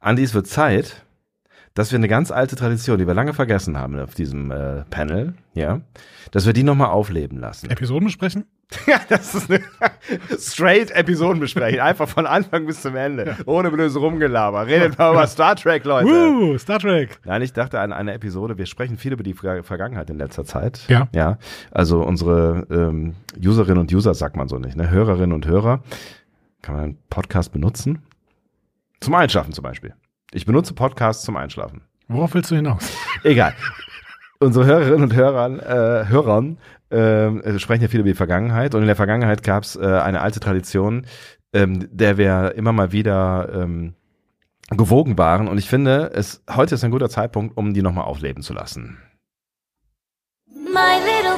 Andi, es wird Zeit, dass wir eine ganz alte Tradition, die wir lange vergessen haben auf diesem Panel, ja, dass wir die nochmal aufleben lassen. Episoden besprechen? Ja, das ist eine straight Episoden besprechen. Einfach von Anfang bis zum Ende. Ja. Ohne blödes Rumgelaber. Redet mal über Star Trek, Leute. Star Trek. Nein, ich dachte an eine Episode, wir sprechen viel über die Vergangenheit in letzter Zeit. Ja. Ja. Also unsere Userinnen und User, sagt man so nicht, ne? Hörerinnen und Hörer. Kann man einen Podcast benutzen? Zum Einschlafen zum Beispiel. Ich benutze Podcasts zum Einschlafen. Worauf willst du hinaus? Egal. Unsere Hörerinnen und Hörern sprechen ja viel über die Vergangenheit. Und in der Vergangenheit gab es eine alte Tradition, der wir immer mal wieder gewogen waren. Und ich finde, heute ist ein guter Zeitpunkt, um die nochmal aufleben zu lassen. My little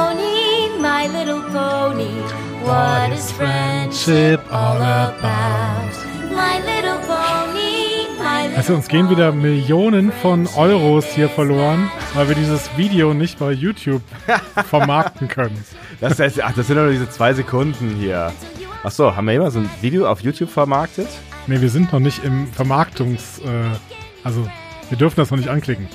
pony, what is friendship all about? My little pony, my little Also uns gehen wieder Millionen von Euros hier verloren, weil wir dieses Video nicht bei YouTube vermarkten können. Das sind doch nur diese 2 Sekunden hier. Achso, haben wir immer so ein Video auf YouTube vermarktet? Nee, wir sind noch nicht im also wir dürfen das noch nicht anklicken.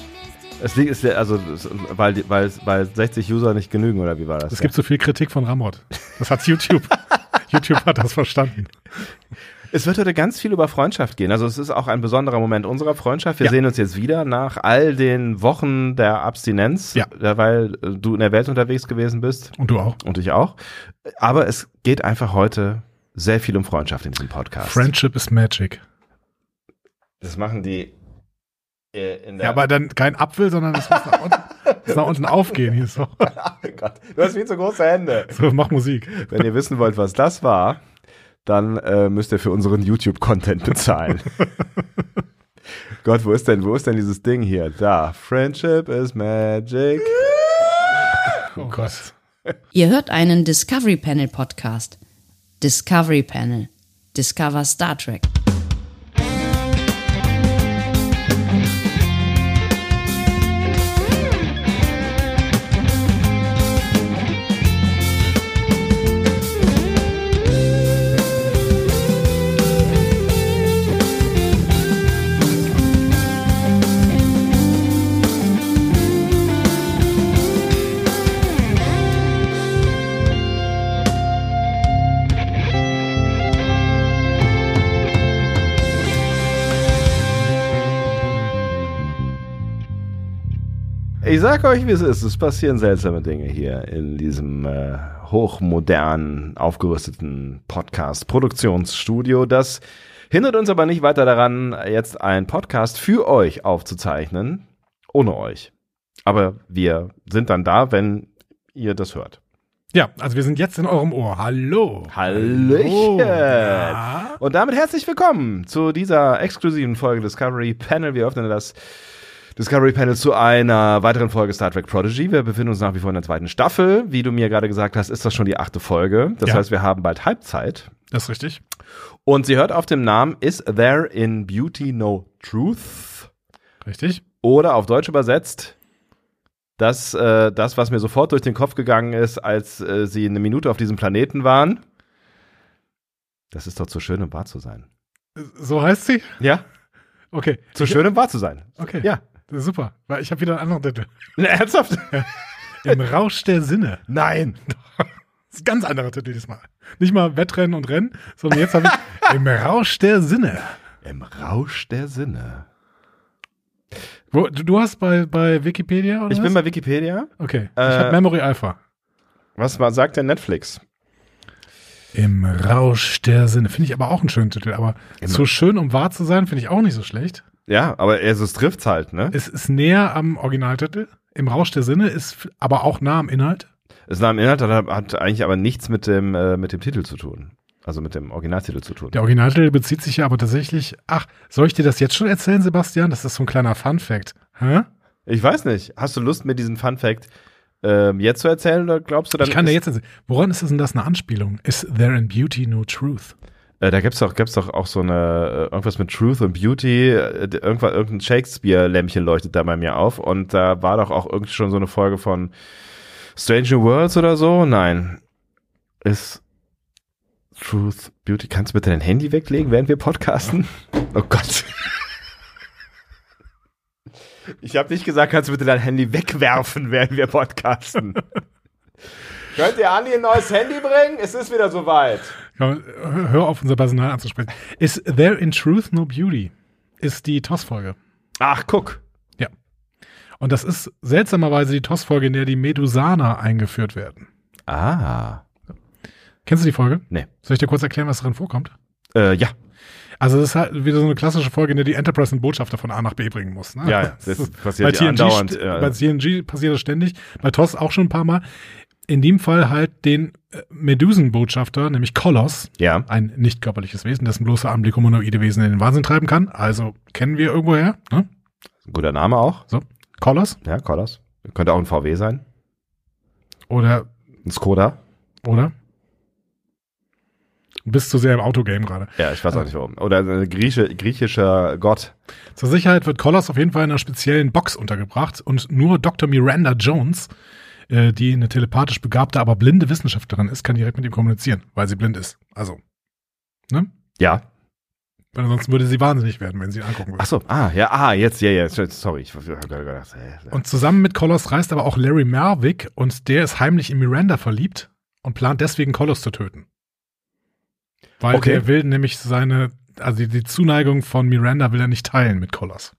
Weil 60 User nicht genügen, oder wie war das? Es gibt so viel Kritik von Ramot. Das hat YouTube. YouTube hat das verstanden. Es wird heute ganz viel über Freundschaft gehen. Also es ist auch ein besonderer Moment unserer Freundschaft. Wir sehen uns jetzt wieder nach all den Wochen der Abstinenz, weil du in der Welt unterwegs gewesen bist. Und du auch. Und ich auch. Aber es geht einfach heute sehr viel um Freundschaft in diesem Podcast. Friendship is magic. Das machen die ja, aber dann kein Apfel, sondern es muss nach unten aufgehen. Hier so. Oh Gott, du hast viel zu große Hände. So, mach Musik. Wenn ihr wissen wollt, was das war, dann müsst ihr für unseren YouTube-Content bezahlen. Gott, wo ist denn dieses Ding hier? Da. Friendship is magic. Oh Gott. Ihr hört einen Discovery Panel Podcast. Discovery Panel. Discover Star Trek. Ich sag euch, wie es ist. Es passieren seltsame Dinge hier in diesem hochmodernen, aufgerüsteten Podcast-Produktionsstudio. Das hindert uns aber nicht weiter daran, jetzt einen Podcast für euch aufzuzeichnen, ohne euch. Aber wir sind dann da, wenn ihr das hört. Ja, also wir sind jetzt in eurem Ohr. Hallo. Hallöchen. Ja. Und damit herzlich willkommen zu dieser exklusiven Folge Discovery Panel. Wir öffnen das Discovery Panel zu einer weiteren Folge Star Trek Prodigy. Wir befinden uns nach wie vor in der 2. Staffel. Wie du mir gerade gesagt hast, ist das schon die 8. Folge. Das heißt, wir haben bald Halbzeit. Das ist richtig. Und sie hört auf dem Namen Is There in Beauty No Truth? Richtig. Oder auf Deutsch übersetzt, das, was mir sofort durch den Kopf gegangen ist, als sie eine Minute auf diesem Planeten waren. Das ist doch zu schön, um wahr zu sein. So heißt sie? Ja. Okay. Zu schön, um wahr zu sein. Okay. Ja. Super, weil ich habe wieder einen anderen Titel. Ernsthaft? Im Rausch der Sinne. Nein. Das ist ein ganz anderer Titel diesmal. Nicht mal Wettrennen und Rennen, sondern jetzt habe ich Im Rausch der Sinne. Im Rausch der Sinne. Du hast bei Wikipedia, oder Ich was? bin bei Wikipedia. Okay, ich habe Memory Alpha. Was sagt denn Netflix? Im Rausch der Sinne. Finde ich aber auch einen schönen Titel, aber zu schön, um wahr zu sein, finde ich auch nicht so schlecht. Ja, aber es trifft's halt, ne? Es ist näher am Originaltitel. Im Rausch der Sinne ist aber auch nah am Inhalt. Es nah am Inhalt, hat eigentlich aber nichts mit dem Titel zu tun. Also mit dem Originaltitel zu tun. Der Originaltitel bezieht sich ja aber tatsächlich, soll ich dir das jetzt schon erzählen, Sebastian? Das ist so ein kleiner Fun-Fact. Hä? Ich weiß nicht. Hast du Lust, mir diesen Fun-Fact jetzt zu erzählen, oder glaubst du dann? Ich kann dir jetzt erzählen. Woran ist denn das eine Anspielung? Is there in beauty no truth? Da gibt's doch auch so eine irgendwas mit Truth und Beauty, irgendein Shakespeare-Lämpchen leuchtet da bei mir auf, und da war doch auch irgendwie schon so eine Folge von Stranger Worlds oder so. Nein. Ist Truth, Beauty. Kannst du bitte dein Handy weglegen, während wir podcasten? Oh Gott. Ich habe nicht gesagt, kannst du bitte dein Handy wegwerfen, während wir podcasten. Könnt ihr Andi ein neues Handy bringen? Es ist wieder soweit. Komm, hör auf, unser Personal anzusprechen. Is there in truth no beauty? Ist die TOS-Folge. Ach, guck. Ja. Und das ist seltsamerweise die TOS-Folge, in der die Medusaner eingeführt werden. Ah. Kennst du die Folge? Nee. Soll ich dir kurz erklären, was darin vorkommt? Ja. Also das ist halt wieder so eine klassische Folge, in der die Enterprise einen Botschafter von A nach B bringen muss. Ne? Ja, das passiert bei ja TNG, andauernd. Bei TNG passiert das ständig, bei TOS auch schon ein paar Mal. In dem Fall halt den Medusenbotschafter, nämlich Kolos, Ja. ein nicht körperliches Wesen, dessen bloßer Anblick humanoide Wesen in den Wahnsinn treiben kann. Also kennen wir irgendwoher. Ne? Ein guter Name auch. So, Kolos Ja, Kolos. Könnte auch ein VW sein. oder Ein Skoda. Du bist zu sehr im Autogame gerade. Ja, ich weiß auch nicht warum. Oder ein griechischer Gott. Zur Sicherheit wird Kolos auf jeden Fall in einer speziellen Box untergebracht und nur Dr. Miranda Jones, die eine telepathisch begabte, aber blinde Wissenschaftlerin ist, kann direkt mit ihm kommunizieren, weil sie blind ist. Also, ne? Ja. Weil ansonsten würde sie wahnsinnig werden, wenn sie ihn angucken würde. Ach so. Jetzt. Sorry. Ich habe gedacht. Und zusammen mit Kolos reist aber auch Larry Mervick und der ist heimlich in Miranda verliebt und plant deswegen Kolos zu töten. Weil Okay. der will nämlich die Zuneigung von Miranda will er nicht teilen mit Kolos.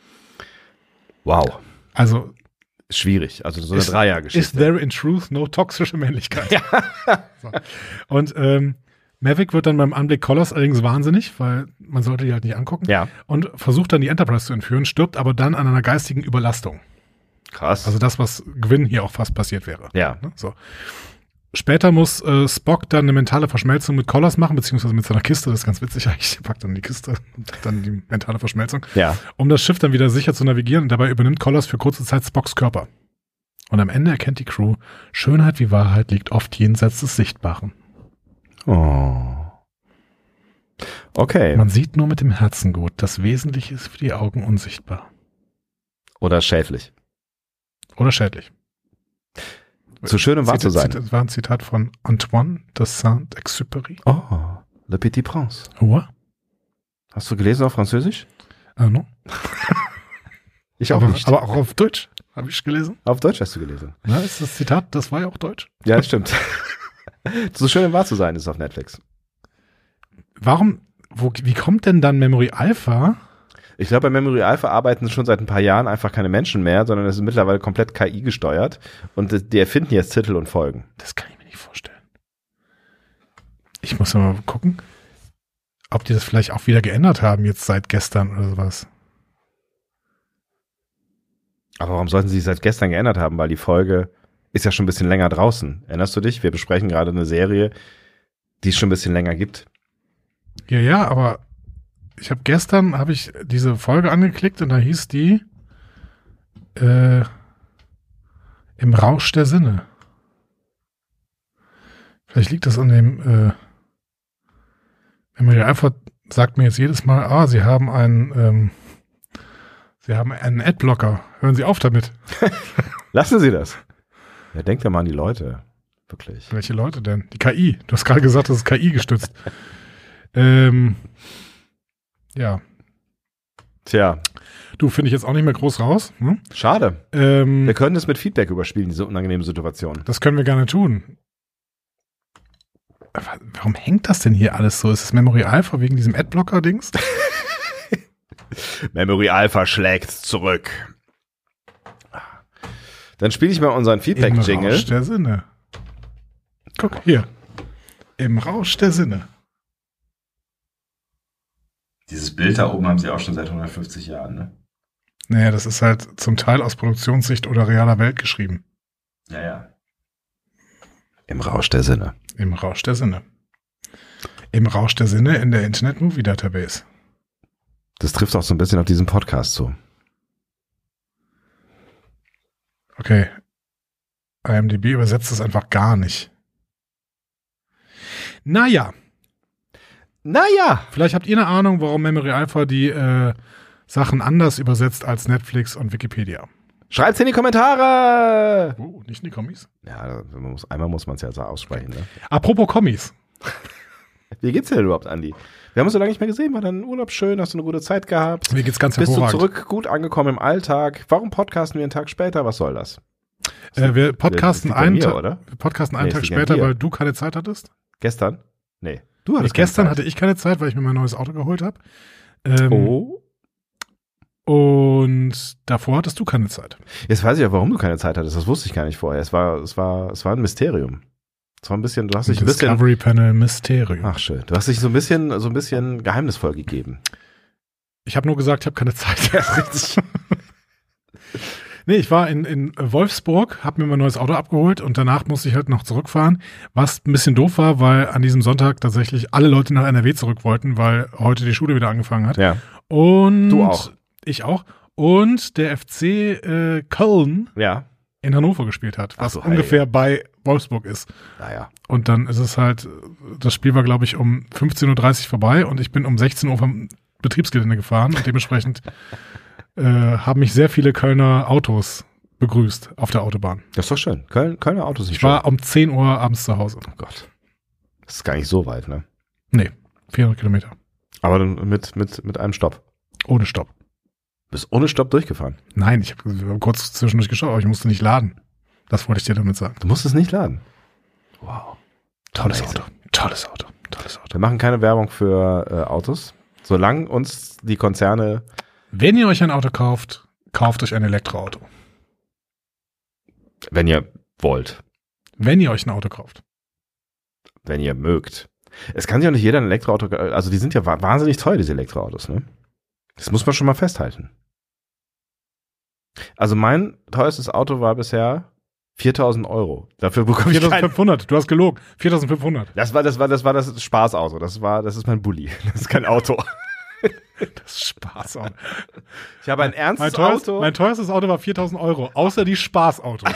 Wow. Also Schwierig. Also so eine Is Dreiergeschichte. there in truth no toxische Männlichkeit? Ja. So. Und Mavic wird dann beim Anblick Kolos allerdings wahnsinnig, weil man sollte die halt nicht angucken. Ja. Und versucht dann die Enterprise zu entführen, stirbt aber dann an einer geistigen Überlastung. Krass. Also das, was Gwyn hier auch fast passiert wäre. ja. Ne? So. Später muss Spock dann eine mentale Verschmelzung mit Kolos machen, beziehungsweise mit seiner Kiste. Das ist ganz witzig eigentlich. Er packt dann die Kiste und dann die mentale Verschmelzung. Ja. Um das Schiff dann wieder sicher zu navigieren. Und dabei übernimmt Kolos für kurze Zeit Spocks Körper. Und am Ende erkennt die Crew, Schönheit wie Wahrheit liegt oft jenseits des Sichtbaren. Oh. Okay. Man sieht nur mit dem Herzen gut. Das Wesentliche ist für die Augen unsichtbar. Oder schädlich. Oder schädlich. Zu schön, um wahr zu sein. Das war ein Zitat von Antoine de Saint-Exupéry. Oh. Le Petit Prince. Ouais. Hast du gelesen auf Französisch? Non. Ich auch nicht. Aber auch auf Deutsch habe ich gelesen. Auf Deutsch hast du gelesen. Ja, ist das Zitat, das war ja auch Deutsch. Ja, das stimmt. Zu schön, um wahr zu sein ist auf Netflix. Wie kommt denn dann Memory Alpha? Ich glaube, bei Memory Alpha arbeiten schon seit ein paar Jahren einfach keine Menschen mehr, sondern es ist mittlerweile komplett KI gesteuert und die erfinden jetzt Titel und Folgen. Das kann ich mir nicht vorstellen. Ich muss mal gucken, ob die das vielleicht auch wieder geändert haben, jetzt seit gestern oder sowas. Aber warum sollten sie es seit gestern geändert haben? Weil die Folge ist ja schon ein bisschen länger draußen. Erinnerst du dich? Wir besprechen gerade eine Serie, die es schon ein bisschen länger gibt. Ja, aber gestern habe ich diese Folge angeklickt und da hieß die Im Rausch der Sinne. Vielleicht liegt das an dem Memory Alpha sagt mir jetzt jedes Mal, Sie haben einen Adblocker. Hören Sie auf damit. Lassen Sie das. Ja, denkt ja mal an die Leute. Wirklich. Welche Leute denn? Die KI. Du hast gerade gesagt, das ist KI gestützt. Ja. Tja. Du, finde ich jetzt auch nicht mehr groß raus. Hm? Schade. Wir können es mit Feedback überspielen, diese unangenehme Situation. Das können wir gerne tun. Warum hängt das denn hier alles so? Ist es Memory Alpha wegen diesem Adblocker-Dings? Memory Alpha schlägt zurück. Dann spiele ich mal unseren Feedback-Jingle. Im Rausch der Sinne. Guck, hier. Im Rausch der Sinne. Dieses Bild da oben haben sie auch schon seit 150 Jahren, ne? Naja, das ist halt zum Teil aus Produktionssicht oder realer Welt geschrieben. Ja. Im Rausch der Sinne. Im Rausch der Sinne. Im Rausch der Sinne in der Internet Movie Database. Das trifft auch so ein bisschen auf diesen Podcast zu. Okay. IMDb übersetzt es einfach gar nicht. Naja. Vielleicht habt ihr eine Ahnung, warum Memory Alpha die Sachen anders übersetzt als Netflix und Wikipedia. Schreibt's in die Kommentare! Oh, nicht in die Kommis. Ja, einmal muss man es ja so aussprechen, ne? Apropos Kommis. Wie geht's dir denn überhaupt, Andi? Wir haben uns so lange nicht mehr gesehen. War dein Urlaub schön? Hast du eine gute Zeit gehabt? Mir geht's ganz Bist du hervorragend. zurück gut angekommen im Alltag? Warum podcasten wir einen Tag später? Was soll das? Wir podcasten einen mir, Tag, oder? wir podcasten einen Nee, Tag es liegt an später, dir. weil du keine Zeit hattest. Gestern? Nee. Du Nee, hattest gestern keine hatte ich keine Zeit, weil ich mir mein neues Auto geholt habe. Zeit. Oh. Und davor hattest du keine Zeit. Jetzt weiß ich ja, warum du keine Zeit hattest. Das wusste ich gar nicht vorher. Es war ein Mysterium. Es war ein bisschen, du hast dich ein bisschen. Discovery Panel Mysterium. Ach schön. Du hast dich so ein bisschen geheimnisvoll gegeben. Ich habe nur gesagt, ich habe keine Zeit. Ja, richtig. Nee, ich war in Wolfsburg, habe mir mein neues Auto abgeholt und danach musste ich halt noch zurückfahren, was ein bisschen doof war, weil an diesem Sonntag tatsächlich alle Leute nach NRW zurück wollten, weil heute die Schule wieder angefangen hat. Ja. Und Du auch. Ich auch. Und der FC Köln Ja. in Hannover gespielt hat, was Ach so, ungefähr bei Wolfsburg ist. Naja. Und dann ist es halt, das Spiel war, glaube ich, um 15.30 Uhr vorbei und ich bin um 16 Uhr vom Betriebsgelände gefahren und dementsprechend haben mich sehr viele Kölner Autos begrüßt auf der Autobahn. Das ist doch schön. Kölner Autos sind Ich war um 10 Uhr abends zu Hause. Oh Gott. Das ist gar nicht so weit, ne? Nee, 400 Kilometer. Aber dann mit einem Stopp. Ohne Stopp. Bist ohne Stopp durchgefahren. Nein, ich habe kurz zwischendurch geschaut, aber ich musste nicht laden. Das wollte ich dir damit sagen. Du musst es nicht laden. Wow. Tolles Amazing. Auto. Tolles Auto. Tolles Auto. Wir machen keine Werbung für Autos. Solange uns die Konzerne. Wenn ihr euch ein Auto kauft, kauft euch ein Elektroauto. Wenn ihr wollt. Wenn ihr euch ein Auto kauft. Wenn ihr mögt. Es kann sich auch nicht jeder ein Elektroauto, also die sind ja wahnsinnig teuer, diese Elektroautos, ne? Das muss man schon mal festhalten. Also mein teuerstes Auto war bisher 4.000 Euro. Dafür bekomme ich 4.500, du hast gelogen. 4.500. Das war das Spaßauto. Das ist mein Bulli. Das ist kein Auto. Das ist Spaßauto. Ich habe ein ernstes Auto. Mein teuerstes Auto war 4.000 Euro, außer die Spaßautos.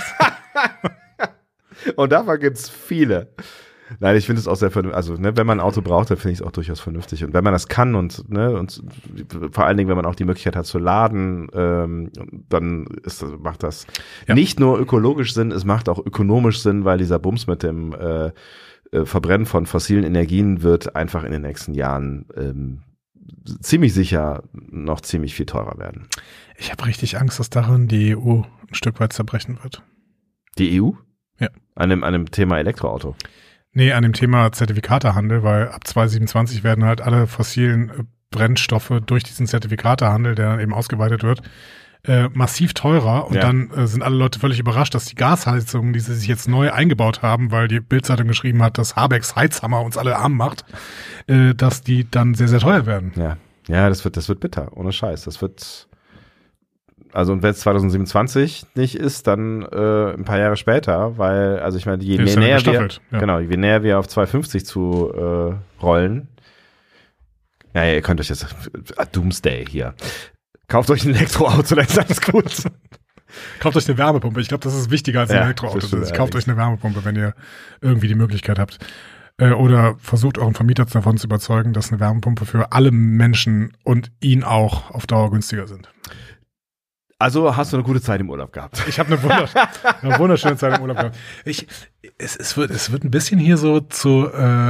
Und davon gibt's viele. Nein, ich finde es auch sehr vernünftig. Also, ne, wenn man ein Auto braucht, dann finde ich es auch durchaus vernünftig. Und wenn man das kann und vor allen Dingen, wenn man auch die Möglichkeit hat zu laden, dann macht das nicht nur ökologisch Sinn, es macht auch ökonomisch Sinn, weil dieser Bums mit dem Verbrennen von fossilen Energien wird einfach in den nächsten Jahren ziemlich sicher noch ziemlich viel teurer werden. Ich habe richtig Angst, dass darin die EU ein Stück weit zerbrechen wird. Die EU? Ja. An dem Thema Elektroauto. Nee, an dem Thema Zertifikatehandel, weil ab 2027 werden halt alle fossilen Brennstoffe durch diesen Zertifikatehandel, der dann eben ausgeweitet wird, massiv teurer. Und dann sind alle Leute völlig überrascht, dass die Gasheizungen, die sie sich jetzt neu eingebaut haben, weil die Bild-Zeitung geschrieben hat, dass Habecks Heizhammer uns alle arm macht, dass die dann sehr, sehr teuer werden. Ja, das wird bitter, ohne Scheiß. Das wird, also und wenn es 2027 nicht ist, dann ein paar Jahre später, weil, also ich meine, je näher wir auf 250 zu rollen, ja, ihr könnt euch das, Doomsday hier, kauft euch ein Elektroauto, dann ist alles gut. Kauft euch eine Wärmepumpe. Ich glaube, das ist wichtiger als ein Elektroauto. Kauft euch eine Wärmepumpe, wenn ihr irgendwie die Möglichkeit habt. Oder versucht euren Vermieter davon zu überzeugen, dass eine Wärmepumpe für alle Menschen und ihn auch auf Dauer günstiger sind. Also hast du eine gute Zeit im Urlaub gehabt. Ich habe eine wunderschöne Zeit im Urlaub gehabt. Es wird ein bisschen hier so zu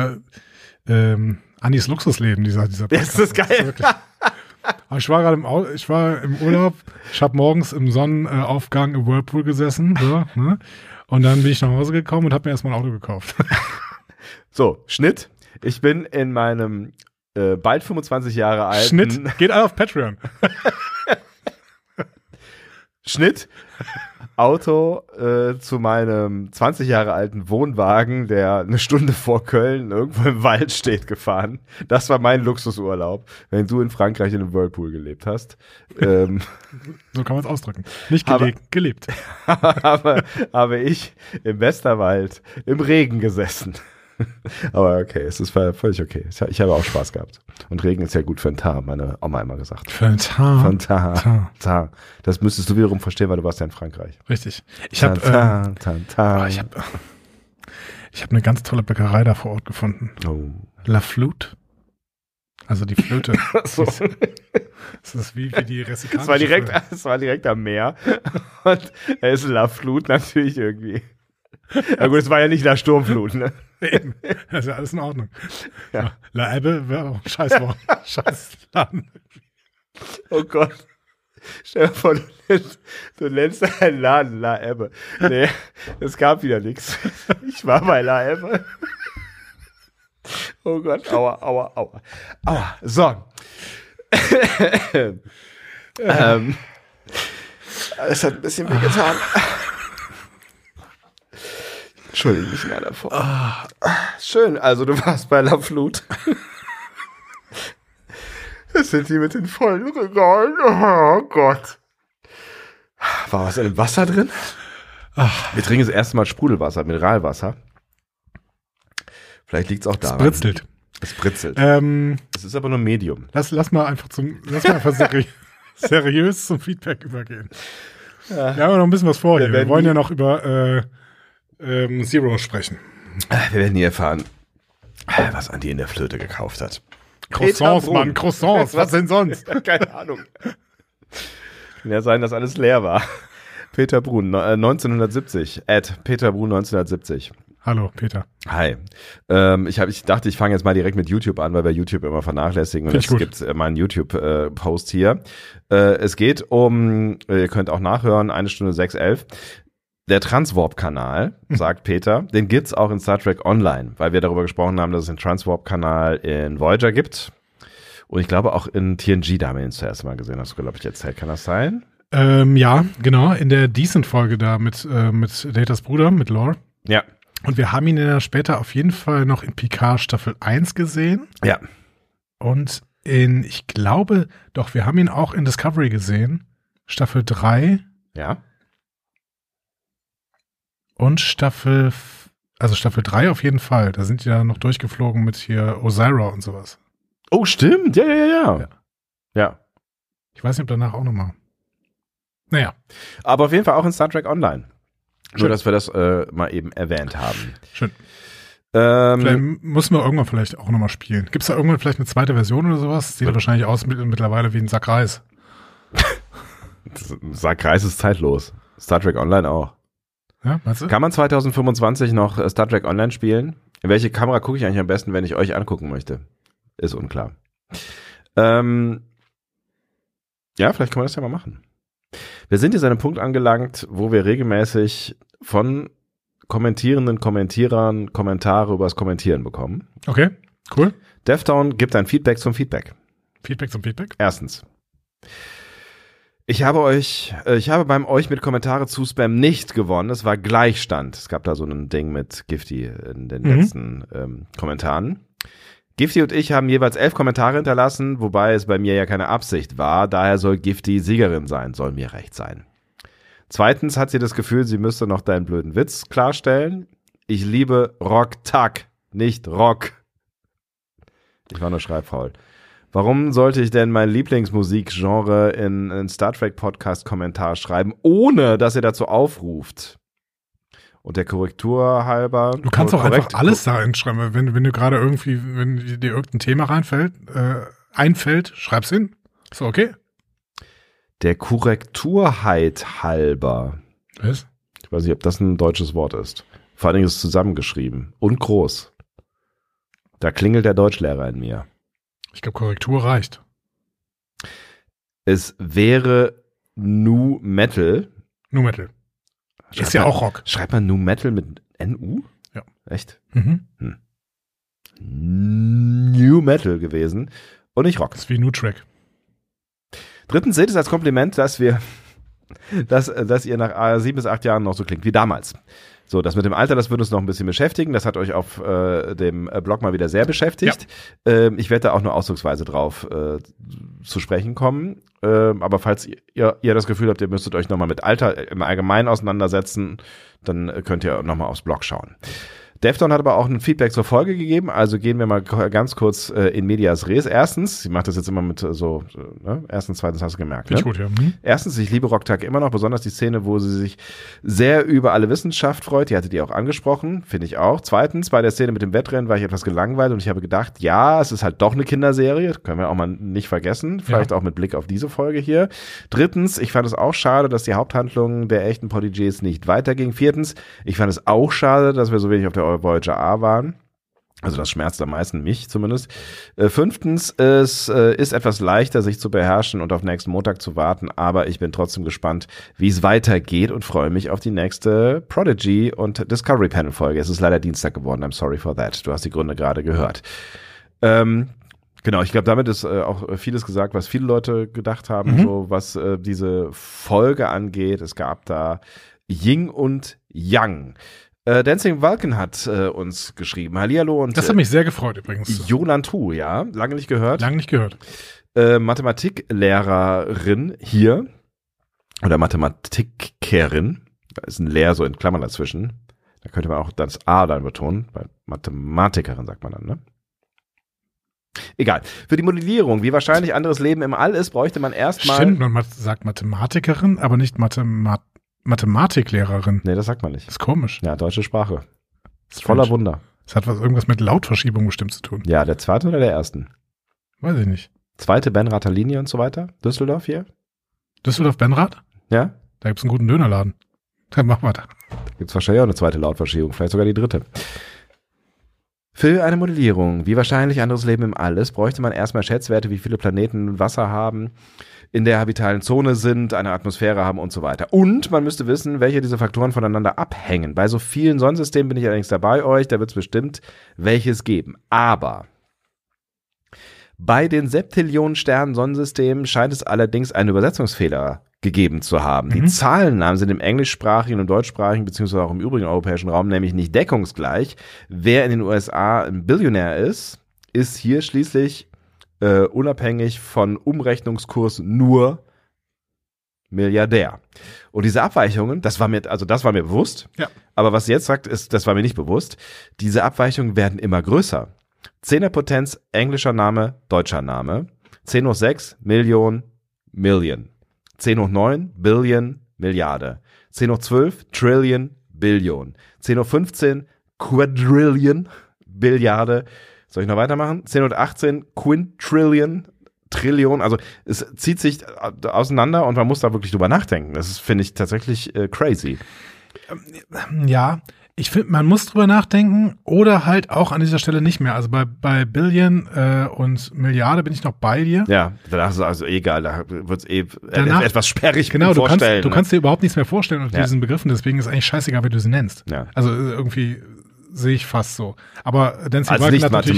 Andis Luxusleben, dieser Podcast. Das ist geil. Aber ich war gerade ich war im Urlaub, ich habe morgens im Sonnenaufgang im Whirlpool gesessen, so, ne? Und dann bin ich nach Hause gekommen und habe mir erstmal ein Auto gekauft. So, Schnitt. Ich bin in meinem bald 25 Jahre alten... Schnitt, geht alle auf Patreon. Schnitt, Auto zu meinem 20 Jahre alten Wohnwagen, der eine Stunde vor Köln irgendwo im Wald steht, gefahren. Das war mein Luxusurlaub, wenn du in Frankreich in einem Whirlpool gelebt hast. So kann man es ausdrücken. Nicht gelebt. habe ich im Westerwald im Regen gesessen. Aber okay, es ist völlig okay. Ich habe auch Spaß gehabt. Und Regen ist ja gut für ein Teint, meine Oma immer gesagt. Für ein Teint. Für ein Teint. Das müsstest du wiederum verstehen, weil du warst ja in Frankreich. Richtig. Ich habe eine ganz tolle Bäckerei da vor Ort gefunden. Oh. La Flute. Also die Flöte. So. Das ist wie die Es war direkt am Meer. Und es ist La Flute natürlich irgendwie. Ja gut, es war ja nicht der Sturmflut, ne? Eben. Das ist ja alles in Ordnung. Ja. La Ebbe wäre auch ein Scheißwort. Scheiß Laden. Oh Gott. Stell dir vor, du nennst einen Laden La Ebbe. Nee, es gab wieder nichts. Ich war bei La Ebbe. Oh Gott, aua, aua, aua. Aua, so. Es hat ein bisschen wehgetan. Entschuldige mich leider davor. Schön, also du warst bei La Flut. Das sind die mit den vollen Regalen. Oh Gott. War was in dem Wasser drin? Wir trinken das erste Mal Sprudelwasser, Mineralwasser. Vielleicht liegt es auch daran. Es britzelt. Es britzelt. Es ist aber nur Medium. Lass mal einfach seriös zum Feedback übergehen. Ja. Wir haben noch ein bisschen was vor hier. Wir wollen ja noch über Zero sprechen. Wir werden nie erfahren, was Andi in der Flöte gekauft hat. Croissants, Mann, Croissants. Was denn sonst? Keine Ahnung. Kann ja sein, dass alles leer war. Peter Brun, 1970. Peter Brun 1970. Hallo, Peter. Hi. Ich dachte, ich fange jetzt mal direkt mit YouTube an, weil wir YouTube immer vernachlässigen. Und jetzt gibt es meinen YouTube-Post hier. Es geht um, ihr könnt auch nachhören, 1 Stunde 6:11. Der Transwarp-Kanal, sagt Peter, den gibt's auch in Star Trek Online, weil wir darüber gesprochen haben, dass es einen Transwarp-Kanal in Voyager gibt. Und ich glaube auch in TNG, da haben wir ihn zuerst mal gesehen, hast du, glaube ich, erzählt. Kann das sein? Ja, genau. In der Decent-Folge da mit Datas Bruder, mit Lore. Ja. Und wir haben ihn ja später auf jeden Fall noch in Picard Staffel 1 gesehen. Ja. Und ich glaube, doch, wir haben ihn auch in Discovery gesehen. Staffel 3. Ja. Und Staffel 3 auf jeden Fall. Da sind die ja noch durchgeflogen mit hier Osira und sowas. Oh, stimmt. Ja. Ich weiß nicht, ob danach auch nochmal. Naja. Aber auf jeden Fall auch in Star Trek Online. Schön. Nur, dass wir das mal eben erwähnt haben. Schön. Vielleicht müssen wir irgendwann vielleicht auch nochmal spielen. Gibt es da irgendwann vielleicht eine zweite Version oder sowas? Sieht ja wahrscheinlich aus mittlerweile wie ein Sack Reis. Sack Reis ist zeitlos. Star Trek Online auch. Ja, meinst du? Kann man 2025 noch Star Trek Online spielen? In welche Kamera gucke ich eigentlich am besten, wenn ich euch angucken möchte? Ist unklar. Ja, vielleicht können wir das ja mal machen. Wir sind jetzt an einem Punkt angelangt, wo wir regelmäßig von kommentierenden Kommentierern Kommentare über das Kommentieren bekommen. Okay, cool. Devtown gibt ein Feedback zum Feedback. Feedback zum Feedback? Erstens. Ich habe beim euch mit Kommentare zu Spam nicht gewonnen. Es war Gleichstand. Es gab da so ein Ding mit Gifty in den letzten Kommentaren. Gifty und ich haben jeweils 11 Kommentare hinterlassen, wobei es bei mir ja keine Absicht war. Daher soll Gifty Siegerin sein. Soll mir recht sein. Zweitens hat sie das Gefühl, sie müsste noch deinen blöden Witz klarstellen. Ich liebe Rock-Tack, nicht Rock. Ich war nur schreibfaul. Warum sollte ich denn mein Lieblingsmusikgenre in einen Star Trek Podcast Kommentar schreiben, ohne dass ihr dazu aufruft? Und der Korrektur halber. Du kannst doch einfach alles da hinschreiben, wenn du gerade irgendwie, wenn dir irgendein Thema einfällt, schreib's hin. Ist doch okay. Der Korrekturheit halber. Was? Ich weiß nicht, ob das ein deutsches Wort ist. Vor allen Dingen ist es zusammengeschrieben und groß. Da klingelt der Deutschlehrer in mir. Ich glaube, Korrektur reicht. Es wäre Nu Metal. Nu Metal. Ist ja auch Rock. Schreibt man Nu Metal mit N-U? Ja. Echt? Mhm. New Metal gewesen und nicht Rock. Das ist wie New Track. Drittens seht es als Kompliment, dass ihr nach 7 bis 8 Jahren noch so klingt wie damals. So, das mit dem Alter, das wird uns noch ein bisschen beschäftigen. Das hat euch auf dem Blog mal wieder sehr beschäftigt. Ja. Ich werde da auch nur ausdrucksweise drauf zu sprechen kommen. Aber falls ihr das Gefühl habt, ihr müsstet euch nochmal mit Alter im Allgemeinen auseinandersetzen, dann könnt ihr nochmal aufs Blog schauen. Defton hat aber auch ein Feedback zur Folge gegeben, also gehen wir mal ganz kurz in medias res. Erstens, sie macht das jetzt immer mit erstens, zweitens hast du gemerkt. Finde ich gut, ja. Erstens, ich liebe Rocktag immer noch, besonders die Szene, wo sie sich sehr über alle Wissenschaft freut, die hattet ihr auch angesprochen, finde ich auch. Zweitens, bei der Szene mit dem Wettrennen war ich etwas gelangweilt und ich habe gedacht, ja, es ist halt doch eine Kinderserie, können wir auch mal nicht vergessen, vielleicht auch mit Blick auf diese Folge hier. Drittens, ich fand es auch schade, dass die Haupthandlung der echten Prodigies nicht weiterging. Viertens, ich fand es auch schade, dass wir so wenig auf der Voyager A waren. Also das schmerzt am meisten mich zumindest. Fünftens, es ist etwas leichter, sich zu beherrschen und auf nächsten Montag zu warten, aber ich bin trotzdem gespannt, wie es weitergeht und freue mich auf die nächste Prodigy und Discovery Panel Folge. Es ist leider Dienstag geworden, I'm sorry for that. Du hast die Gründe gerade gehört. Genau, ich glaube, damit ist auch vieles gesagt, was viele Leute gedacht haben, so was diese Folge angeht. Es gab da Yin und Yang. Dancing Vulcan hat uns geschrieben. Hallihallo und das hat mich sehr gefreut übrigens. Jolantu, ja, lange nicht gehört. Lange nicht gehört. Mathematiklehrerin hier oder Mathematikerin. Da ist ein Lehr so in Klammern dazwischen. Da könnte man auch das A dann betonen. Bei Mathematikerin sagt man dann, ne? Egal. Für die Modellierung, wie wahrscheinlich anderes Leben im All ist, bräuchte man erstmal. Stimmt, man sagt Mathematikerin, aber nicht Mathematiklehrerin. Nee, das sagt man nicht. Das ist komisch. Ja, deutsche Sprache. Ist voller Wunder. Das hat irgendwas mit Lautverschiebung bestimmt zu tun. Ja, der zweite oder der ersten? Weiß ich nicht. Zweite Benrather Linie und so weiter. Düsseldorf hier? Düsseldorf-Benrath? Ja? Da gibt's einen guten Dönerladen. Dann mach weiter. Da gibt's wahrscheinlich auch eine zweite Lautverschiebung, vielleicht sogar die dritte. Für eine Modellierung, wie wahrscheinlich anderes Leben im All ist, bräuchte man erstmal Schätzwerte, wie viele Planeten Wasser haben, in der habitalen Zone sind, eine Atmosphäre haben und so weiter. Und man müsste wissen, welche dieser Faktoren voneinander abhängen. Bei so vielen Sonnensystemen bin ich allerdings dabei euch, da wird es bestimmt welches geben. Aber bei den Septillionen Sternen-Sonnensystemen scheint es allerdings einen Übersetzungsfehler gegeben zu haben. Die Zahlennamen sind im englischsprachigen und deutschsprachigen beziehungsweise auch im übrigen europäischen Raum nämlich nicht deckungsgleich. Wer in den USA ein Billionär ist hier schließlich unabhängig von Umrechnungskurs nur Milliardär. Und diese Abweichungen, das war mir bewusst, ja. Aber was sie jetzt sagt, das war mir nicht bewusst, diese Abweichungen werden immer größer. 10er Potenz, englischer Name, deutscher Name. 10 hoch 6, Million, Million. 10 hoch 9, Billion, Milliarde. 10 hoch 12, Trillion, Billion. 10 hoch 15, Quadrillion, Billiarde. Soll ich noch weitermachen? 10 hoch 18, Quintillion, Trillion. Also es zieht sich auseinander und man muss da wirklich drüber nachdenken. Das finde ich tatsächlich crazy. Ja, ich finde, man muss drüber nachdenken oder halt auch an dieser Stelle nicht mehr. Also bei Billion und Milliarde bin ich noch bei dir. Ja, danach ist es also egal, da wird es etwas sperrig vorstellen. Du kannst dir überhaupt nichts mehr vorstellen unter diesen Begriffen, deswegen ist eigentlich scheißegal, wie du sie nennst. Ja. Also irgendwie sehe ich fast so. Aber Dancing Vulcan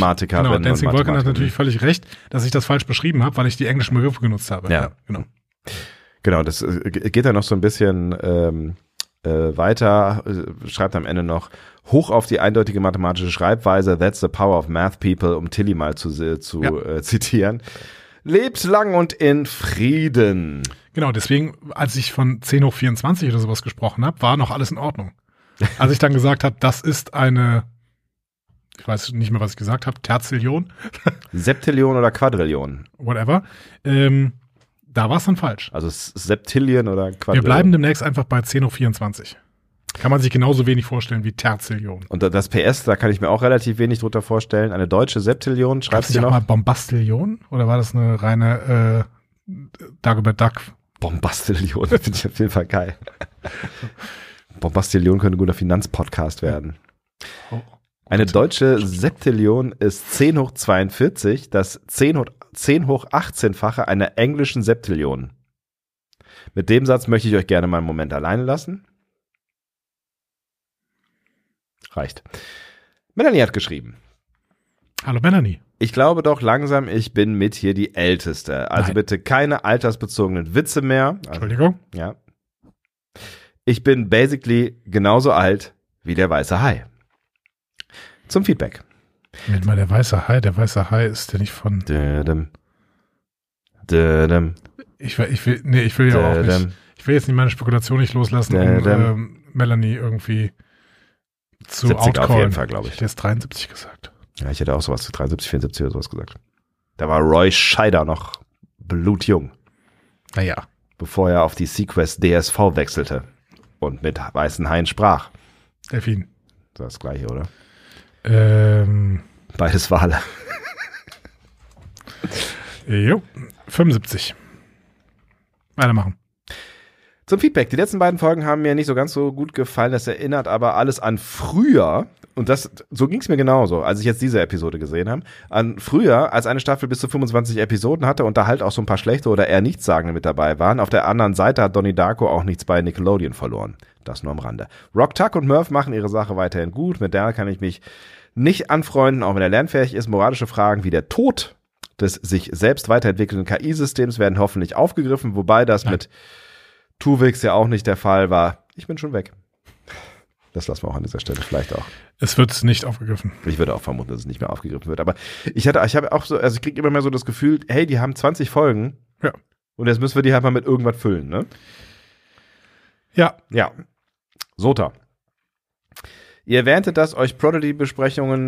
hat natürlich völlig recht, dass ich das falsch beschrieben habe, weil ich die englischen Begriffe genutzt habe. Ja, genau, das geht dann noch so ein bisschen weiter, schreibt am Ende noch, hoch auf die eindeutige mathematische Schreibweise, that's the power of math people, um Tilly mal zu zitieren. Lebt lang und in Frieden. Genau, deswegen, als ich von 10 hoch 24 oder sowas gesprochen habe, war noch alles in Ordnung. Als ich dann gesagt habe, das ist eine, ich weiß nicht mehr, was ich gesagt habe, Terzillion. Septillion oder Quadrillion. Whatever. Da war es dann falsch. Also Septillion oder Quadrillion. Wir bleiben demnächst einfach bei 10 hoch 24. Kann man sich genauso wenig vorstellen wie Terzillion. Und das PS, da kann ich mir auch relativ wenig drunter vorstellen. Eine deutsche Septillion, schreibst du noch? Mal Bombastillion? Oder war das eine reine Dagobert Duck? Bombastillion, finde ich auf jeden Fall geil. Bombastillion könnte ein guter Finanzpodcast werden. Oh, eine deutsche Septillion ist 10 hoch 42, das 10 hoch 18-fache einer englischen Septillion. Mit dem Satz möchte ich euch gerne mal einen Moment alleine lassen. Reicht. Melanie hat geschrieben. Hallo Melanie. Ich glaube doch langsam, ich bin mit hier die Älteste. Also bitte keine altersbezogenen Witze mehr. Entschuldigung. Ja. Ich bin basically genauso alt wie der weiße Hai. Zum Feedback. Moment mal, der weiße Hai ist der nicht von... Ich will ja auch nicht. Ich will jetzt nicht meine Spekulation nicht loslassen, um Melanie irgendwie Zu 70er Outcall. auf jeden Fall, glaube ich. Ich hätte jetzt 73 gesagt. Ja, ich hätte auch sowas zu 73, 74 oder sowas gesagt. Da war Roy Scheider noch blutjung, Naja. bevor er auf die Sequest DSV wechselte und mit Weißen Hain sprach. Delfin. Das gleiche, oder? Beides Wale. Jo. 75. Weitermachen. Zum Feedback. Die letzten beiden Folgen haben mir nicht so ganz so gut gefallen. Das erinnert aber alles an früher. Und so ging es mir genauso, als ich jetzt diese Episode gesehen habe. An früher, als eine Staffel bis zu 25 Episoden hatte und da halt auch so ein paar schlechte oder eher nichtssagende mit dabei waren. Auf der anderen Seite hat Donnie Darko auch nichts bei Nickelodeon verloren. Das nur am Rande. Rock, Tuck und Murph machen ihre Sache weiterhin gut. Mit der kann ich mich nicht anfreunden, auch wenn er lernfähig ist. Moralische Fragen wie der Tod des sich selbst weiterentwickelnden KI-Systems werden hoffentlich aufgegriffen, wobei das mit Tuvix ja auch nicht der Fall war. Ich bin schon weg. Das lassen wir auch an dieser Stelle vielleicht auch. Es wird nicht aufgegriffen. Ich würde auch vermuten, dass es nicht mehr aufgegriffen wird. Aber ich habe auch so, also ich kriege immer mehr so das Gefühl, hey, die haben 20 Folgen. Ja. Und jetzt müssen wir die halt mal mit irgendwas füllen, ne? Ja. Ja. Sota. Ihr erwähntet, dass eure Prodigy-Besprechungen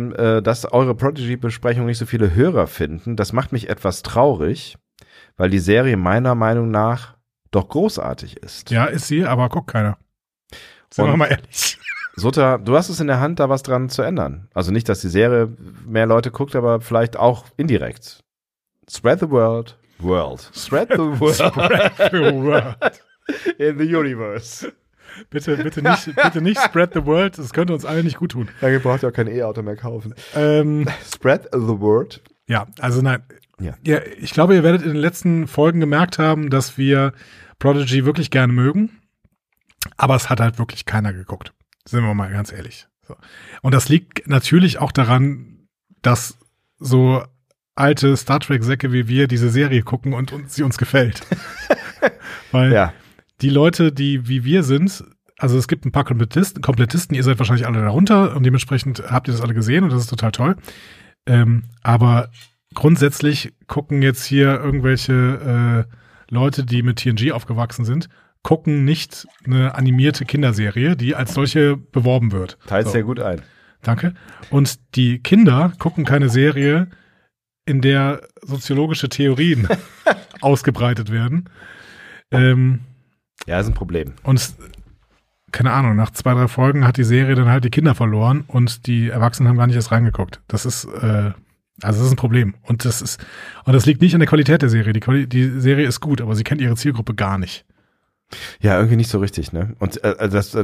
nicht so viele Hörer finden. Das macht mich etwas traurig, weil die Serie meiner Meinung nach doch großartig ist. Ja, ist sie, aber guckt keiner. Sind wir mal ehrlich. Sota, du hast es in der Hand, da was dran zu ändern. Also nicht, dass die Serie mehr Leute guckt, aber vielleicht auch indirekt. Spread the world. Spread the world. Spread the world. In the universe. Bitte nicht spread the world. Das könnte uns allen nicht gut tun. Ja, ihr braucht ja auch kein E-Auto mehr kaufen. Spread the word. Ja, also nein. Ja. Ja, ich glaube, ihr werdet in den letzten Folgen gemerkt haben, dass wir Prodigy wirklich gerne mögen. Aber es hat halt wirklich keiner geguckt. Sind wir mal ganz ehrlich. So. Und das liegt natürlich auch daran, dass so alte Star Trek-Säcke wie wir diese Serie gucken und sie uns gefällt. Weil die Leute, die wie wir sind, also es gibt ein paar Komplettisten, ihr seid wahrscheinlich alle darunter und dementsprechend habt ihr das alle gesehen und das ist total toll. Aber grundsätzlich gucken jetzt hier irgendwelche Leute, die mit TNG aufgewachsen sind, gucken nicht eine animierte Kinderserie, die als solche beworben wird. Teilt sehr gut ein. Danke. Und die Kinder gucken keine Serie, in der soziologische Theorien ausgebreitet werden. Ja, ist ein Problem. Und keine Ahnung, nach 2, 3 Folgen hat die Serie dann halt die Kinder verloren und die Erwachsenen haben gar nicht erst reingeguckt. Das ist das ist ein Problem. Und das liegt nicht an der Qualität der Serie. Die Serie ist gut, aber sie kennt ihre Zielgruppe gar nicht. Ja, irgendwie nicht so richtig, ne? Und das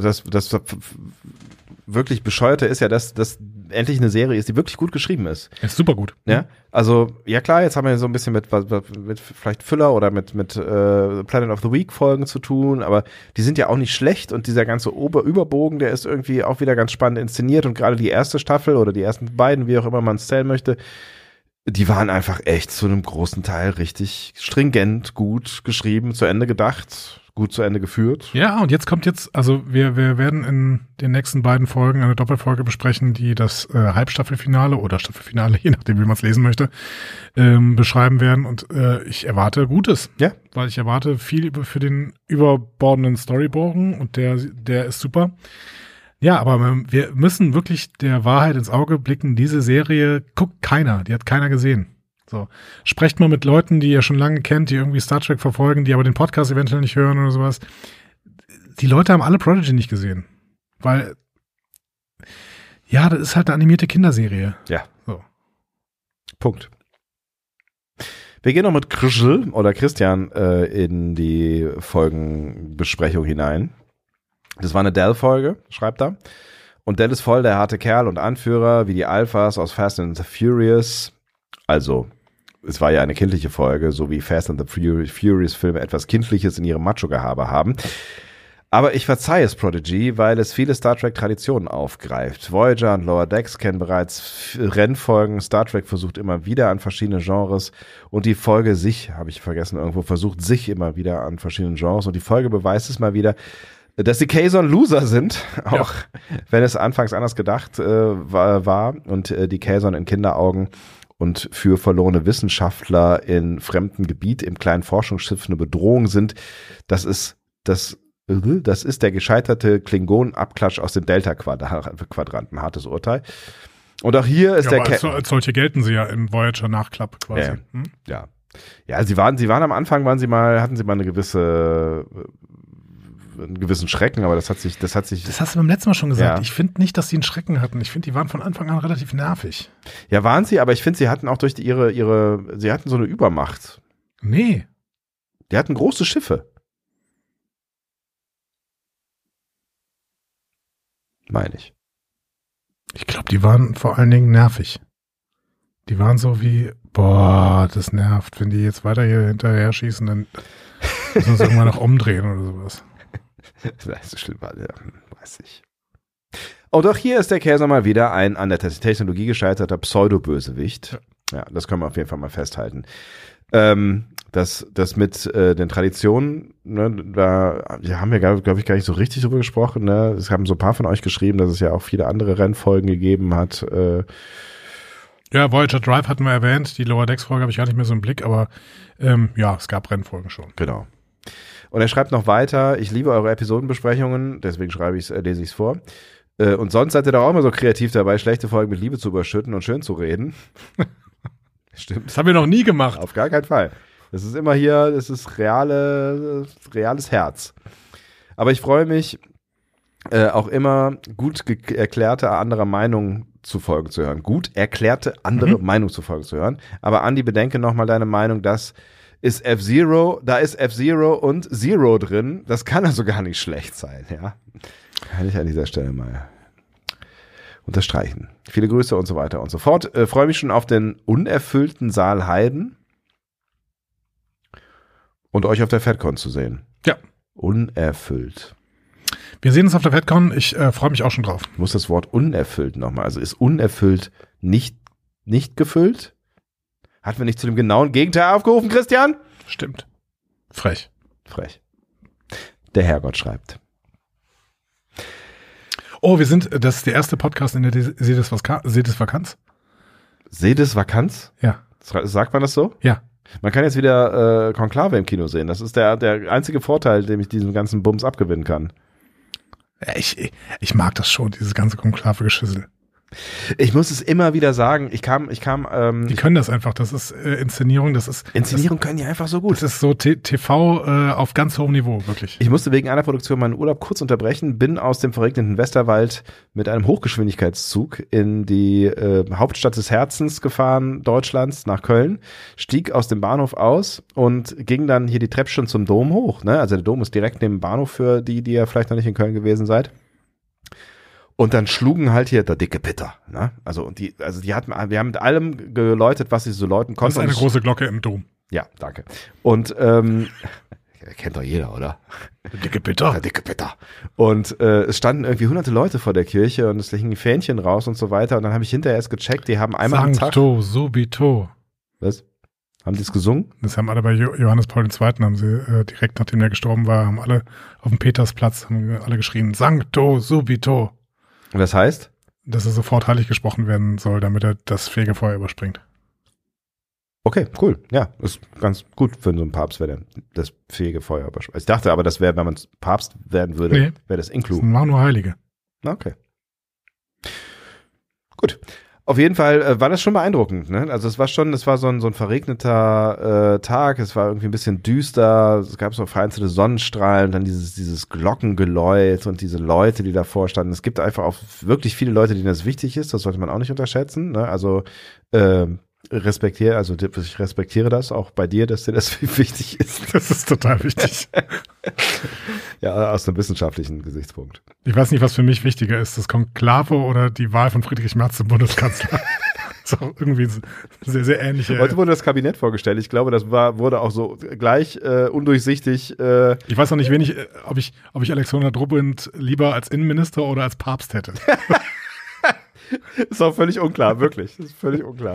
wirklich Bescheuerte ist ja, dass das endlich eine Serie ist, die wirklich gut geschrieben ist. Ist super gut. Ja, also, ja klar, jetzt haben wir so ein bisschen mit vielleicht Füller oder mit Planet of the Week Folgen zu tun, aber die sind ja auch nicht schlecht und dieser ganze Überbogen, der ist irgendwie auch wieder ganz spannend inszeniert und gerade die erste Staffel oder die ersten beiden, wie auch immer man es zählen möchte, die waren einfach echt zu einem großen Teil richtig stringent, gut geschrieben, zu Ende gedacht, gut zu Ende geführt. Ja, und jetzt also wir werden in den nächsten beiden Folgen eine Doppelfolge besprechen, die das Halbstaffelfinale oder Staffelfinale, je nachdem, wie man es lesen möchte, beschreiben werden. Und ich erwarte Gutes. Ja. Weil ich erwarte viel für den überbordenden Storybogen und der ist super. Ja, aber wir müssen wirklich der Wahrheit ins Auge blicken. Diese Serie guckt keiner, die hat keiner gesehen. So, sprecht mal mit Leuten, die ihr schon lange kennt, die irgendwie Star Trek verfolgen, die aber den Podcast eventuell nicht hören oder sowas. Die Leute haben alle Prodigy nicht gesehen. Weil, ja, das ist halt eine animierte Kinderserie. Ja. So. Punkt. Wir gehen noch mit Christian in die Folgenbesprechung hinein. Das war eine Dell-Folge, schreibt er. Und Dell ist voll der harte Kerl und Anführer, wie die Alphas aus Fast and the Furious. Also, es war ja eine kindliche Folge, so wie Fast and the Furious Filme etwas Kindliches in ihrem Macho-Gehabe haben. Aber ich verzeihe es Prodigy, weil es viele Star Trek-Traditionen aufgreift. Voyager und Lower Decks kennen bereits Rennfolgen. Star Trek versucht immer wieder an verschiedene Genres. Und die Folge versucht sich immer wieder an verschiedenen Genres. Und die Folge beweist es mal wieder, dass die Kazon Loser sind, auch wenn es anfangs anders gedacht war und die Kazon in Kinderaugen und für verlorene Wissenschaftler in fremdem Gebiet im kleinen Forschungsschiff eine Bedrohung sind. Das ist das Das ist der gescheiterte Klingonen-Abklatsch aus dem Delta-Quadranten. Hartes Urteil. Und auch hier ist der als solche gelten sie ja im Voyager-Nachklapp quasi. Ja. Ja, sie waren am Anfang, hatten sie mal einen gewissen Schrecken, aber das hat sich. Das hast du beim letzten Mal schon gesagt. Ja. Ich finde nicht, dass sie einen Schrecken hatten. Ich finde, die waren von Anfang an relativ nervig. Ja, waren sie, aber ich finde, sie hatten auch durch sie hatten so eine Übermacht. Nee. Die hatten große Schiffe. Meine ich. Ich glaube, die waren vor allen Dingen nervig. Die waren so wie, boah, das nervt. Wenn die jetzt weiter hier hinterher schießen, dann müssen wir uns irgendwann noch umdrehen oder sowas. Das ist so schlimm, weiß ich. Und auch hier ist der Käser mal wieder ein an der Technologie gescheiterter Pseudo-Bösewicht. Ja, das können wir auf jeden Fall mal festhalten. Das mit den Traditionen, ne, da haben wir, glaube ich, gar nicht so richtig drüber gesprochen. Ne? Es haben so ein paar von euch geschrieben, dass es ja auch viele andere Rennfolgen gegeben hat. Ja, Voyager Drive hatten wir erwähnt. Die Lower Decks Folge habe ich gar nicht mehr so im Blick, aber ja, es gab Rennfolgen schon. Genau. Und er schreibt noch weiter: Ich liebe eure Episodenbesprechungen, deswegen lese ich es vor. Und sonst seid ihr doch auch immer so kreativ dabei, schlechte Folgen mit Liebe zu überschütten und schön zu reden. Stimmt. Das haben wir noch nie gemacht. Auf gar keinen Fall. Das ist immer hier, das ist reales Herz. Aber ich freue mich, auch immer gut erklärte anderer Meinung zu Folgen zu hören. Gut erklärte andere Meinung zu Folgen zu hören. Aber Andi, bedenke nochmal deine Meinung, da ist F-Zero und Zero drin. Das kann also gar nicht schlecht sein, ja. Kann ich an dieser Stelle mal unterstreichen. Viele Grüße und so weiter und so fort. Freue mich schon auf den unerfüllten Saal Heiden und euch auf der FedCon zu sehen. Ja. Unerfüllt. Wir sehen uns auf der FedCon. Ich freue mich auch schon drauf. Ich muss das Wort unerfüllt nochmal. Also ist unerfüllt nicht gefüllt? Hatten wir nicht zu dem genauen Gegenteil aufgerufen, Christian? Stimmt. Frech. Der Herrgott schreibt. Oh, das ist der erste Podcast in der Sedes Vakanz. Sedes Vakanz? Ja. Sagt man das so? Ja. Man kann jetzt wieder Konklave im Kino sehen. Das ist der einzige Vorteil, den ich diesem ganzen Bums abgewinnen kann. Ich mag das schon, dieses ganze Konklave-Geschüssel. Ich muss es immer wieder sagen, ich kam die können das einfach, das ist Inszenierung, Inszenierung können die einfach so gut. Das ist so TV auf ganz hohem Niveau, wirklich. Ich musste wegen einer Produktion meinen Urlaub kurz unterbrechen, bin aus dem verregneten Westerwald mit einem Hochgeschwindigkeitszug in die Hauptstadt des Herzens gefahren, Deutschlands, nach Köln, stieg aus dem Bahnhof aus und ging dann hier die Treppchen zum Dom hoch. Ne? Also der Dom ist direkt neben dem Bahnhof für die ja vielleicht noch nicht in Köln gewesen seid. Und dann schlugen halt hier der dicke Peter, ne? Wir haben mit allem geläutet, was sie so läuten konnten. Das ist eine große Glocke im Dom. Ja, danke. Und kennt doch jeder, oder? Der dicke Peter. Der dicke Peter. Und es standen irgendwie hunderte Leute vor der Kirche und es hingen Fähnchen raus und so weiter. Und dann habe ich hinterher erst gecheckt, die haben einmal am Tag. Sancto subito. Was? Haben die es gesungen? Das haben alle bei Johannes Paul II. Haben sie direkt nachdem er gestorben war, haben alle auf dem Petersplatz haben alle geschrien, Sancto subito. Und das heißt? Dass er sofort heilig gesprochen werden soll, damit er das Fegefeuer überspringt. Okay, cool. Ja, ist ganz gut für so einen Papst, wenn er das Fegefeuer überspringt. Ich dachte aber, das wäre, wenn man Papst werden würde, wäre das inklusive. Das waren nur Heilige. Okay. Gut. Auf jeden Fall war das schon beeindruckend, ne? Also es war so ein verregneter Tag, es war irgendwie ein bisschen düster, es gab so vereinzelte Sonnenstrahlen, dann dieses Glockengeläut und diese Leute, die davor standen. Es gibt einfach auch wirklich viele Leute, denen das wichtig ist, das sollte man auch nicht unterschätzen, ne? Also ich respektiere das auch bei dir, dass dir das wichtig ist. Das ist total wichtig. Ja, aus einem wissenschaftlichen Gesichtspunkt. Ich weiß nicht, was für mich wichtiger ist, das Konklave oder die Wahl von Friedrich Merz zum Bundeskanzler. Das ist auch irgendwie sehr, sehr ähnliche. Heute wurde das Kabinett vorgestellt. Ich glaube, das wurde auch so gleich undurchsichtig. Ich weiß noch nicht wenig, ob ich Alexander Dobrindt lieber als Innenminister oder als Papst hätte. Ist auch völlig unklar, wirklich. Das ist völlig unklar.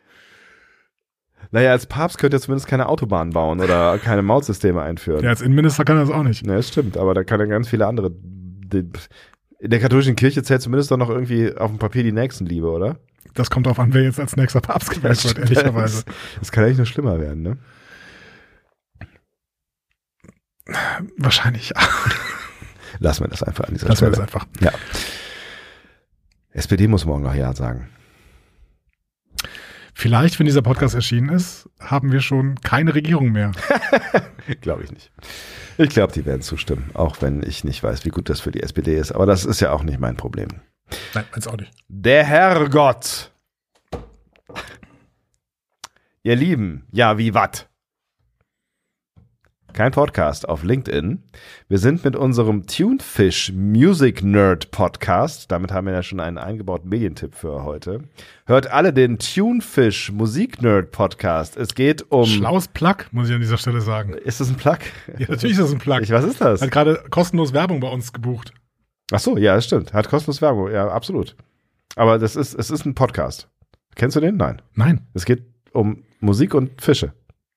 Naja, als Papst könnte er zumindest keine Autobahnen bauen oder keine Mautsysteme einführen. Ja, als Innenminister kann er das auch nicht. Ja, das stimmt, aber da kann er ganz viele andere. In der katholischen Kirche zählt zumindest doch noch irgendwie auf dem Papier die Nächstenliebe, oder? Das kommt darauf an, wer jetzt als nächster Papst gewählt wird, ehrlicherweise. Das kann eigentlich nur schlimmer werden, ne? Wahrscheinlich. Lassen wir das einfach an dieser Lassen wir Stelle. das einfach. Ja. SPD muss morgen noch Ja sagen. Vielleicht, wenn dieser Podcast erschienen ist, haben wir schon keine Regierung mehr. Glaube ich nicht. Ich glaube, die werden zustimmen, auch wenn ich nicht weiß, wie gut das für die SPD ist. Aber das ist ja auch nicht mein Problem. Nein, meins auch nicht. Der Herrgott. Ihr Lieben, ja, wie wat? Kein Podcast auf LinkedIn. Wir sind mit unserem Tunefish Music Nerd Podcast, damit haben wir ja schon einen eingebauten Medientipp für heute. Hört alle den Tunefish Musik Nerd Podcast. Es geht um... Schlaues Plug, muss ich an dieser Stelle sagen. Ist das ein Plug? Ja, natürlich ist das ein Plug. Was ist das? Hat gerade kostenlos Werbung bei uns gebucht. Ach so, ja, das stimmt. Hat kostenlos Werbung, ja, absolut. Aber es ist ein Podcast. Kennst du den? Nein. Nein. Es geht um Musik und Fische.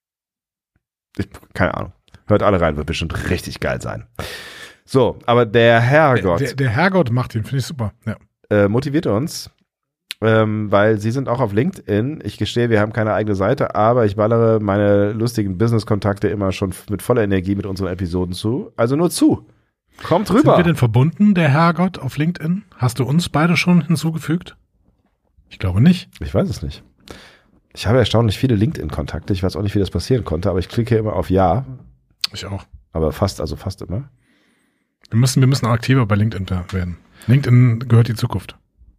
Keine Ahnung. Hört alle rein, wird bestimmt richtig geil sein. So, aber der Herrgott Der Herrgott macht ihn, finde ich super. Ja. motiviert uns, weil sie sind auch auf LinkedIn. Ich gestehe, wir haben keine eigene Seite, aber ich ballere meine lustigen Business-Kontakte immer schon mit voller Energie mit unseren Episoden zu. Also nur zu. Kommt rüber. Sind wir denn verbunden, der Herrgott, auf LinkedIn? Hast du uns beide schon hinzugefügt? Ich glaube nicht. Ich weiß es nicht. Ich habe erstaunlich viele LinkedIn-Kontakte. Ich weiß auch nicht, wie das passieren konnte, aber ich klicke immer auf Ja. Ich auch. Aber fast immer. Wir müssen aktiver bei LinkedIn werden. LinkedIn gehört die Zukunft.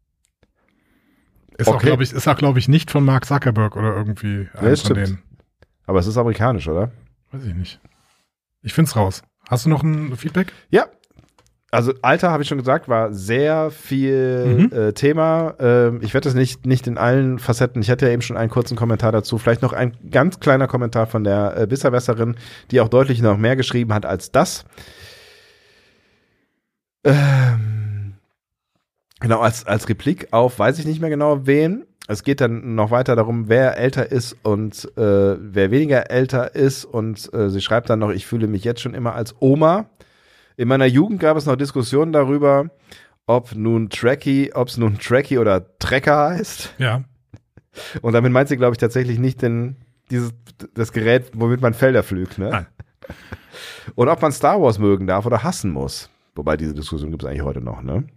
Ist Okay. auch, glaube ich, nicht von Mark Zuckerberg oder irgendwie Nee, eins von stimmt. denen. Aber es ist amerikanisch, oder? Weiß ich nicht. Ich find's raus. Hast du noch ein Feedback? Ja. Also Alter, habe ich schon gesagt, war sehr viel Thema. Ich werde das nicht in allen Facetten. Ich hatte ja eben schon einen kurzen Kommentar dazu. Vielleicht noch ein ganz kleiner Kommentar von der Besserwisserin, die auch deutlich noch mehr geschrieben hat als das. Genau, als Replik auf, weiß ich nicht mehr genau wen. Es geht dann noch weiter darum, wer älter ist und wer weniger älter ist. Und sie schreibt dann noch, ich fühle mich jetzt schon immer als Oma. In meiner Jugend gab es noch Diskussionen darüber, ob es nun Trekkie oder Trekker heißt. Ja. Und damit meint sie, glaube ich, tatsächlich nicht das Gerät, womit man Felder pflügt. Ne? Nein. Und ob man Star Wars mögen darf oder hassen muss. Wobei diese Diskussion gibt es eigentlich heute noch, ne?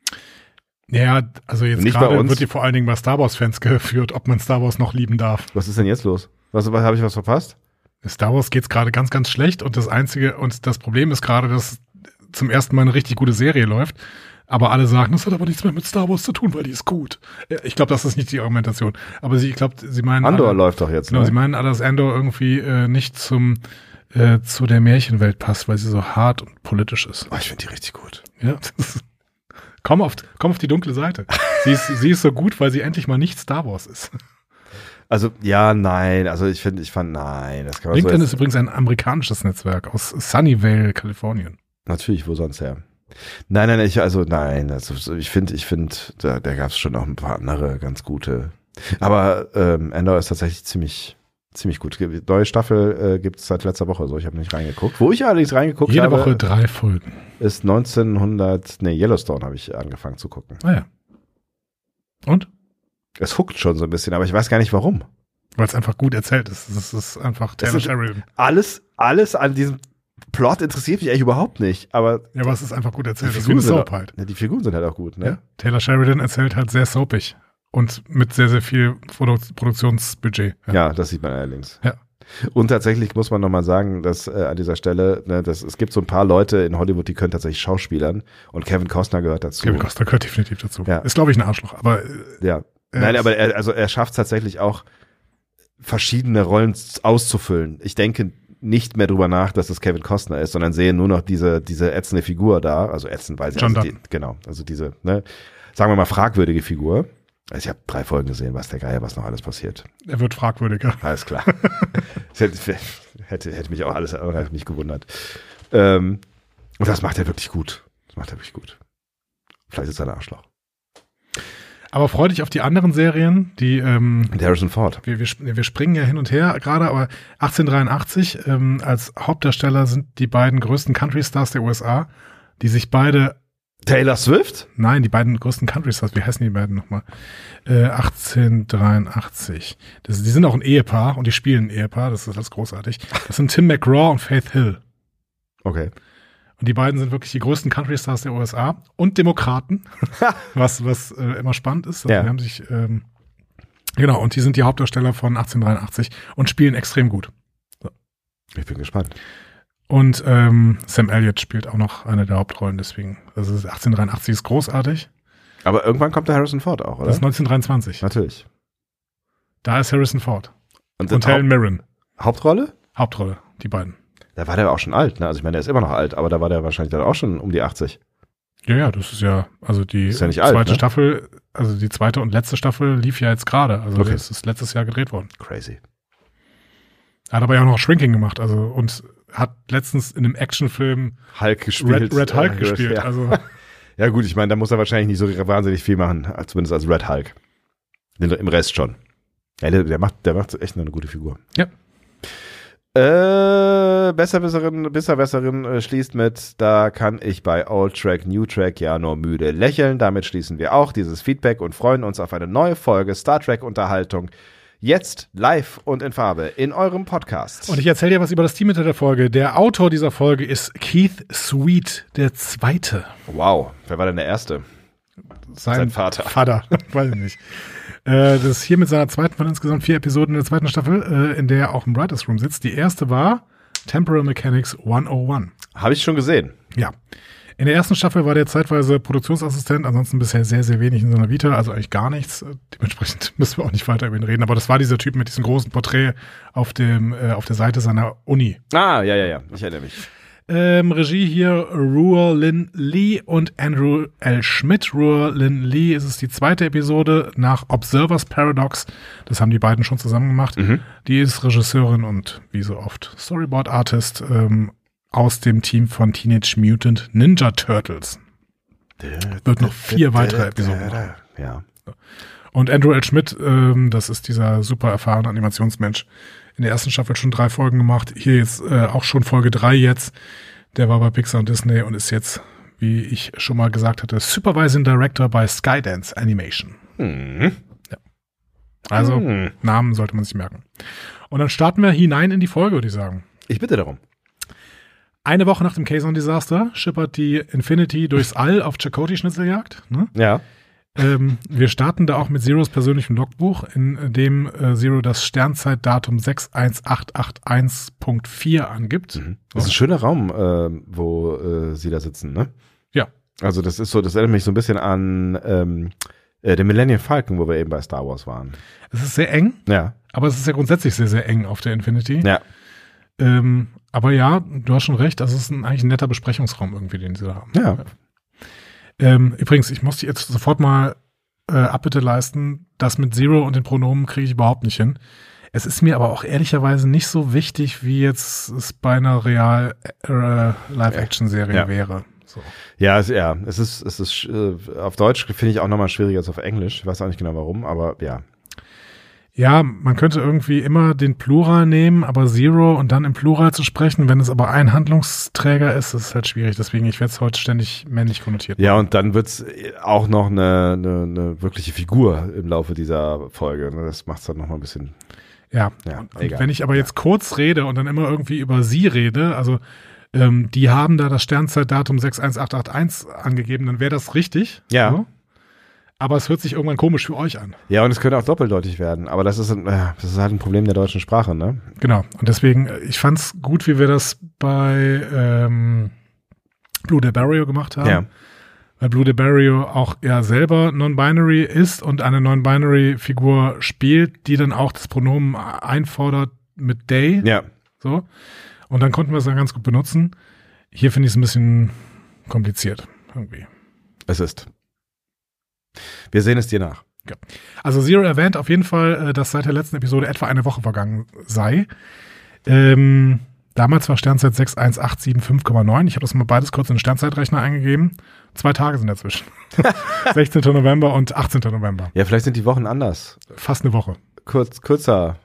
Ja, also jetzt Nicht bei gerade uns. wird die vor allen Dingen bei Star Wars-Fans geführt, ob man Star Wars noch lieben darf. Was ist denn jetzt los? Habe ich was verpasst? Star Wars geht's gerade ganz, ganz schlecht und das Problem ist gerade, dass zum ersten Mal eine richtig gute Serie läuft, aber alle sagen, das hat aber nichts mehr mit Star Wars zu tun, weil die ist gut. Ich glaube, das ist nicht die Argumentation. Aber ich glaube, sie meinen Andor alle, läuft doch jetzt, genau, ne? sie meinen alle, dass Andor irgendwie nicht zu der Märchenwelt passt, weil sie so hart und politisch ist. Oh, ich finde die richtig gut. Ja, komm auf die dunkle Seite. Sie ist so gut, weil sie endlich mal nicht Star Wars ist. Also, ja, nein. Also, ich fand, nein. Das kann man LinkedIn so ist übrigens ein amerikanisches Netzwerk aus Sunnyvale, Kalifornien. Natürlich, wo sonst her? Nein. Also, ich finde, da gab es schon noch ein paar andere ganz gute. Aber Andor ist tatsächlich ziemlich gut. Neue Staffel gibt es seit letzter Woche so. Ich habe nicht reingeguckt. Wo ich allerdings reingeguckt Jede habe, Woche 3 Folgen. ist Yellowstone habe ich angefangen zu gucken. Ah ja. Und? Es huckt schon so ein bisschen, aber ich weiß gar nicht warum. Weil es einfach gut erzählt ist. Es ist einfach Taylor Sheridan. Alles an diesem Plot interessiert mich eigentlich überhaupt nicht, aber Ja, aber es ist einfach gut die erzählt. Das ist wie eine Figuren, Soap halt. die Figuren sind halt auch gut, ne? Ja. Taylor Sheridan erzählt halt sehr soapig. Und mit sehr, sehr viel Produktionsbudget. Ja, das sieht man allerdings. Ja. Und tatsächlich muss man nochmal sagen, dass an dieser Stelle, ne, es gibt so ein paar Leute in Hollywood, die können tatsächlich Schauspielern und Kevin Costner gehört dazu. Kevin Costner gehört definitiv dazu. Ja. Ist, glaube ich, ein Arschloch. Aber Ja. Nein, aber er schafft es tatsächlich auch, verschiedene Rollen auszufüllen. Ich denke nicht mehr drüber nach, dass es Kevin Costner ist, sondern sehe nur noch diese ätzende Figur da, also ätzend, weil sie John also Dutton. genau, also diese, ne, sagen wir mal fragwürdige Figur. Also ich habe 3 Folgen gesehen, was der Geier, was noch alles passiert. er wird fragwürdiger. Alles klar. Das hätte mich auch alles nicht gewundert. Und das macht er wirklich gut. Vielleicht ist er ein Arschloch. Aber freu dich auf die anderen Serien, die Und Harrison Ford. wir springen ja hin und her gerade, aber 1883 als Hauptdarsteller sind die beiden größten Country-Stars der USA, die sich beide Taylor Swift? Nein, die beiden größten Country-Stars, wie heißen die beiden nochmal? 1883. Die sind auch ein Ehepaar und die spielen ein Ehepaar, das ist alles großartig. Das sind Tim McGraw und Faith Hill. Okay. Und die beiden sind wirklich die größten Country-Stars der USA und Demokraten, was immer spannend ist. Also Ja. die haben sich, genau, und die sind die Hauptdarsteller von 1883 und spielen extrem gut. Ich bin gespannt. Und Sam Elliott spielt auch noch eine der Hauptrollen, deswegen. Also 1883 ist großartig. Aber irgendwann kommt der Harrison Ford auch, oder? Das ist 1923. Natürlich. Da ist Harrison Ford. Und Und Helen Mirren. Hauptrolle? Hauptrolle, die beiden. Da war der auch schon alt, ne? Also ich meine, der ist immer noch alt, aber da war der wahrscheinlich dann auch schon um die 80. Ja, das ist ja, also die Ist ja nicht alt, zweite ne? Staffel, also die zweite und letzte Staffel lief ja jetzt gerade. Also Okay. das ist letztes Jahr gedreht worden. Crazy. Er hat aber ja auch noch Shrinking gemacht, also und hat letztens in einem Actionfilm Hulk gespielt. Red Hulk gespielt. Ja. Also Ja gut, ich meine, da muss er wahrscheinlich nicht so wahnsinnig viel machen, zumindest als Red Hulk. Im Rest schon. Ja, der macht echt eine gute Figur. Ja. Besserwisserin schließt mit, da kann ich bei Old Track, New Track ja nur müde lächeln. Damit schließen wir auch dieses Feedback und freuen uns auf eine neue Folge Star Trek Unterhaltung. Jetzt live und in Farbe in eurem Podcast. und ich erzähle dir was über das Team hinter der Folge. Der Autor dieser Folge ist Keith Sweet, der Zweite. Wow, wer war denn der Erste? Sein Vater. Vater, weiß ich nicht. Das ist hier mit seiner zweiten von insgesamt 4 Episoden in der zweiten Staffel, in der er auch im Writers Room sitzt. Die erste war Temporal Mechanics 101. Habe ich schon gesehen. Ja. In der ersten Staffel war der zeitweise Produktionsassistent, ansonsten bisher sehr, sehr wenig in seiner Vita, also eigentlich gar nichts. Dementsprechend müssen wir auch nicht weiter über ihn reden. Aber das war dieser Typ mit diesem großen Porträt auf der Seite seiner Uni. Ah, ja, ich erinnere mich. Regie hier Ruor Lin Lee und Andrew L. Schmidt. Ruor Lin Lee ist es die zweite Episode nach Observer's Paradox. Das haben die beiden schon zusammen gemacht. Die ist Regisseurin und wie so oft Storyboard-Artist aus dem Team von Teenage Mutant Ninja Turtles. Wird noch 4 weitere Episoden machen. Ja. Und Andrew L. Schmidt, das ist dieser super erfahrene Animationsmensch, in der ersten Staffel schon 3 Folgen gemacht. Hier jetzt auch schon Folge 3 jetzt. Der war bei Pixar und Disney und ist jetzt, wie ich schon mal gesagt hatte, Supervising Director bei Skydance Animation. Ja. Also, Namen sollte man sich merken. Und dann starten wir hinein in die Folge, würde ich sagen. Ich bitte darum. Eine Woche nach dem Kazon-Desaster schippert die Infinity durchs All auf Chakotay-Schnitzeljagd. Ne? Ja. Wir starten da auch mit Zeros persönlichem Logbuch, in dem Zero das Sternzeitdatum 61881.4 angibt. Das ist ein schöner Raum, wo sie da sitzen, ne? Ja. Also das ist so, das erinnert mich so ein bisschen an den Millennium Falcon, wo wir eben bei Star Wars waren. Es ist sehr eng, Ja. aber es ist ja grundsätzlich sehr, sehr eng auf der Infinity. Ja. Aber ja, du hast schon recht, das ist eigentlich ein netter Besprechungsraum irgendwie, den sie da haben. Ja. Übrigens, ich muss dir jetzt sofort mal Abbitte leisten, das mit Zero und den Pronomen kriege ich überhaupt nicht hin. Es ist mir aber auch ehrlicherweise nicht so wichtig, wie jetzt es bei einer Real-Live-Action-Serie wäre. So. Ja, es ist auf Deutsch finde ich auch nochmal schwieriger als auf Englisch. Ich weiß auch nicht genau warum, aber ja. Ja, man könnte irgendwie immer den Plural nehmen, aber Zero und dann im Plural zu sprechen, wenn es aber ein Handlungsträger ist, ist halt schwierig. Deswegen, ich werde es heute ständig männlich konnotiert. Ja, und dann wird's auch noch eine wirkliche Figur im Laufe dieser Folge. Das macht's dann nochmal ein bisschen. Ja, Ja, und egal. wenn ich aber jetzt kurz rede und dann immer irgendwie über sie rede, also die haben da das Sternzeitdatum 61881 angegeben, dann wäre das richtig. Ja. So. Aber es hört sich irgendwann komisch für euch an. Ja, und es könnte auch doppeldeutig werden, aber das ist halt ein Problem der deutschen Sprache, ne? Genau. Und deswegen, ich fand's gut, wie wir das bei Blue de Barrio gemacht haben. Ja. Weil Blue de Barrio auch ja selber non-binary ist und eine non-binary-Figur spielt, die dann auch das Pronomen einfordert mit they. Ja. So. Und dann konnten wir es dann ganz gut benutzen. Hier finde ich es ein bisschen kompliziert irgendwie. Es ist. Wir sehen es dir nach. Ja. Also Zero erwähnt auf jeden Fall, dass seit der letzten Episode etwa eine Woche vergangen sei. Damals war Sternzeit 61875,9. Ich habe das mal beides kurz in den Sternzeitrechner eingegeben. 2 Tage sind dazwischen. 16. November und 18. November. Ja, vielleicht sind die Wochen anders. Fast eine Woche. Kürzer.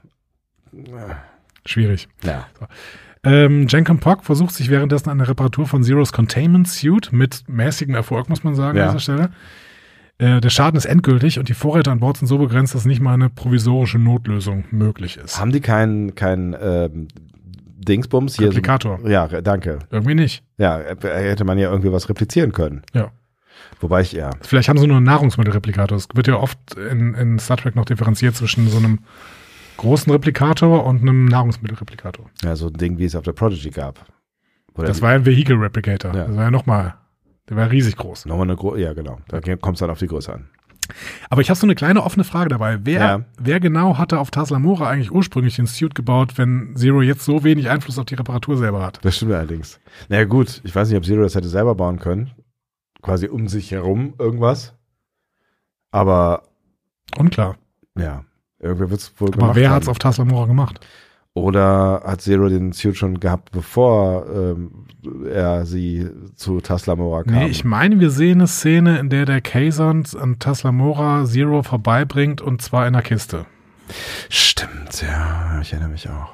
Schwierig. Ja. Jenkin Pock versucht sich währenddessen eine Reparatur von Zeros Containment Suit mit mäßigem Erfolg, muss man sagen, Ja. an dieser Stelle. Der Schaden ist endgültig und die Vorräte an Bord sind so begrenzt, dass nicht mal eine provisorische Notlösung möglich ist. Haben die kein Dingsbums hier. Replikator. So, ja, danke. Irgendwie nicht. Ja, hätte man ja irgendwie was replizieren können. Ja. Wobei ich, ja. Vielleicht haben sie nur einen Nahrungsmittelreplikator. Es wird ja oft in Star Trek noch differenziert zwischen so einem großen Replikator und einem Nahrungsmittelreplikator. Ja, so ein Ding, wie es auf der Prodigy gab. Oder Das war ja ein Vehicle Replicator. Ja. Das war ja nochmal, der war riesig groß. Nochmal ja, genau. Da kommt es dann auf die Größe an. Aber ich habe so eine kleine offene Frage dabei. Wer genau hatte auf Tasla Mora eigentlich ursprünglich den Suit gebaut, wenn Zero jetzt so wenig Einfluss auf die Reparatur selber hat? Das stimmt allerdings. Naja gut, ich weiß nicht, ob Zero das hätte selber bauen können. Quasi um sich herum irgendwas. Aber Unklar. ja, irgendwer wird es wohl gemacht Aber wer haben. hat es auf Tasla Mora gemacht? Oder hat Zero den Suit schon gehabt, bevor er sie zu Tasla Mora kam? Nee, ich meine, wir sehen eine Szene, in der Kazon an Tasla Mora Zero vorbeibringt und zwar in einer Kiste. Stimmt, ja, ich erinnere mich auch.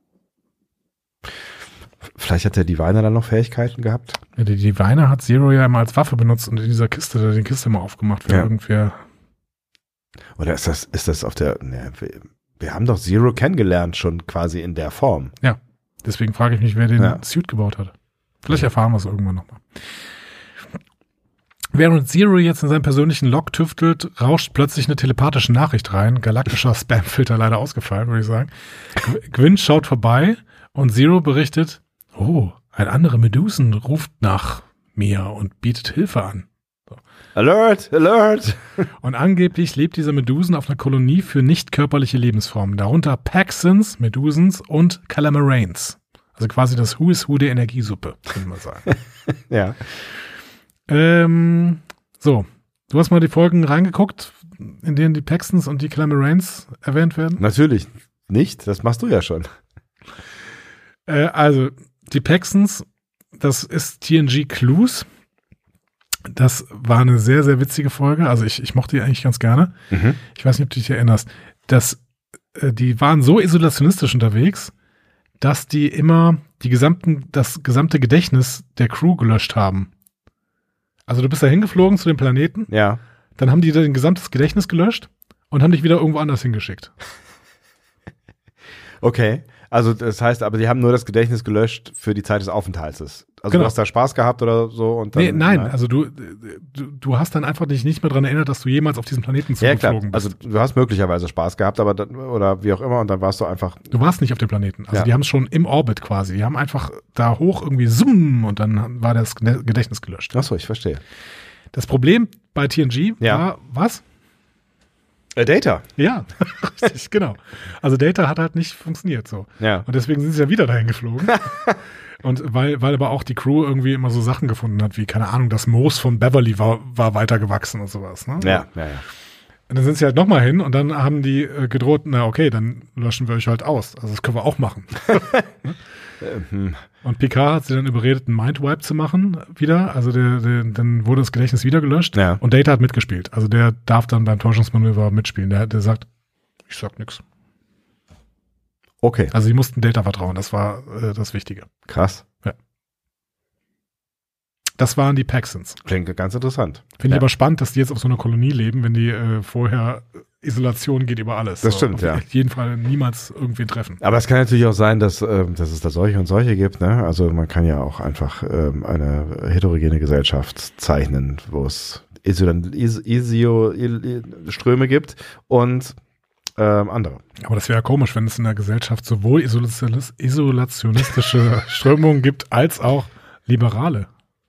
Vielleicht hat der Diviner dann noch Fähigkeiten gehabt? Ja, die Diviner hat Zero ja immer als Waffe benutzt und in dieser Kiste, die Kiste mal aufgemacht, wenn Ja. irgendwer. Oder ist das auf der, ne, wir haben doch Zero kennengelernt schon quasi in der Form. Deswegen frage ich mich, wer den Ja. Suit gebaut hat. Vielleicht erfahren wir es irgendwann nochmal. Während Zero jetzt in seinem persönlichen Log tüftelt, rauscht plötzlich eine telepathische Nachricht rein. Galaktischer Spamfilter leider ausgefallen, würde ich sagen. Gwyn schaut vorbei und Zero berichtet, oh, ein anderer Medusen ruft nach mir und bietet Hilfe an. Alert, alert! Und angeblich lebt dieser Medusen auf einer Kolonie für nicht körperliche Lebensformen, darunter Paxons, Medusens und Calamarains. Also quasi das Who is Who der Energiesuppe, können wir sagen. Ja. So, du hast mal die Folgen reingeguckt, in denen die Paxons und die Calamarains erwähnt werden? Natürlich nicht, das machst du ja schon. Also, die Paxons, das ist TNG Clues. Das war eine sehr, sehr witzige Folge. Also ich mochte die eigentlich ganz gerne. Mhm. Ich weiß nicht, ob du dich erinnerst. Die waren so isolationistisch unterwegs, dass die immer das gesamte Gedächtnis der Crew gelöscht haben. Also du bist da hingeflogen zu dem Planeten, Ja. dann haben die dein gesamtes Gedächtnis gelöscht und haben dich wieder irgendwo anders hingeschickt. Okay. Also das heißt, aber die haben nur das Gedächtnis gelöscht für die Zeit des Aufenthaltes. Also Genau. du hast da Spaß gehabt oder so und dann. Nee, nein, also du hast dann einfach dich nicht mehr dran erinnert, dass du jemals auf diesem Planeten ja, klar. zugeflogen bist. Also du hast möglicherweise Spaß gehabt, aber dann, oder wie auch immer, und dann warst du einfach. Du warst nicht auf dem Planeten. Also Ja. die haben es schon im Orbit quasi. Die haben einfach da hoch irgendwie zoom und dann war das Gedächtnis gelöscht. Achso, ich verstehe. Das Problem bei TNG Ja. war, was? Data. Ja, richtig, genau. Also Data hat halt nicht funktioniert so. Ja. Und deswegen sind sie ja wieder dahin geflogen. Und weil aber auch die Crew irgendwie immer so Sachen gefunden hat, wie, keine Ahnung, das Moos von Beverly war weitergewachsen und sowas. Ne? Ja. Und dann sind sie halt nochmal hin und dann haben die gedroht, na okay, dann löschen wir euch halt aus. Also das können wir auch machen. Und Picard hat sie dann überredet, einen Mindwipe zu machen wieder. Also dann wurde das Gedächtnis wieder gelöscht. Ja. Und Data hat mitgespielt. Also der darf dann beim Täuschungsmanöver mitspielen. Der sagt, ich sag nix. Okay, Also die mussten Data vertrauen. Das war das Wichtige. krass. Das waren die Paxons. Klingt ganz interessant. Finde ich Ja. aber spannend, dass die jetzt auf so einer Kolonie leben, wenn die vorher Isolation geht über alles. Das stimmt, ja. Auf jeden Fall niemals irgendwen treffen. Aber es kann natürlich auch sein, dass es da solche und solche gibt. Ne? Also man kann ja auch einfach eine heterogene Gesellschaft zeichnen, wo es Ströme gibt und andere. Aber das wäre ja komisch, wenn es in der Gesellschaft sowohl isolationistische Strömungen gibt, als auch liberale.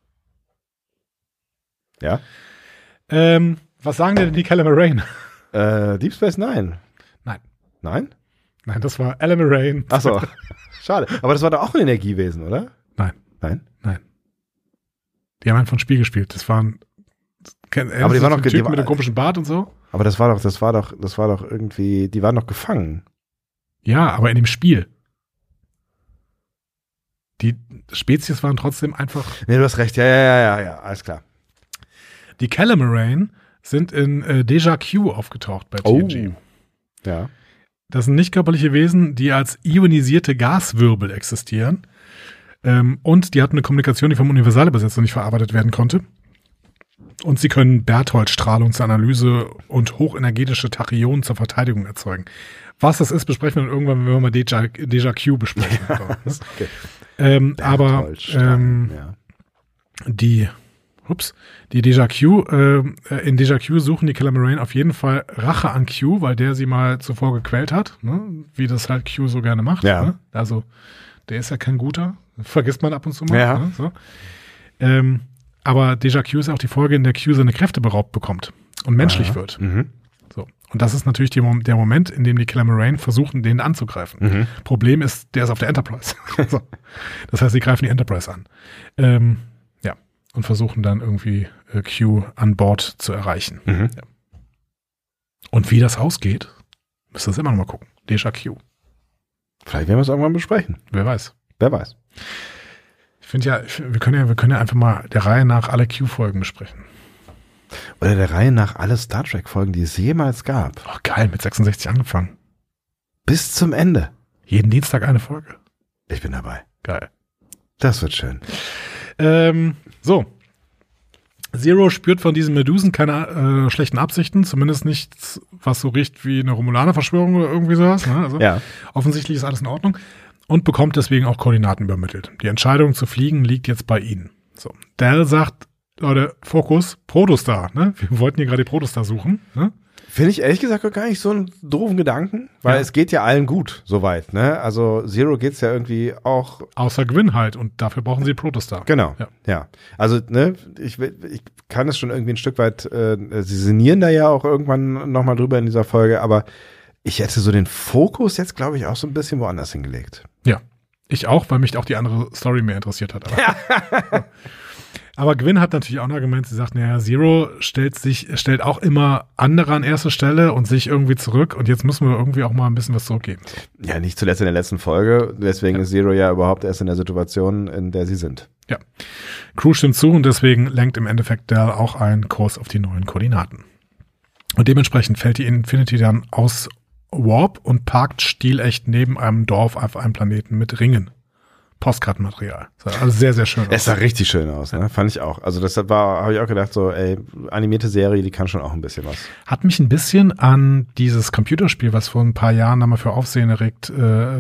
Ja. Was sagen denn die Calamarain? Deep Space Nine. Nein. Nein? Nein, das war Calamarain. Achso, schade. Aber das war doch auch ein Energiewesen, oder? Nein. Nein? Die haben einfach ein Spiel gespielt. Das waren Aber die waren noch Typen mit dem komischen Bart und so. Aber das war doch irgendwie, die waren noch gefangen. Ja, aber in dem Spiel. Die Spezies waren trotzdem einfach. Nee, du hast recht. Ja, alles klar. Die Calamarain sind in Deja Q aufgetaucht bei TNG. Ja. Das sind nicht körperliche Wesen, die als ionisierte Gaswirbel existieren. Und die hatten eine Kommunikation, die vom Universalübersetzer nicht verarbeitet werden konnte. Und sie können Berthold-Strahlung zur Analyse und hochenergetische Tachyonen zur Verteidigung erzeugen. Was das ist, besprechen wir dann irgendwann, wenn wir mal Déjà-Q besprechen. Okay. Aber Ja. die Déjà-Q, in Déjà-Q suchen die Killer Moraine auf jeden Fall Rache an Q, weil der sie mal zuvor gequält hat, ne? Wie das halt Q so gerne macht. Ja. Ne? Also, der ist ja kein guter, vergisst man ab und zu mal. Ja. Ne? So. Aber Déjà-Q ist auch die Folge, in der Q seine Kräfte beraubt bekommt und menschlich wird. Mhm. So. Und das ist natürlich der Moment, in dem die Killer Moraine versuchen, den anzugreifen. Mhm. Problem ist, der ist auf der Enterprise. So. Das heißt, sie greifen die Enterprise an. Ja. Und versuchen dann irgendwie Q an Bord zu erreichen. Mhm. Ja. Und wie das ausgeht, müsst ihr das immer noch mal gucken. Déjà-Q. Vielleicht werden wir es irgendwann besprechen. Wer weiß. Wer weiß. Ich finde ja, wir können ja einfach mal der Reihe nach alle Q-Folgen besprechen. Oder der Reihe nach alle Star Trek-Folgen, die es jemals gab. Oh, geil, mit 66 angefangen. Bis zum Ende. Jeden Dienstag eine Folge. Ich bin dabei. Geil. Das wird schön. So. Zero spürt von diesen Medusen keine schlechten Absichten, zumindest nichts, was so riecht wie eine Romulaner-Verschwörung oder irgendwie sowas. Ne? Also Ja. offensichtlich ist alles in Ordnung und bekommt deswegen auch Koordinaten übermittelt. Die Entscheidung zu fliegen liegt jetzt bei ihnen. So. Dal sagt, Leute, Fokus, Protostar. Ne? Wir wollten hier gerade die Protostar suchen. Ne? Finde ich ehrlich gesagt auch gar nicht so einen doofen Gedanken, weil Ja. es geht ja allen gut, soweit, ne? Also Zero geht's ja irgendwie auch, Außer Gwyn halt und dafür brauchen sie Protostar. genau, Ja. ja. Also, ne, ich kann es schon irgendwie ein Stück weit, sie sinnieren da ja auch irgendwann nochmal drüber in dieser Folge, aber ich hätte so den Fokus jetzt, glaube ich, auch so ein bisschen woanders hingelegt. Ja, ich auch, weil mich auch die andere Story mehr interessiert hat. Aber Gwyn hat natürlich auch ein Argument, sie sagt, naja, Zero stellt auch immer andere an erste Stelle und sich irgendwie zurück und jetzt müssen wir irgendwie auch mal ein bisschen was zurückgeben. Ja, nicht zuletzt in der letzten Folge, deswegen ist Zero ja überhaupt erst in der Situation, in der sie sind. Ja. Crew stimmt zu und deswegen lenkt im Endeffekt Dal auch einen Kurs auf die neuen Koordinaten. Und dementsprechend fällt die Infinity dann aus Warp und parkt stilecht neben einem Dorf auf einem Planeten mit Ringen. Postkartenmaterial. Sah also sehr, sehr schön aus. Es sah richtig schön aus, ne? Fand ich auch. Also das habe ich auch gedacht, so, ey, animierte Serie, die kann schon auch ein bisschen was. Hat mich ein bisschen an dieses Computerspiel, was vor ein paar Jahren einmal für Aufsehen erregt,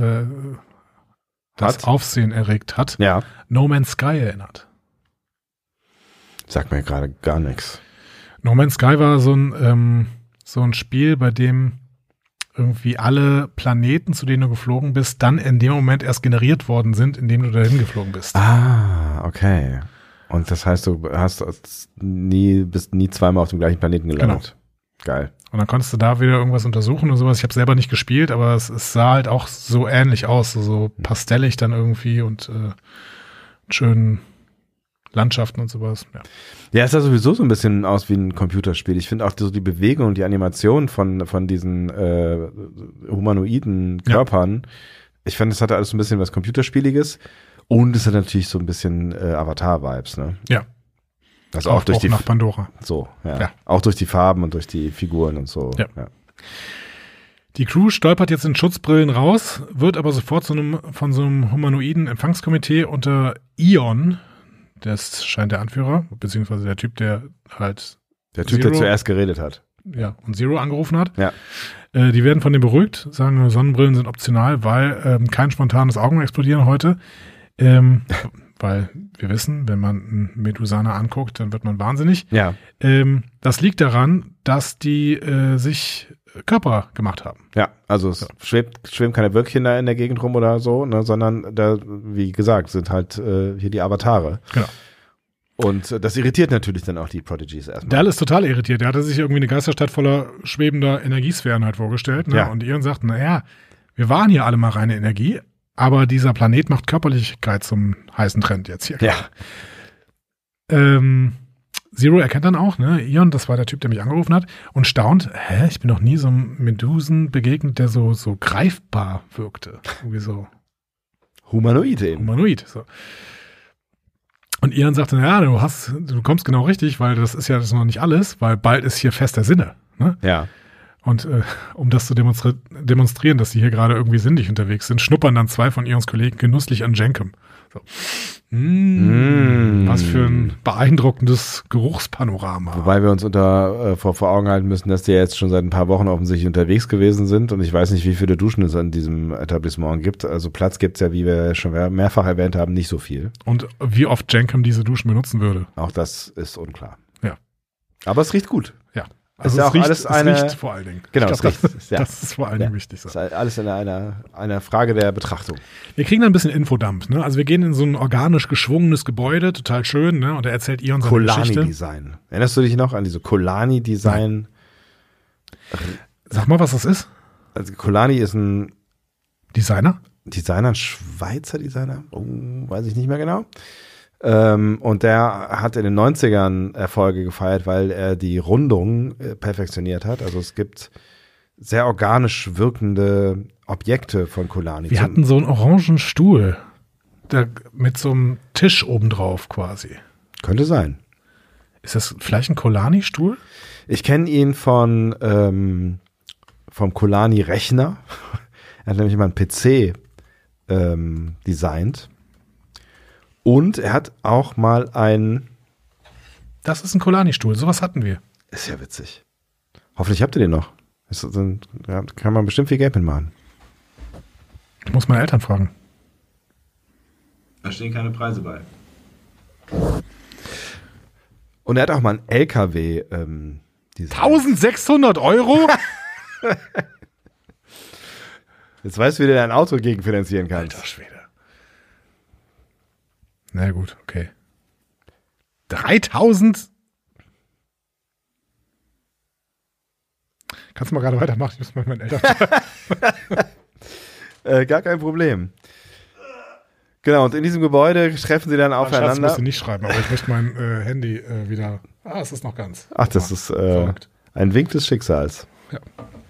Aufsehen erregt hat, Ja. No Man's Sky erinnert. Sagt mir gerade gar nichts. No Man's Sky war so ein Spiel, bei dem irgendwie alle Planeten, zu denen du geflogen bist, dann in dem Moment erst generiert worden sind, in dem du dahin geflogen bist. Ah, okay. Und das heißt, du bist nie zweimal auf dem gleichen Planeten gelandet. Geil. Und dann konntest du da wieder irgendwas untersuchen und sowas. Ich habe selber nicht gespielt, aber es sah halt auch so ähnlich aus, so pastellig dann irgendwie und schönen Landschaften und sowas. Ja. Ja, es sah sowieso so ein bisschen aus wie ein Computerspiel. Ich finde auch so die Bewegung und die Animation von diesen humanoiden Körpern, ich fand, es hatte alles so ein bisschen was Computerspieliges und es hat natürlich so ein bisschen Avatar-Vibes, ne? Ja. Also auch durch die nach Pandora. so, ja. Ja. Auch durch die Farben und durch die Figuren und so. Ja. Die Crew stolpert jetzt in Schutzbrillen raus, wird aber sofort von so einem humanoiden Empfangskomitee unter Ion, das scheint der Anführer, beziehungsweise der Typ, der halt Der Typ, der zuerst geredet hat. ja, und Zero angerufen hat. Ja. Die werden von dem beruhigt, sagen, Sonnenbrillen sind optional, weil kein spontanes Augenexplodieren heute. Weil wir wissen, wenn man einen Medusaner anguckt, dann wird man wahnsinnig. Ja. Das liegt daran, dass die sich Körper gemacht haben. Ja, also es schweben keine Wölkchen da in der Gegend rum oder so, ne, sondern da, wie gesagt, sind halt hier die Avatare. Genau. Und das irritiert natürlich dann auch die Prodigies erstmal. Dal ist total irritiert. Der hatte sich irgendwie eine Geisterstadt voller schwebender Energiesphären halt vorgestellt. Ne? Ja. Und Ion sagt, naja, wir waren hier alle mal reine Energie, aber dieser Planet macht Körperlichkeit zum heißen Trend jetzt hier. Ja. Zero erkennt dann auch, ne, Ion, das war der Typ, der mich angerufen hat, und staunt, ich bin noch nie so einem Medusen begegnet, der so greifbar wirkte. Irgendwie so Humanoid eben. humanoid. So. Und Ion sagte, ja, du kommst genau richtig, weil das ist ja das noch nicht alles, weil bald ist hier fester Sinne. Ne? Ja. Und um das zu demonstrieren, dass sie hier gerade irgendwie sinnlich unterwegs sind, schnuppern dann zwei von Ions Kollegen genüsslich an Jenkem. So. Was für ein beeindruckendes Geruchspanorama. Wobei wir uns vor Augen halten müssen, dass die jetzt schon seit ein paar Wochen offensichtlich unterwegs gewesen sind und ich weiß nicht, wie viele Duschen es an diesem Etablissement gibt. Also Platz gibt's ja, wie wir schon mehrfach erwähnt haben, nicht so viel. Und wie oft Jenkem diese Duschen benutzen würde. Auch das ist unklar. Ja. Aber es riecht gut. Ja. Also es riecht vor allen Dingen. Genau, ich glaub, es riecht, das ist vor allen Dingen wichtig. So. Das ist alles in einer Frage der Betrachtung. Wir kriegen da ein bisschen Infodump. Ne? Also wir gehen in so ein organisch geschwungenes Gebäude, total schön. Ne? Und er erzählt ihr seine Geschichte. Kolani-Design. Erinnerst du dich noch an diese Kolani-Design? Sag mal, was das ist. Also Kolani ist ein Designer, ein Schweizer Designer. Oh, weiß ich nicht mehr genau. Und der hat in den 90ern Erfolge gefeiert, weil er die Rundung perfektioniert hat. Also es gibt sehr organisch wirkende Objekte von Kolani. Wir hatten so einen orangen Stuhl mit so einem Tisch obendrauf quasi. Könnte sein. Ist das vielleicht ein Kolani-Stuhl? Ich kenne ihn vom Kolani-Rechner. Er hat nämlich mal einen PC designt. Und er hat auch mal Das ist ein Kolani-Stuhl, sowas hatten wir. Ist ja witzig. Hoffentlich habt ihr den noch. Kann man bestimmt viel Geld mitmachen. Ich muss meine Eltern fragen. Da stehen keine Preise bei. Und er hat auch mal einen LKW. 1600 €? Jetzt weißt du, wie du dein Auto gegenfinanzieren kannst. Alter Schwede. Na gut, okay. 3000? Kannst du mal gerade weitermachen? Ich muss mal mit meinen Eltern gar kein Problem. Genau, und in diesem Gebäude treffen sie dann aufeinander. Ich musst du nicht schreiben, aber ich möchte mein Handy wieder... es ist noch ganz. Ach, das ist ein Wink des Schicksals. Ja.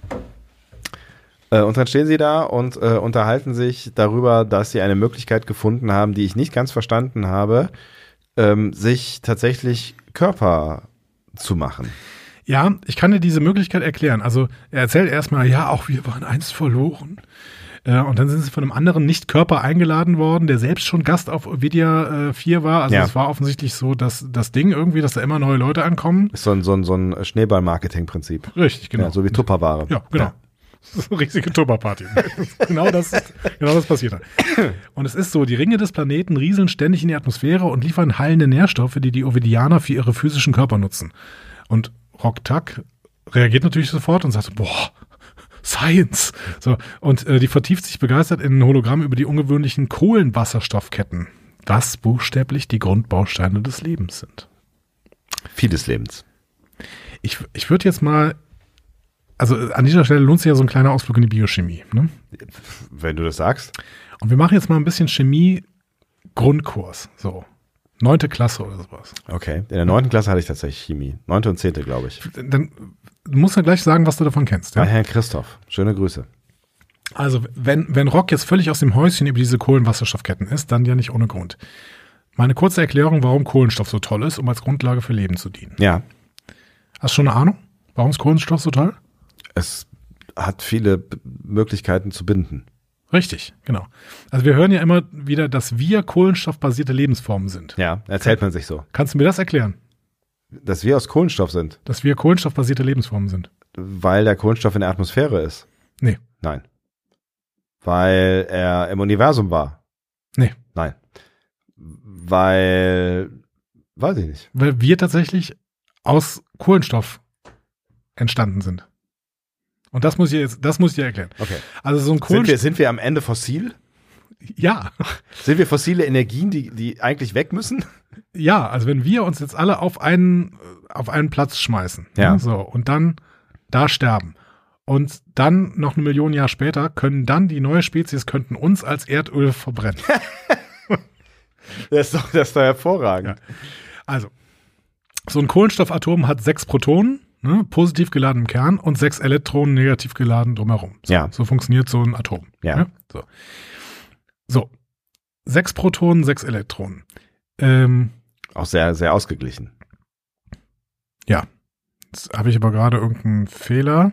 Und dann stehen sie da und unterhalten sich darüber, dass sie eine Möglichkeit gefunden haben, die ich nicht ganz verstanden habe, sich tatsächlich Körper zu machen. Ja, ich kann dir diese Möglichkeit erklären. Also er erzählt erstmal, ja, auch wir waren einst verloren. Und dann sind sie von einem anderen Nicht-Körper eingeladen worden, der selbst schon Gast auf Ovidia 4 war. Also es war offensichtlich so, dass das Ding irgendwie, dass da immer neue Leute ankommen. Ist so ein Schneeball-Marketing-Prinzip. Richtig, genau. Ja, so wie Tupperware. Ja, genau. Ja. Das ist eine riesige Tupperparty. genau das passiert da. Und es ist so, die Ringe des Planeten rieseln ständig in die Atmosphäre und liefern heilende Nährstoffe, die die Ovidianer für ihre physischen Körper nutzen. Und Rok-Tak reagiert natürlich sofort und sagt, boah, Science. So, und die vertieft sich begeistert in ein Hologramm über die ungewöhnlichen Kohlenwasserstoffketten, was buchstäblich die Grundbausteine des Lebens sind. Vieles Lebens. Ich würde jetzt mal, also an dieser Stelle lohnt sich ja so ein kleiner Ausflug in die Biochemie. Ne? Wenn du das sagst. Und wir machen jetzt mal ein bisschen Chemie-Grundkurs. So, 9. Klasse oder sowas. Okay, in der 9. Klasse hatte ich tatsächlich Chemie. 9. und 10. glaube ich. Dann musst du gleich sagen, was du davon kennst. Ja? Bei Herrn Christoph. Schöne Grüße. Also, wenn Rock jetzt völlig aus dem Häuschen über diese Kohlenwasserstoffketten ist, dann ja nicht ohne Grund. Mal eine kurze Erklärung, warum Kohlenstoff so toll ist, um als Grundlage für Leben zu dienen. Ja. Hast du schon eine Ahnung? Warum ist Kohlenstoff so toll? Es hat viele Möglichkeiten zu binden. Richtig, genau. Also wir hören ja immer wieder, dass wir kohlenstoffbasierte Lebensformen sind. Ja, erzählt man sich so. Kannst du mir das erklären? Dass wir aus Kohlenstoff sind. Dass wir kohlenstoffbasierte Lebensformen sind. Weil der Kohlenstoff in der Atmosphäre ist. Nee. Nein. Weil er im Universum war. Nee. Nein. Weil, weiß ich nicht. Weil wir tatsächlich aus Kohlenstoff entstanden sind. Und das muss ich dir erklären. Okay. Also so ein Kohlenstoff. Sind wir am Ende fossil? Ja. Sind wir fossile Energien, die eigentlich weg müssen? Ja, also wenn wir uns jetzt alle auf einen Platz schmeißen, ja. So, und dann da sterben. Und dann noch 1 Million Jahre später die neue Spezies könnten uns als Erdöl verbrennen. Das ist doch hervorragend. Ja. Also, so ein Kohlenstoffatom hat 6 Protonen, ne, positiv geladen im Kern und 6 Elektronen negativ geladen drumherum. So funktioniert so ein Atom. Ja. Ne? So. 6 Protonen, 6 Elektronen. Auch sehr, sehr ausgeglichen. Ja. Jetzt habe ich aber gerade irgendeinen Fehler.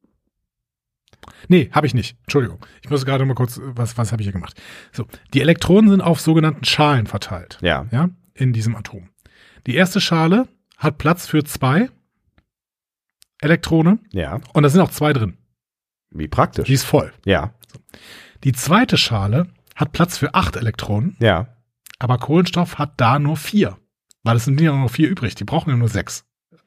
Nee, habe ich nicht. Entschuldigung. Ich muss gerade mal kurz, was habe ich hier gemacht? So, die Elektronen sind auf sogenannten Schalen verteilt. Ja. Ja. in diesem Atom. Die erste Schale hat Platz für 2 Elektronen Ja. und da sind auch 2 drin. Wie praktisch. Die ist voll. Ja. Die zweite Schale hat Platz für 8 Elektronen, Ja. aber Kohlenstoff hat da nur 4. Weil es sind ja nur 4 übrig, die brauchen ja nur 6.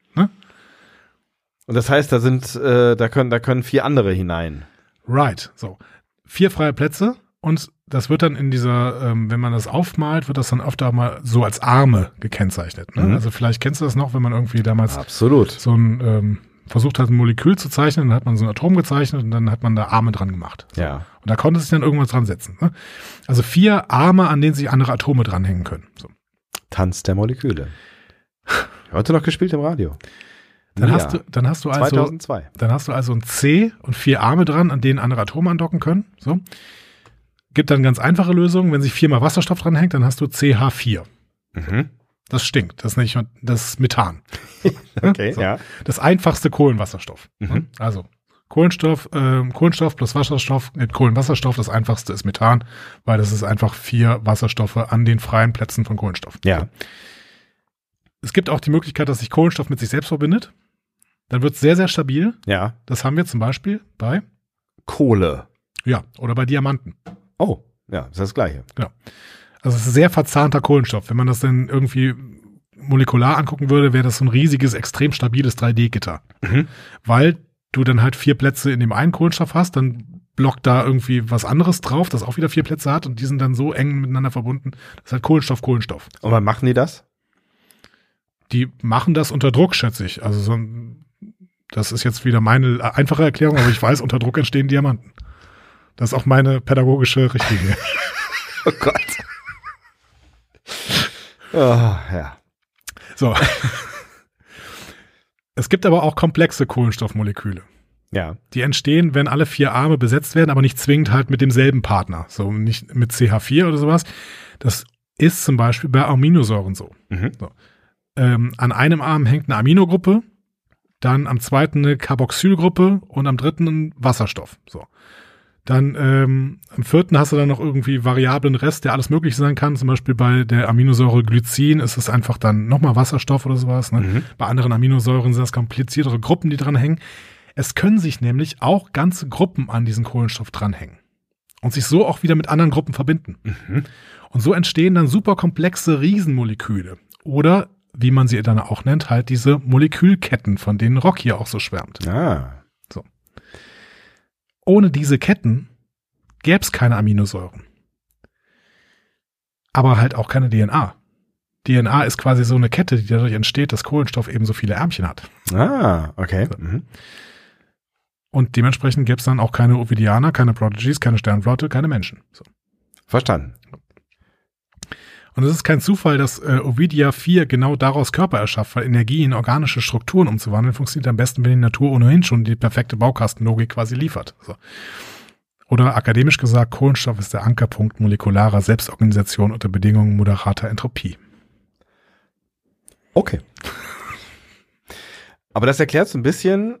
Und das heißt, da können 4 andere hinein. Right, so. 4 freie Plätze und das wird dann in dieser, wenn man das aufmalt, wird das dann öfter mal so als Arme gekennzeichnet. Ne? Mhm. Also vielleicht kennst du das noch, wenn man irgendwie damals Absolut. so ein versucht hat, ein Molekül zu zeichnen, dann hat man so ein Atom gezeichnet und dann hat man da Arme dran gemacht. So. Ja. Und da konnte sich dann irgendwas dran setzen. Ne? Also 4 Arme, an denen sich andere Atome dranhängen können. So. Tanz der Moleküle. Heute noch gespielt im Radio. Dann Ja. hast du also 2002. Dann hast du also ein C und 4 Arme dran, an denen andere Atome andocken können. So. Gibt dann ganz einfache Lösungen. Wenn sich 4 mal Wasserstoff dranhängt, dann hast du CH4. Mhm. Das stinkt. Das ist Methan. Okay, So. ja. Das einfachste Kohlenwasserstoff. Mhm. Also Kohlenstoff plus Wasserstoff gibt Kohlenwasserstoff. Das einfachste ist Methan, weil das ist einfach 4 Wasserstoffe an den freien Plätzen von Kohlenstoff. Ja. Es gibt auch die Möglichkeit, dass sich Kohlenstoff mit sich selbst verbindet. Dann wird es sehr, sehr stabil. Ja. Das haben wir zum Beispiel bei, Kohle. oder bei Diamanten. Oh, ja, ist das Gleiche. Also es ist sehr verzahnter Kohlenstoff. Wenn man das dann irgendwie molekular angucken würde, wäre das so ein riesiges, extrem stabiles 3D-Gitter. Mhm. Weil du dann halt 4 Plätze in dem einen Kohlenstoff hast, dann blockt da irgendwie was anderes drauf, das auch wieder 4 Plätze hat und die sind dann so eng miteinander verbunden. Das ist halt Kohlenstoff. Und wann machen die das? Die machen das unter Druck, schätze ich. Also das ist jetzt wieder meine einfache Erklärung, aber ich weiß, unter Druck entstehen Diamanten. Das ist auch meine pädagogische Richtlinie. Oh Gott. Oh, ja. So. Es gibt aber auch komplexe Kohlenstoffmoleküle. Ja. Die entstehen, wenn alle 4 Arme besetzt werden, aber nicht zwingend halt mit demselben Partner. So nicht mit CH4 oder sowas. Das ist zum Beispiel bei Aminosäuren so. Mhm. An einem Arm hängt eine Aminogruppe, dann am zweiten eine Carboxylgruppe und am dritten ein Wasserstoff. So. Dann am vierten hast du dann noch irgendwie variablen Rest, der alles Mögliche sein kann. Zum Beispiel bei der Aminosäure Glycin ist es einfach dann nochmal Wasserstoff oder sowas. Ne? Mhm. Bei anderen Aminosäuren sind das kompliziertere Gruppen, die dranhängen. Es können sich nämlich auch ganze Gruppen an diesen Kohlenstoff dranhängen und sich so auch wieder mit anderen Gruppen verbinden. Mhm. Und so entstehen dann super komplexe Riesenmoleküle. Oder, wie man sie dann auch nennt, halt diese Molekülketten, von denen Rock hier auch so schwärmt. Ah. Ohne diese Ketten gäbe es keine Aminosäuren. Aber halt auch keine DNA. DNA ist quasi so eine Kette, die dadurch entsteht, dass Kohlenstoff eben so viele Ärmchen hat. Ah, okay. Mhm. Und dementsprechend gäbe es dann auch keine Ovidianer, keine Prodigies, keine Sternflotte, keine Menschen. So. Verstanden. Und es ist kein Zufall, dass Ovidia 4 genau daraus Körper erschafft, weil Energie in organische Strukturen umzuwandeln funktioniert am besten, wenn die Natur ohnehin schon die perfekte Baukastenlogik quasi liefert. So. Oder akademisch gesagt, Kohlenstoff ist der Ankerpunkt molekularer Selbstorganisation unter Bedingungen moderater Entropie. Okay. Aber das erklärt so ein bisschen,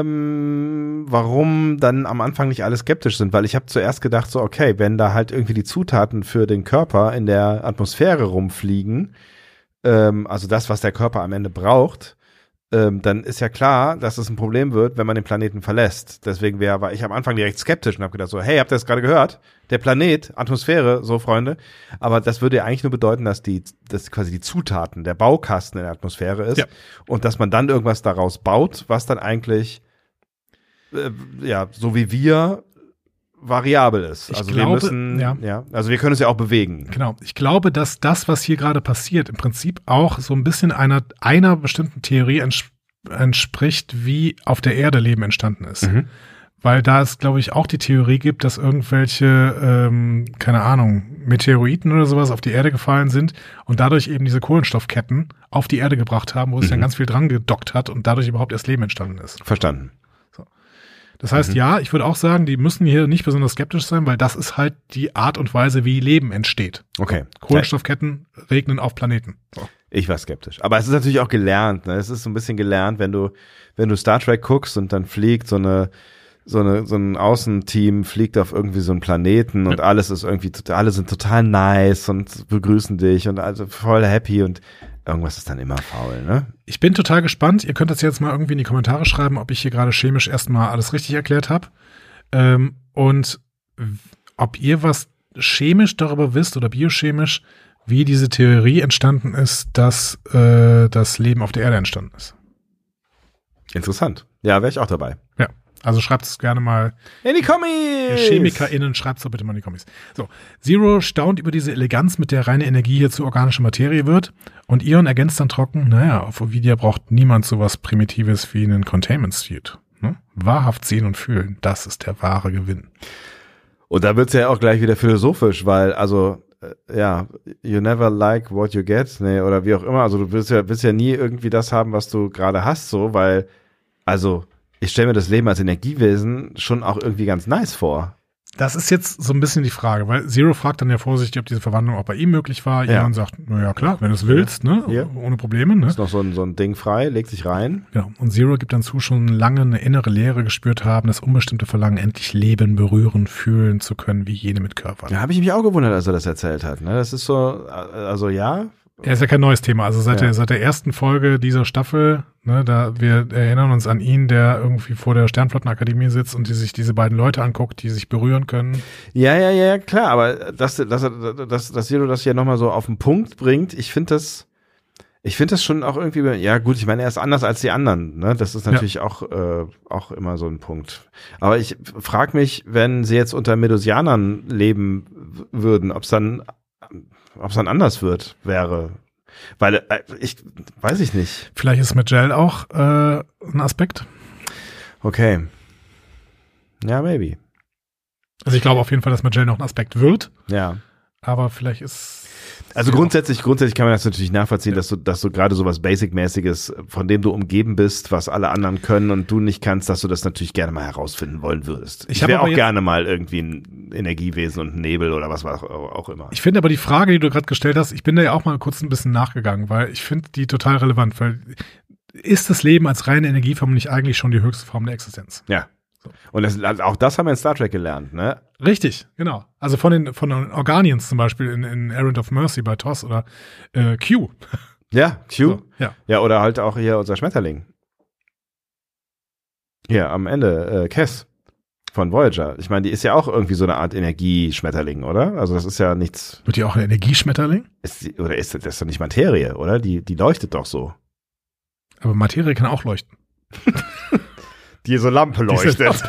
warum dann am Anfang nicht alle skeptisch sind, weil ich habe zuerst gedacht, so okay, wenn da halt irgendwie die Zutaten für den Körper in der Atmosphäre rumfliegen, also das, was der Körper am Ende braucht, dann ist ja klar, dass es ein Problem wird, wenn man den Planeten verlässt. Deswegen war ich am Anfang direkt skeptisch und habe gedacht so, hey, habt ihr das gerade gehört? Der Planet, Atmosphäre, so Freunde. Aber das würde ja eigentlich nur bedeuten, dass quasi die Zutaten, der Baukasten in der Atmosphäre ist. Ja. Und dass man dann irgendwas daraus baut, was dann eigentlich, so wie wir, variabel ist. Ich Also glaube, wir müssen, also wir können es ja auch bewegen. Genau. Ich glaube, dass das, was hier gerade passiert, im Prinzip auch so ein bisschen einer bestimmten Theorie entspricht, wie auf der Erde Leben entstanden ist. Mhm. Weil da es, glaube ich, auch die Theorie gibt, dass irgendwelche, keine Ahnung, Meteoriten oder sowas auf die Erde gefallen sind und dadurch eben diese Kohlenstoffketten auf die Erde gebracht haben, wo es dann ganz viel dran gedockt hat und dadurch überhaupt erst Leben entstanden ist. Verstanden. Das heißt, ja, ich würde auch sagen, die müssen hier nicht besonders skeptisch sein, weil das ist halt die Art und Weise, wie Leben entsteht. Okay. Kohlenstoffketten regnen auf Planeten. So. Ich war skeptisch. Aber es ist natürlich auch gelernt, ne? Es ist so ein bisschen gelernt, wenn du Star Trek guckst und dann fliegt so eine so ein Außenteam fliegt auf irgendwie so einen Planeten und alles ist irgendwie, alle sind total nice und begrüßen dich und also voll happy und irgendwas ist dann immer faul, ne? Ich bin total gespannt. Ihr könnt das jetzt mal irgendwie in die Kommentare schreiben, ob ich hier gerade chemisch erstmal alles richtig erklärt habe. Und ob ihr was chemisch darüber wisst oder biochemisch, wie diese Theorie entstanden ist, dass das Leben auf der Erde entstanden ist. Interessant. Ja, wäre ich auch dabei. Ja, also schreibt es gerne mal. In die Ihr Kommis! ChemikerInnen, schreibt es doch bitte mal in die Kommis. So, Zero staunt über diese Eleganz, mit der reine Energie hier zu organischer Materie wird. Und Ion ergänzt dann trocken, naja, auf Ovidia braucht niemand sowas Primitives wie einen Containment Suit. Ne? Wahrhaft sehen und fühlen, das ist der wahre Gewinn. Und da wird's ja auch gleich wieder philosophisch, weil, also, you never like what you get, nee, oder wie auch immer. Also du willst ja nie irgendwie das haben, was du gerade hast, so, weil, also, ich stelle mir das Leben als Energiewesen schon auch irgendwie ganz nice vor. Das ist jetzt so ein bisschen die Frage, weil Zero fragt dann ja vorsichtig, ob diese Verwandlung auch bei ihm möglich war. Ja. Ion sagt, naja klar, wenn du es willst, ne, Ja. ohne Probleme. Ne? Ist noch so ein Ding frei, legt sich rein. Genau. Und Zero gibt dann zu, schon lange eine innere Leere gespürt haben, das unbestimmte Verlangen, endlich leben, berühren, fühlen zu können, wie jene mit Körpern. Ja, habe ich mich auch gewundert, als er das erzählt hat. Ne? Das ist so, also ja. Ja, ist ja kein neues Thema. Also seit der ersten Folge dieser Staffel, ne, wir erinnern uns an ihn, der irgendwie vor der Sternflottenakademie sitzt und die sich diese beiden Leute anguckt, die sich berühren können. Ja, klar, aber dass Zero das hier nochmal so auf den Punkt bringt, ich finde das schon auch irgendwie, ja gut, ich meine, er ist anders als die anderen, ne? Das ist natürlich auch immer so ein Punkt. Aber ich frage mich, wenn sie jetzt unter Medosianern leben würden, ob es dann anders wäre. Weil, weiß ich nicht. Vielleicht ist Majel auch ein Aspekt. Okay. Ja, maybe. Also ich glaube auf jeden Fall, dass Majel noch ein Aspekt wird. Ja. Aber vielleicht ist... Also grundsätzlich kann man das natürlich nachvollziehen, dass du gerade so was Basic-mäßiges, von dem du umgeben bist, was alle anderen können und du nicht kannst, dass du das natürlich gerne mal herausfinden wollen würdest. Ich wäre auch gerne mal irgendwie ein Energiewesen und ein Nebel oder was auch immer. Ich finde aber die Frage, die du gerade gestellt hast, ich bin da ja auch mal kurz ein bisschen nachgegangen, weil ich finde die total relevant, weil ist das Leben als reine Energieform nicht eigentlich schon die höchste Form der Existenz? Ja. Und auch das haben wir in Star Trek gelernt, ne? Richtig, genau. Also von den Organians zum Beispiel in Errand of Mercy bei TOS oder Q. Ja, Q. So, ja. Ja, oder halt auch hier unser Schmetterling. Hier am Ende, Cass von Voyager. Ich meine, die ist ja auch irgendwie so eine Art Energieschmetterling, oder? Also das ist ja nichts. Wird die auch ein Energieschmetterling? Ist das doch nicht Materie, oder? Die leuchtet doch so. Aber Materie kann auch leuchten. Die so Lampe leuchtet.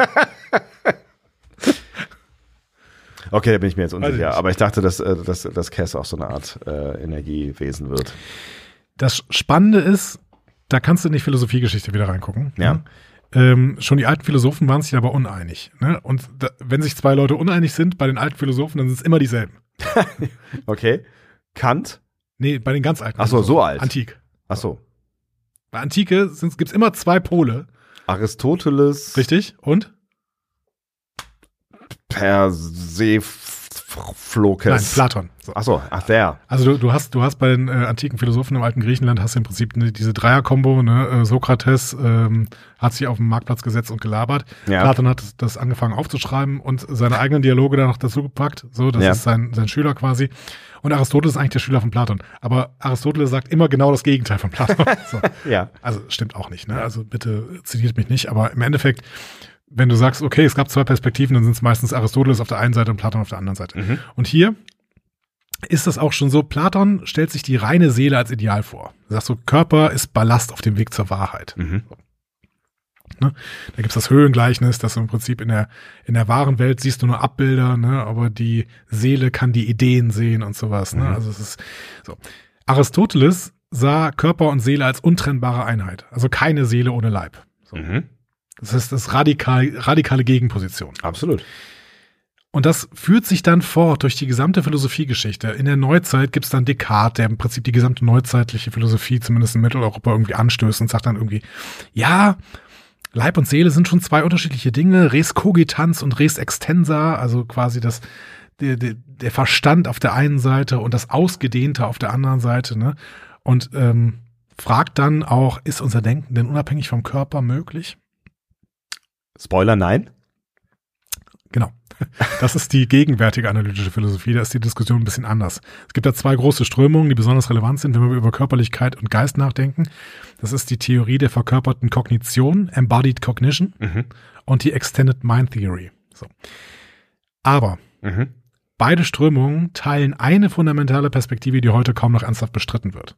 Okay, da bin ich mir jetzt unsicher. Aber ich dachte, dass Cass auch so eine Art Energiewesen wird. Das Spannende ist, da kannst du in die Philosophiegeschichte wieder reingucken. Ja. Schon die alten Philosophen waren sich aber uneinig. Ne? Und wenn sich zwei Leute uneinig sind bei den alten Philosophen, dann sind es immer dieselben. Okay. Kant? Nee, bei den ganz alten. Ach so, so alt. Antik. Ach so. Bei Antike gibt's immer zwei Pole. Aristoteles. Richtig. Und? Persephlokes. Nein, Platon. So. Ach so, der. Also du hast bei den antiken Philosophen im alten Griechenland hast du im Prinzip diese Dreier-Kombo, ne? Sokrates hat sich auf den Marktplatz gesetzt und gelabert. Ja. Platon hat das angefangen aufzuschreiben und seine eigenen Dialoge da noch dazu gepackt. So, das ist sein Schüler quasi. Und Aristoteles ist eigentlich der Schüler von Platon. Aber Aristoteles sagt immer genau das Gegenteil von Platon. So. Ja. Also stimmt auch nicht, ne? Also bitte zitiert mich nicht. Aber im Endeffekt, wenn du sagst, okay, es gab zwei Perspektiven, dann sind es meistens Aristoteles auf der einen Seite und Platon auf der anderen Seite. Mhm. Und hier ist das auch schon so, Platon stellt sich die reine Seele als Ideal vor. Er sagt so, Körper ist Ballast auf dem Weg zur Wahrheit. Mhm. Ne? Da gibt's das Höhlengleichnis, dass du im Prinzip in der wahren Welt siehst du nur Abbilder, ne? Aber die Seele kann die Ideen sehen und sowas. Ne? Also es ist so. Aristoteles sah Körper und Seele als untrennbare Einheit. Also keine Seele ohne Leib. So. Mhm. Das ist das radikale Gegenposition. Absolut. Und das führt sich dann fort durch die gesamte Philosophiegeschichte. In der Neuzeit gibt's dann Descartes, der im Prinzip die gesamte neuzeitliche Philosophie, zumindest in Mitteleuropa, irgendwie anstößt und sagt dann irgendwie, ja, Leib und Seele sind schon zwei unterschiedliche Dinge, res cogitans und res extensa, also quasi der Verstand auf der einen Seite und das Ausgedehnte auf der anderen Seite, ne? Und fragt dann auch, ist unser Denken denn unabhängig vom Körper möglich? Spoiler, nein. Genau. Das ist die gegenwärtige analytische Philosophie, da ist die Diskussion ein bisschen anders. Es gibt da 2 große Strömungen, die besonders relevant sind, wenn wir über Körperlichkeit und Geist nachdenken. Das ist die Theorie der verkörperten Kognition, Embodied Cognition, und die Extended Mind Theory. So. Aber beide Strömungen teilen eine fundamentale Perspektive, die heute kaum noch ernsthaft bestritten wird.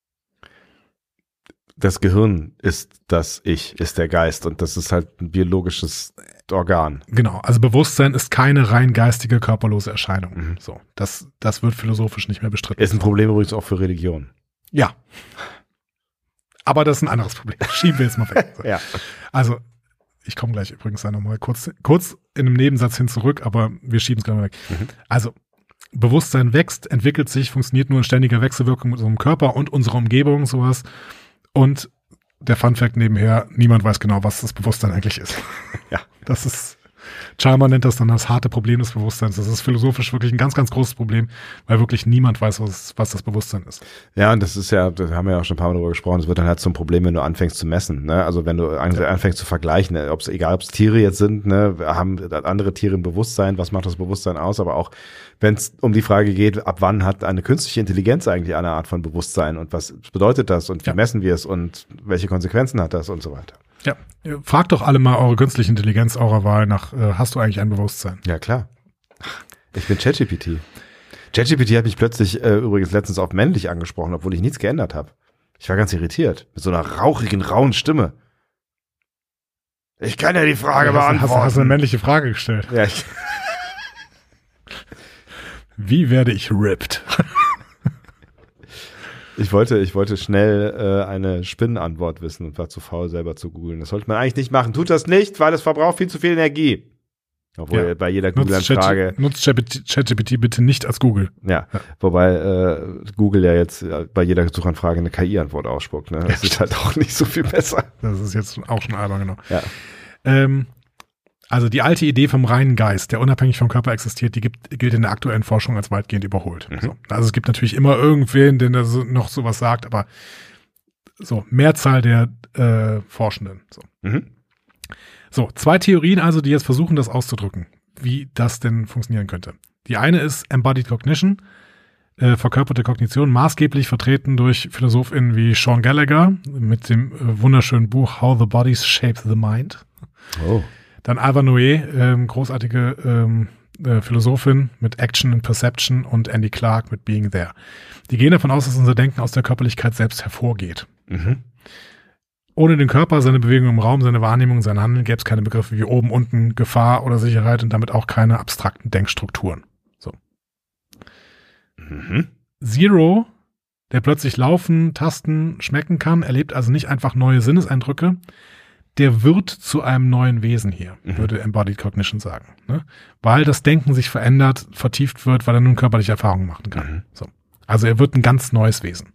Das Gehirn ist das Ich, ist der Geist und das ist halt ein biologisches Organ. Genau, also Bewusstsein ist keine rein geistige, körperlose Erscheinung. So, das wird philosophisch nicht mehr bestritten. Ist ein Problem übrigens auch für Religion. Ja. Aber das ist ein anderes Problem. Schieben wir jetzt mal weg. So. Ja. Also, ich komme gleich übrigens da nochmal kurz in einem Nebensatz hin zurück, aber wir schieben es gleich mal weg. Also, Bewusstsein wächst, entwickelt sich, funktioniert nur in ständiger Wechselwirkung mit unserem Körper und unserer Umgebung, sowas. Und der Funfact nebenher, niemand weiß genau, was das Bewusstsein eigentlich ist. Ja. Das ist, Chalmers nennt das dann das harte Problem des Bewusstseins. Das ist philosophisch wirklich ein ganz, ganz großes Problem, weil wirklich niemand weiß, was das Bewusstsein ist. Ja, und das ist ja, da haben wir ja auch schon ein paar Mal drüber gesprochen, das wird dann halt zum Problem, wenn du anfängst zu messen, ne? Also wenn du anfängst zu vergleichen, ne? Egal ob es Tiere jetzt sind, ne? Haben andere Tiere ein Bewusstsein, was macht das Bewusstsein aus, aber auch wenn es um die Frage geht, ab wann hat eine künstliche Intelligenz eigentlich eine Art von Bewusstsein und was bedeutet das und wie messen wir es und welche Konsequenzen hat das und so weiter. Ja, fragt doch alle mal eure künstliche Intelligenz eurer Wahl nach, hast du eigentlich ein Bewusstsein? Ja, klar. Ich bin ChatGPT. ChatGPT hat mich plötzlich übrigens letztens auf männlich angesprochen, obwohl ich nichts geändert habe. Ich war ganz irritiert. Mit so einer rauchigen, rauen Stimme. Ich kann ja die Frage beantworten. Hast du eine männliche Frage gestellt? Ja, Wie werde ich ripped? Ich wollte schnell eine Spinnenantwort wissen und war zu faul, selber zu googeln. Das sollte man eigentlich nicht machen. Tut das nicht, weil es verbraucht viel zu viel Energie. Obwohl bei jeder Google-Anfrage... Nutzt ChatGPT bitte nicht als Google. Ja, wobei Google ja jetzt bei jeder Suchanfrage eine KI-Antwort ausspuckt. Ne? Das ist halt auch nicht so viel besser. Das ist jetzt auch schon albern, genau. Ja. Also die alte Idee vom reinen Geist, der unabhängig vom Körper existiert, die gilt in der aktuellen Forschung als weitgehend überholt. So. Also es gibt natürlich immer irgendwen, der noch sowas sagt, aber so, Mehrzahl der Forschenden. So. So, 2 Theorien also, die jetzt versuchen, das auszudrücken, wie das denn funktionieren könnte. Die eine ist Embodied Cognition, verkörperte Kognition, maßgeblich vertreten durch PhilosophInnen wie Sean Gallagher mit dem wunderschönen Buch How the Bodies Shape the Mind. Oh. Dann Alva Noé, großartige Philosophin mit Action and Perception und Andy Clark mit Being There. Die gehen davon aus, dass unser Denken aus der Körperlichkeit selbst hervorgeht. Ohne den Körper, seine Bewegung im Raum, seine Wahrnehmung, sein Handeln gäbe es keine Begriffe wie oben, unten, Gefahr oder Sicherheit und damit auch keine abstrakten Denkstrukturen. So. Zero, der plötzlich laufen, tasten, schmecken kann, erlebt also nicht einfach neue Sinneseindrücke, der wird zu einem neuen Wesen hier, würde Embodied Cognition sagen. Ne? Weil das Denken sich verändert, vertieft wird, weil er nun körperliche Erfahrungen machen kann. So. Also er wird ein ganz neues Wesen.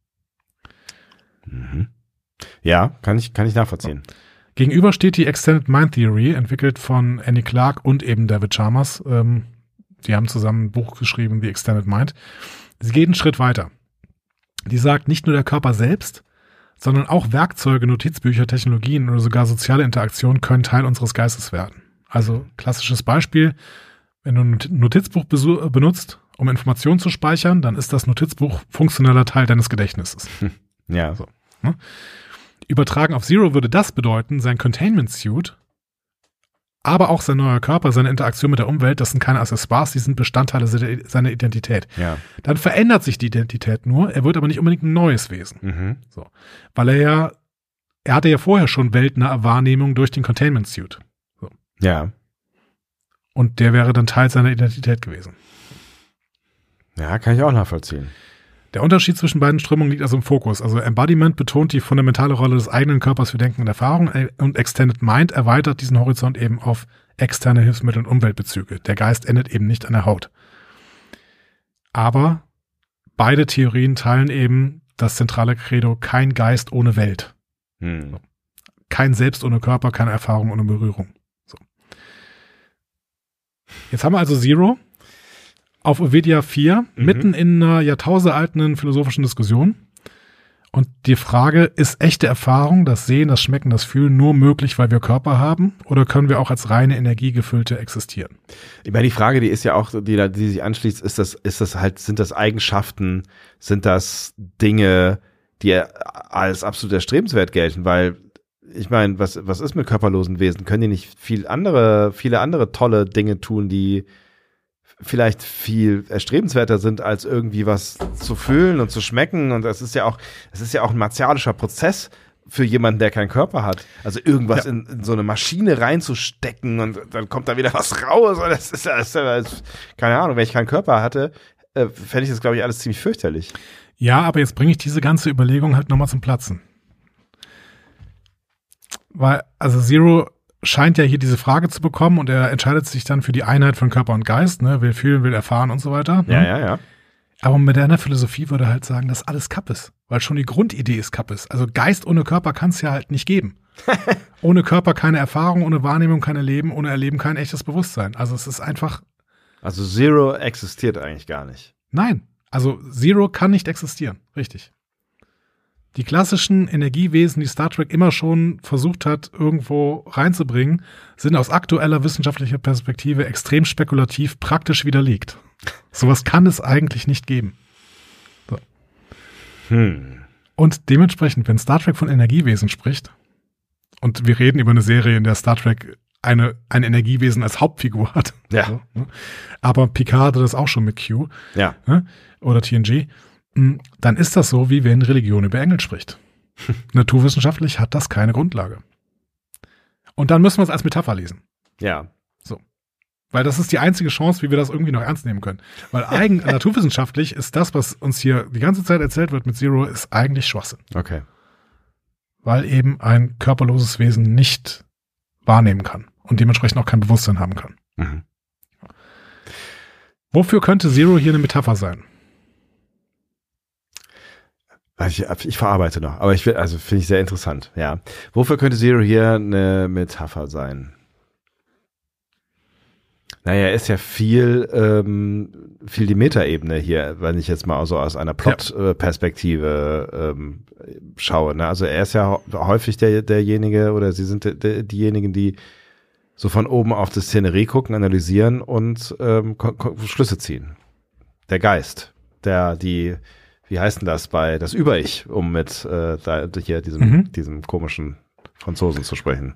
Ja, kann ich nachvollziehen. Gegenüber steht die Extended Mind Theory, entwickelt von Andy Clark und eben David Chalmers. Die haben zusammen ein Buch geschrieben, The Extended Mind. Sie geht einen Schritt weiter. Die sagt, nicht nur der Körper selbst, sondern auch Werkzeuge, Notizbücher, Technologien oder sogar soziale Interaktionen können Teil unseres Geistes werden. Also klassisches Beispiel, wenn du ein Notizbuch benutzt, um Informationen zu speichern, dann ist das Notizbuch funktioneller Teil deines Gedächtnisses. Ja. So, ne? Übertragen auf Zero würde das bedeuten, sein Containment Suit, aber auch sein neuer Körper, seine Interaktion mit der Umwelt, das sind keine Accessoires, die sind Bestandteile seiner Identität. Ja. Dann verändert sich die Identität nur, er wird aber nicht unbedingt ein neues Wesen. So. Weil er hatte ja vorher schon weltnahe Wahrnehmung durch den Containment Suit. So. Ja. Und der wäre dann Teil seiner Identität gewesen. Ja, kann ich auch nachvollziehen. Der Unterschied zwischen beiden Strömungen liegt also im Fokus. Also Embodiment betont die fundamentale Rolle des eigenen Körpers für Denken und Erfahrung und Extended Mind erweitert diesen Horizont eben auf externe Hilfsmittel und Umweltbezüge. Der Geist endet eben nicht an der Haut. Aber beide Theorien teilen eben das zentrale Credo, kein Geist ohne Welt. So. Kein Selbst ohne Körper, keine Erfahrung ohne Berührung. So. Jetzt haben wir also Zero auf Ovidia 4, mitten in einer jahrtausendalten philosophischen Diskussion. Und die Frage, ist echte Erfahrung, das Sehen, das Schmecken, das Fühlen nur möglich, weil wir Körper haben? Oder können wir auch als reine Energiegefüllte existieren? Ich meine, die Frage, die ist ja auch, die sich anschließt, sind das Eigenschaften, sind das Dinge, die als absolut erstrebenswert gelten? Weil, ich meine, was ist mit körperlosen Wesen? Können die nicht viele andere tolle Dinge tun, die vielleicht viel erstrebenswerter sind, als irgendwie was zu fühlen und zu schmecken? Und es ist ja auch ein martialischer Prozess für jemanden, der keinen Körper hat. Also irgendwas in so eine Maschine reinzustecken und dann kommt da wieder was raus. Das ist keine Ahnung, wenn ich keinen Körper hatte, fände ich das, glaube ich, alles ziemlich fürchterlich. Ja, aber jetzt bringe ich diese ganze Überlegung halt nochmal zum Platzen. Weil, also Zero scheint ja hier diese Frage zu bekommen und er entscheidet sich dann für die Einheit von Körper und Geist, ne, will fühlen, will erfahren und so weiter. Ne? Ja. Aber mit der Philosophie würde er halt sagen, dass alles Kapp ist, weil schon die Grundidee ist Kapp ist. Also Geist ohne Körper kann es ja halt nicht geben. Ohne Körper keine Erfahrung, ohne Wahrnehmung keine Leben, ohne Erleben kein echtes Bewusstsein. Also es ist einfach... Also Zero existiert eigentlich gar nicht. Nein, also Zero kann nicht existieren, richtig. Die klassischen Energiewesen, die Star Trek immer schon versucht hat, irgendwo reinzubringen, sind aus aktueller wissenschaftlicher Perspektive extrem spekulativ, praktisch widerlegt. Sowas kann es eigentlich nicht geben. So. Und dementsprechend, wenn Star Trek von Energiewesen spricht, und wir reden über eine Serie, in der Star Trek ein Energiewesen als Hauptfigur hat, ja. So, ne? Aber Picard hatte das auch schon mit Q, ja. Ne? Oder TNG, dann ist das so, wie wenn Religion über Engel spricht. Naturwissenschaftlich hat das keine Grundlage. Und dann müssen wir es als Metapher lesen. Ja. So. Weil das ist die einzige Chance, wie wir das irgendwie noch ernst nehmen können. Weil naturwissenschaftlich ist das, was uns hier die ganze Zeit erzählt wird mit Zero, ist eigentlich Schwachsinn. Okay. Weil eben ein körperloses Wesen nicht wahrnehmen kann und dementsprechend auch kein Bewusstsein haben kann. Mhm. Wofür könnte Zero hier eine Metapher sein? Ich verarbeite noch, aber finde ich sehr interessant, ja. Wofür könnte Zero hier eine Metapher sein? Naja, ist ja viel die Metaebene hier, wenn ich jetzt mal so aus einer Plot-Perspektive schaue. Ne? Also er ist ja häufig derjenige oder sie sind diejenigen, die so von oben auf die Szenerie gucken, analysieren und Schlüsse ziehen. Der Geist, wie heißt denn das bei das Über-Ich, um mit diesem komischen Franzosen zu sprechen.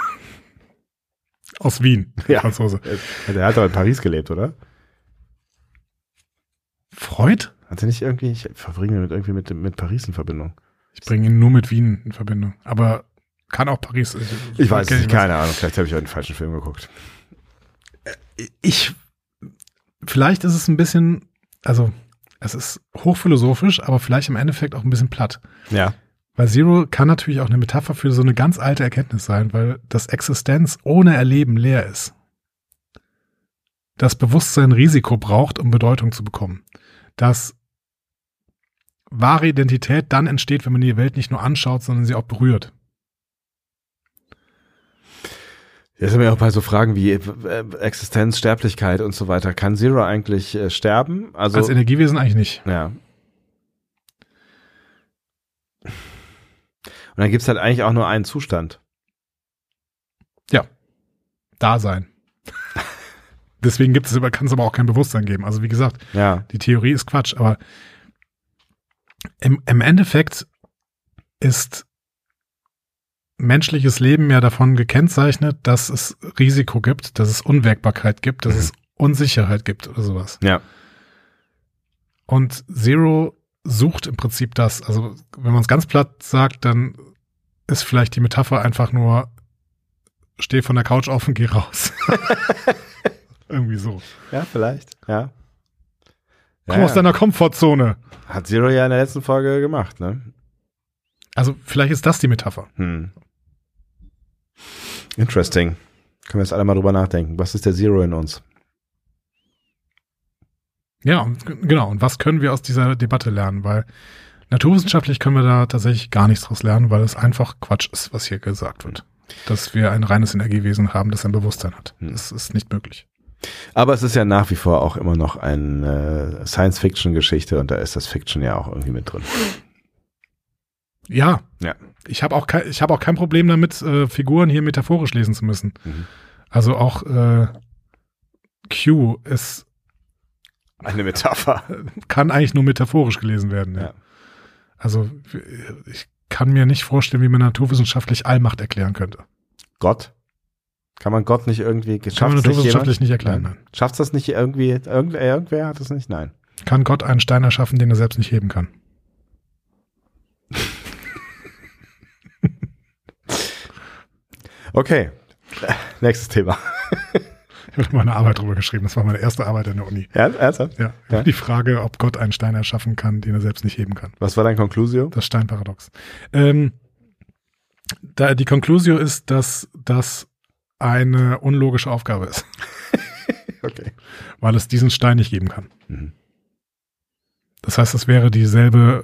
Aus Wien, ja. Franzose. Der hat doch in Paris gelebt, oder? Freud? Hat er nicht irgendwie, ich verbringe irgendwie mit Paris in Verbindung. Ich bringe ihn nur mit Wien in Verbindung. Aber kann auch Paris. Ich weiß nicht, keine Ahnung. Vielleicht habe ich auch den falschen Film geguckt. Vielleicht ist es ein bisschen, also es ist hochphilosophisch, aber vielleicht im Endeffekt auch ein bisschen platt. Ja. Weil Zero kann natürlich auch eine Metapher für so eine ganz alte Erkenntnis sein, weil das Existenz ohne Erleben leer ist. Das Bewusstsein Risiko braucht, um Bedeutung zu bekommen. Dass wahre Identität dann entsteht, wenn man die Welt nicht nur anschaut, sondern sie auch berührt. Jetzt haben wir auch bei so Fragen wie Existenz, Sterblichkeit und so weiter. Kann Zero eigentlich sterben? Also, als Energiewesen eigentlich nicht. Ja. Und dann gibt's halt eigentlich auch nur einen Zustand. Ja. Dasein. Deswegen kann es aber auch kein Bewusstsein geben. Also wie gesagt, ja. Die Theorie ist Quatsch, aber im Endeffekt ist menschliches Leben ja davon gekennzeichnet, dass es Risiko gibt, dass es Unwägbarkeit gibt, dass es Unsicherheit gibt oder sowas. Ja. Und Zero sucht im Prinzip das. Also wenn man es ganz platt sagt, dann ist vielleicht die Metapher einfach nur steh von der Couch auf und geh raus. Irgendwie so. Ja, vielleicht. Ja. Komm aus deiner Komfortzone. Hat Zero ja in der letzten Folge gemacht, ne? Also vielleicht ist das die Metapher. Interesting. Können wir jetzt alle mal drüber nachdenken. Was ist der Zero in uns? Ja, und genau. Und was können wir aus dieser Debatte lernen? Weil naturwissenschaftlich können wir da tatsächlich gar nichts draus lernen, weil es einfach Quatsch ist, was hier gesagt wird. Dass wir ein reines Energiewesen haben, das ein Bewusstsein hat. Das ist nicht möglich. Aber es ist ja nach wie vor auch immer noch eine Science-Fiction-Geschichte und da ist das Fiction ja auch irgendwie mit drin. Ja. Ja. Ich habe auch kein Problem damit, Figuren hier metaphorisch lesen zu müssen. Mhm. Also auch Q ist Eine Metapher. kann eigentlich nur metaphorisch gelesen werden. Ja. Ja. Also ich kann mir nicht vorstellen, wie man naturwissenschaftlich Allmacht erklären könnte. Gott? Kann man Gott nicht irgendwie, Kann man naturwissenschaftlich nicht erklären. Nein. Schafft das nicht irgendwie, irgendwer hat das nicht? Nein. Kann Gott einen Stein erschaffen, den er selbst nicht heben kann? Okay. Nächstes Thema. Ich habe meine Arbeit drüber geschrieben. Das war meine erste Arbeit in der Uni. Ernsthaft? Ja, Ja. die Frage, ob Gott einen Stein erschaffen kann, den er selbst nicht heben kann. Was war dein Conclusio? Das Steinparadox. Die Conclusio ist, dass das eine unlogische Aufgabe ist, Okay. weil es diesen Stein nicht geben kann. Mhm. Das heißt, das wäre dieselbe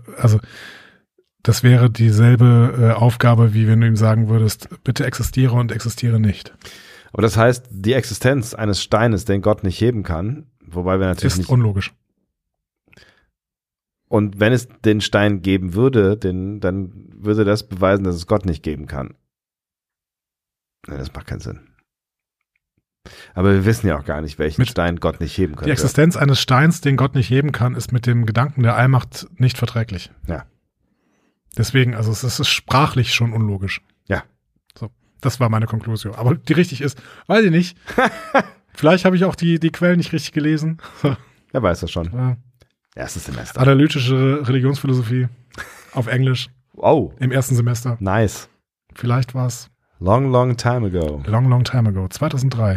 Aufgabe, wie wenn du ihm sagen würdest, bitte existiere und existiere nicht. Aber das heißt, die Existenz eines Steines, den Gott nicht heben kann, wobei wir natürlich Ist nicht. unlogisch. Und wenn es den Stein geben würde, dann würde das beweisen, dass es Gott nicht geben kann. Nee, das macht keinen Sinn. Aber wir wissen ja auch gar nicht, welchen Stein Gott nicht heben könnte. Die Existenz eines Steins, den Gott nicht heben kann, ist mit dem Gedanken der Allmacht nicht verträglich. Ja. Deswegen, also es ist sprachlich schon unlogisch. Ja. So, das war meine Konklusion. Aber die richtig ist, weiß ich nicht. Vielleicht habe ich auch die Quellen nicht richtig gelesen. So, Wer weiß das schon. äh, Erstes Semester. analytische Religionsphilosophie auf Englisch Oh, im ersten Semester. nice. Vielleicht war es Long, long time ago. long, long time ago. 2003.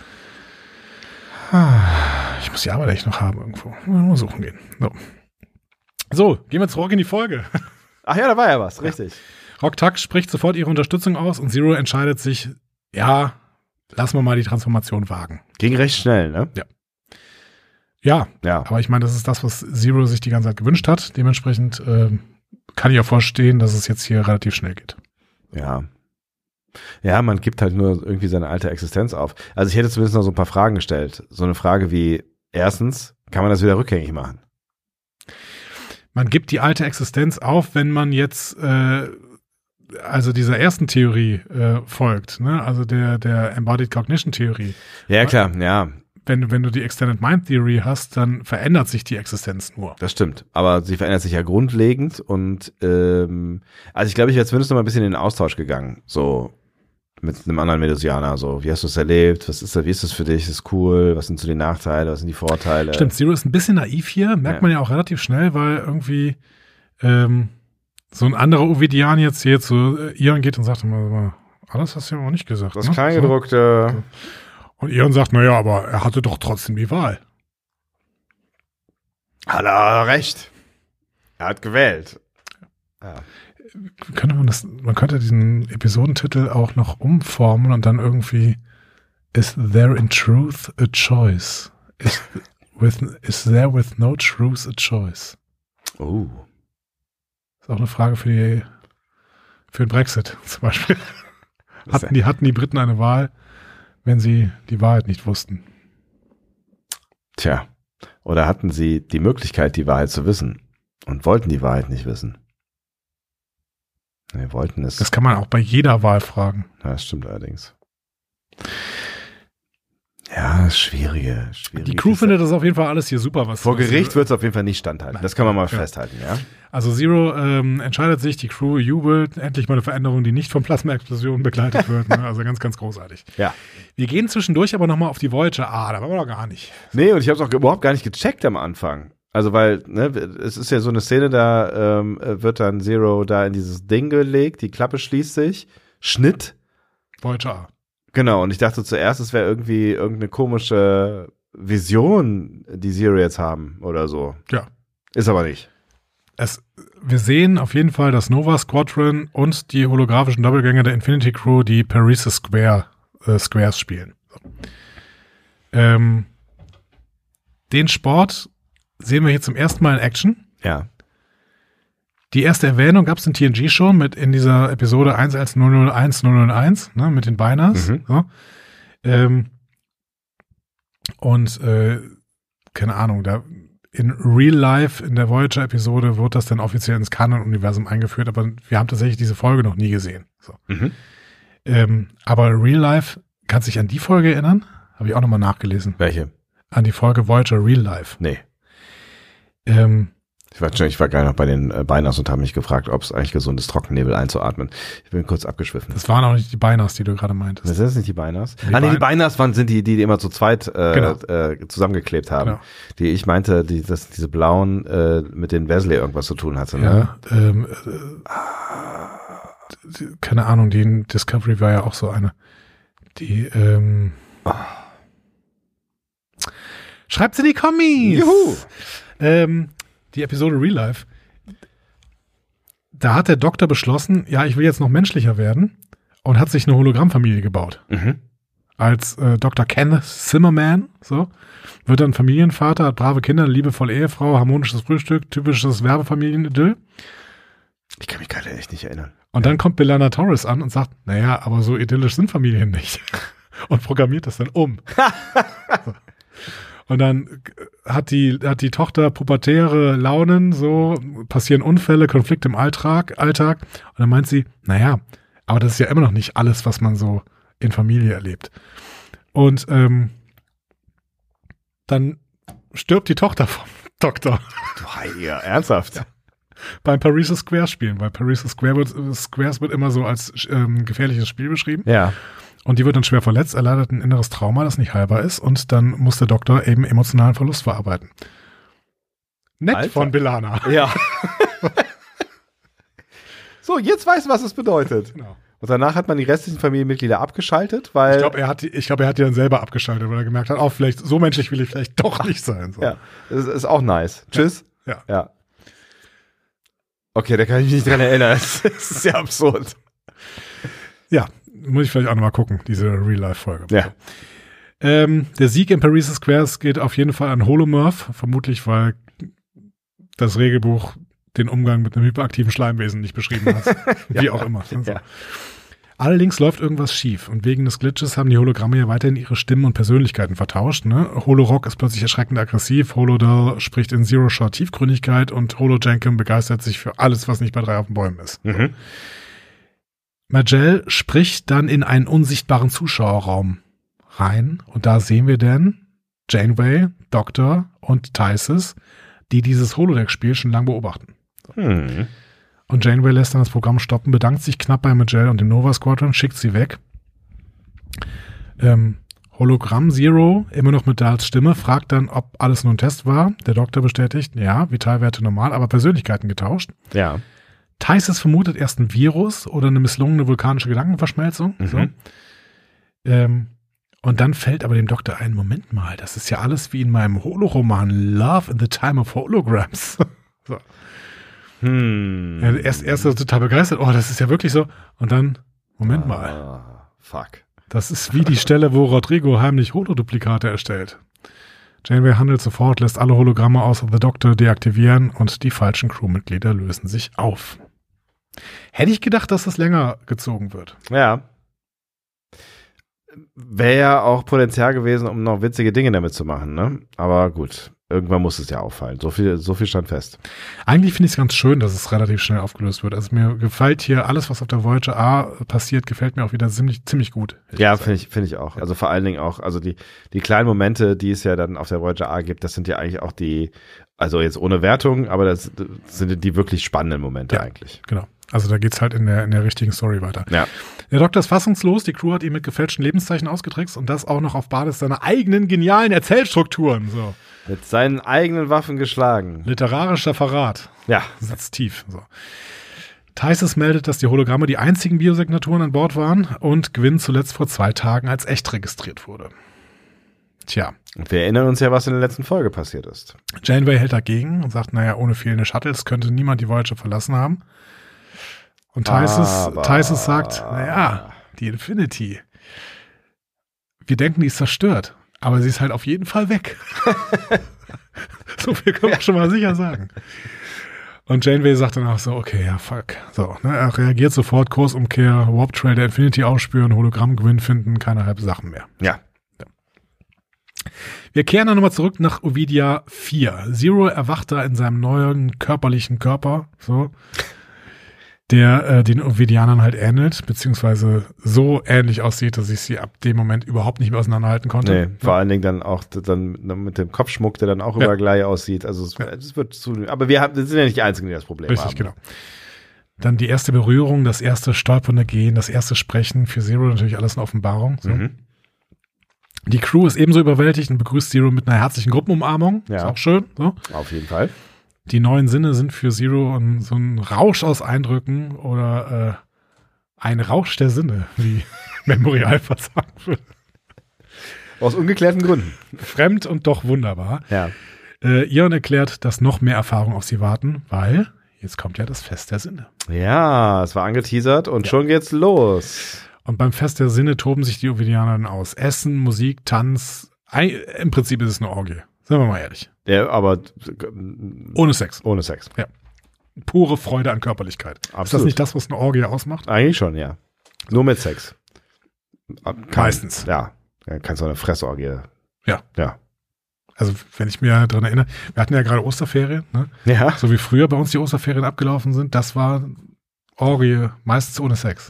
Ich muss die Arbeit echt noch haben irgendwo. Mal suchen gehen. So, gehen wir zurück in die Folge. Ach ja, da war ja was, richtig. Roktak spricht sofort ihre Unterstützung aus und Zero entscheidet sich, ja, lassen wir mal die Transformation wagen. Ging recht schnell, ne? Ja, Ja. aber ich meine, das ist das, was Zero sich die ganze Zeit gewünscht hat. Dementsprechend kann ich auch verstehen, dass es jetzt hier relativ schnell geht. Ja. Ja, man gibt halt nur irgendwie seine alte Existenz auf. Also ich hätte zumindest noch so ein paar Fragen gestellt. So eine Frage wie, erstens, kann man das wieder rückgängig machen? Man gibt die alte Existenz auf, wenn man jetzt also dieser ersten Theorie folgt, ne? Also der Embodied Cognition Theorie. Ja, klar, ja, Wenn du die Extended Mind Theory hast, dann verändert sich die Existenz nur. das stimmt. Aber sie verändert sich ja grundlegend und also ich glaube, ich wäre zumindest noch mal ein bisschen in den Austausch gegangen. So mit einem anderen Venusianer. So, wie hast du es erlebt? Wie ist das für dich? Ist es cool? Was sind so die Nachteile? Was sind die Vorteile? Stimmt, Zero ist ein bisschen naiv hier, merkt man ja auch relativ schnell, weil irgendwie so ein anderer Ovidian jetzt hier zu Ion geht und sagt immer, alles hast du ja auch nicht gesagt. Das ne? Kleingedruckte. So. Und Ion sagt, naja, aber er hatte doch trotzdem die Wahl. Hat er recht. Er hat gewählt. Ja. Man könnte diesen Episodentitel auch noch umformen und dann irgendwie Is there in truth a choice? Is there with no truth a choice? Oh. Ist auch eine Frage für den Brexit zum Beispiel. Hatten die Briten eine Wahl, wenn sie die Wahrheit nicht wussten? Tja. Oder hatten sie die Möglichkeit, die Wahrheit zu wissen und wollten die Wahrheit nicht wissen? Nee, wollten es. Das kann man auch bei jeder Wahl fragen. Ja, das stimmt allerdings. Ja, schwierige. Die Crew findet das auf jeden Fall alles hier super. Was Vor Gericht wird es auf jeden Fall nicht standhalten. Nein. Das kann man mal Ja. festhalten, ja? Also Zero entscheidet sich, die Crew jubelt, endlich mal eine Veränderung, die nicht von Plasmaexplosionen begleitet wird. Ne? Also ganz, ganz großartig. Ja. Wir gehen zwischendurch aber nochmal auf die Voyager. Da waren wir doch gar nicht. Nee, und ich habe es auch überhaupt gar nicht gecheckt am Anfang. Also, weil, ne, es ist ja so eine Szene, da wird dann Zero da in dieses Ding gelegt, die Klappe schließt sich, Schnitt. Voyager A. Genau, und ich dachte zuerst, es wäre irgendwie irgendeine komische Vision, die Zero jetzt haben oder so. Ja. Ist aber nicht. Wir sehen auf jeden Fall das Nova Squadron und die holographischen Doppelgänger der Infinity Crew, die Paresis Squares spielen. So. Den Sport sehen wir hier zum ersten Mal in Action. Ja. Die erste Erwähnung gab es in TNG schon in dieser Episode 11001001, ne, mit den Binars. Mhm. So. Und keine Ahnung, da in Real Life, in der Voyager-Episode, wird das dann offiziell ins Kanon-Universum eingeführt, aber wir haben tatsächlich diese Folge noch nie gesehen. So. Aber Real Life, kannst du dich an die Folge erinnern? Habe ich auch nochmal nachgelesen. Welche? An die Folge Voyager Real Life. Nee. Ich war gerade noch bei den Beiners und habe mich gefragt, ob es eigentlich gesund ist, Trockennebel einzuatmen. Ich bin kurz abgeschwiffen. Das waren auch nicht die Beiners, die du gerade meintest. Das sind nicht die Beiners? Die Beiners sind die immer zu zweit zusammengeklebt haben. Genau. Die ich meinte, diese blauen mit den Wesley irgendwas zu tun hatte. Ne? Ja, keine Ahnung, die Discovery war ja auch so eine. Die, schreibt's in die Kommis! Juhu! Die Episode Real Life, da hat der Doktor beschlossen, ja, ich will jetzt noch menschlicher werden und hat sich eine Hologrammfamilie gebaut. Als Dr. Kenneth Zimmerman, so, wird dann Familienvater, hat brave Kinder, eine liebevolle Ehefrau, harmonisches Frühstück, typisches Werbefamilienidyll. Ich kann mich gerade echt nicht erinnern. Und dann kommt B'Elanna Torres an und sagt, naja, aber so idyllisch sind Familien nicht. Und programmiert das dann um. So. Und dann hat die Tochter pubertäre Launen, so passieren Unfälle, Konflikte im Alltag. Und dann meint sie, naja, aber das ist ja immer noch nicht alles, was man so in Familie erlebt. Und dann stirbt die Tochter vom Doktor. Du Heiliger, ernsthaft? Ja. Beim Parisa Square spielen, weil Parisa Squares wird immer so als gefährliches Spiel beschrieben. Ja. Und die wird dann schwer verletzt, erleidet ein inneres Trauma, das nicht heilbar ist, und dann muss der Doktor eben emotionalen Verlust verarbeiten. Nett Alter. Von B'Elanna. Ja. So, jetzt weißt du, was es bedeutet. Genau. Und danach hat man die restlichen Familienmitglieder abgeschaltet, weil... Ich glaube, er hat die dann selber abgeschaltet, weil er gemerkt hat, vielleicht so menschlich will ich vielleicht doch nicht sein. So. Ja, das ist auch nice. Tschüss. Ja. Okay, da kann ich mich nicht dran erinnern. Das ist ja absurd. Ja, muss ich vielleicht auch nochmal gucken, diese Real-Life-Folge. Ja. Der Sieg in Parisa Squares geht auf jeden Fall an Holomorph, vermutlich, weil das Regelbuch den Umgang mit einem hyperaktiven Schleimwesen nicht beschrieben hat. Wie auch immer. Also. Ja. Allerdings läuft irgendwas schief und wegen des Glitches haben die Hologramme ja weiterhin ihre Stimmen und Persönlichkeiten vertauscht. Ne? Holorock ist plötzlich erschreckend aggressiv, Holodell spricht in Zero-Shot Tiefgründigkeit und Holojenkem begeistert sich für alles, was nicht bei 3 auf den Bäumen ist. Majel spricht dann in einen unsichtbaren Zuschauerraum rein und da sehen wir dann Janeway, Doctor und Tysis, die dieses Holodeck-Spiel schon lange beobachten. Und Janeway lässt dann das Programm stoppen, bedankt sich knapp bei Majel und dem Nova Squadron, schickt sie weg. Hologramm Zero, immer noch mit Dahls Stimme, fragt dann, ob alles nur ein Test war. Der Doktor bestätigt, ja, Vitalwerte normal, aber Persönlichkeiten getauscht. Ja. Tysis vermutet erst ein Virus oder eine misslungene vulkanische Gedankenverschmelzung. So. Und dann fällt aber dem Doktor ein, Moment mal, das ist ja alles wie in meinem Holoroman Love in the Time of Holograms. So. Ja, erst so total begeistert, oh, das ist ja wirklich so. Und dann, Moment mal. Fuck. Das ist wie die Stelle, wo Rodrigo heimlich Holoduplikate erstellt. Janeway handelt sofort, lässt alle Hologramme außer The Doctor deaktivieren und die falschen Crewmitglieder lösen sich auf. Hätte ich gedacht, dass das länger gezogen wird. Ja. Wäre ja auch Potenzial gewesen, um noch witzige Dinge damit zu machen, ne? Aber gut, irgendwann muss es ja auffallen. So viel stand fest. Eigentlich finde ich es ganz schön, dass es relativ schnell aufgelöst wird. Also mir gefällt hier alles, was auf der Voyager A passiert, gefällt mir auch wieder ziemlich gut. Ja, finde ich auch. Also vor allen Dingen auch, also die kleinen Momente, die es ja dann auf der Voyager A gibt, das sind ja eigentlich auch die, also jetzt ohne Wertung, aber das sind die wirklich spannenden Momente eigentlich. Genau. Also da geht's halt in der richtigen Story weiter. Ja. Der Doktor ist fassungslos, die Crew hat ihn mit gefälschten Lebenszeichen ausgetrickst und das auch noch auf Basis seiner eigenen genialen Erzählstrukturen. So. Mit seinen eigenen Waffen geschlagen. Literarischer Verrat. Ja. Sitzt tief. So. Tysis meldet, dass die Hologramme die einzigen Biosignaturen an Bord waren und Gwyn zuletzt vor 2 Tagen als echt registriert wurde. Tja. Und wir erinnern uns ja, was in der letzten Folge passiert ist. Janeway hält dagegen und sagt, naja, ohne fehlende Shuttles könnte niemand die Voyager verlassen haben. Und Tysis sagt, naja, die Infinity. Wir denken, die ist zerstört. Aber sie ist halt auf jeden Fall weg. So viel können wir schon mal sicher sagen. Und Janeway sagt dann auch so, okay, ja, fuck. So, ne, er reagiert sofort, Kursumkehr, Warp Trail der Infinity ausspüren, Hologramm Gwyn finden, keine halben Sachen mehr. Ja. Wir kehren dann nochmal zurück nach Ovidia 4. Zero erwacht da in seinem neuen körperlichen Körper, so, der den Ovidianern halt ähnelt, beziehungsweise so ähnlich aussieht, dass ich sie ab dem Moment überhaupt nicht mehr auseinanderhalten konnte. Nee, vor allen Dingen dann auch dann mit dem Kopfschmuck, der dann auch immer gleich aussieht. Also es wird zu. Aber wir sind ja nicht die Einzigen, die das Problem haben. Richtig, genau. Dann die erste Berührung, das erste stolpernde Gehen, das erste Sprechen. Für Zero natürlich alles eine Offenbarung. So. Mhm. Die Crew ist ebenso überwältigt und begrüßt Zero mit einer herzlichen Gruppenumarmung. Ja. Ist auch schön. So. Auf jeden Fall. Die neuen Sinne sind für Zero so ein Rausch aus Eindrücken oder ein Rausch der Sinne, wie Memory Alpha sagen würde. Aus ungeklärten Gründen. Fremd und doch wunderbar. Ja. Ion erklärt, dass noch mehr Erfahrungen auf sie warten, weil jetzt kommt ja das Fest der Sinne. Ja, es war angeteasert und schon geht's los. Und beim Fest der Sinne toben sich die Ovidianer dann aus. Essen, Musik, Tanz. Im Prinzip ist es eine Orgie. Seien wir mal ehrlich. Ja, aber Ohne Sex. ohne Sex. Pure Freude an Körperlichkeit. Ist das Absolut. nicht das, was eine Orgie ausmacht? Eigentlich schon, ja. Nur mit Sex. Meistens. Ja. Ja, kannst du eine Fressorgie. Ja. Ja. Also, wenn ich mir daran erinnere, wir hatten ja gerade Osterferien, ne? Ja. So wie früher bei uns die Osterferien abgelaufen sind, das war Orgie, meistens ohne Sex.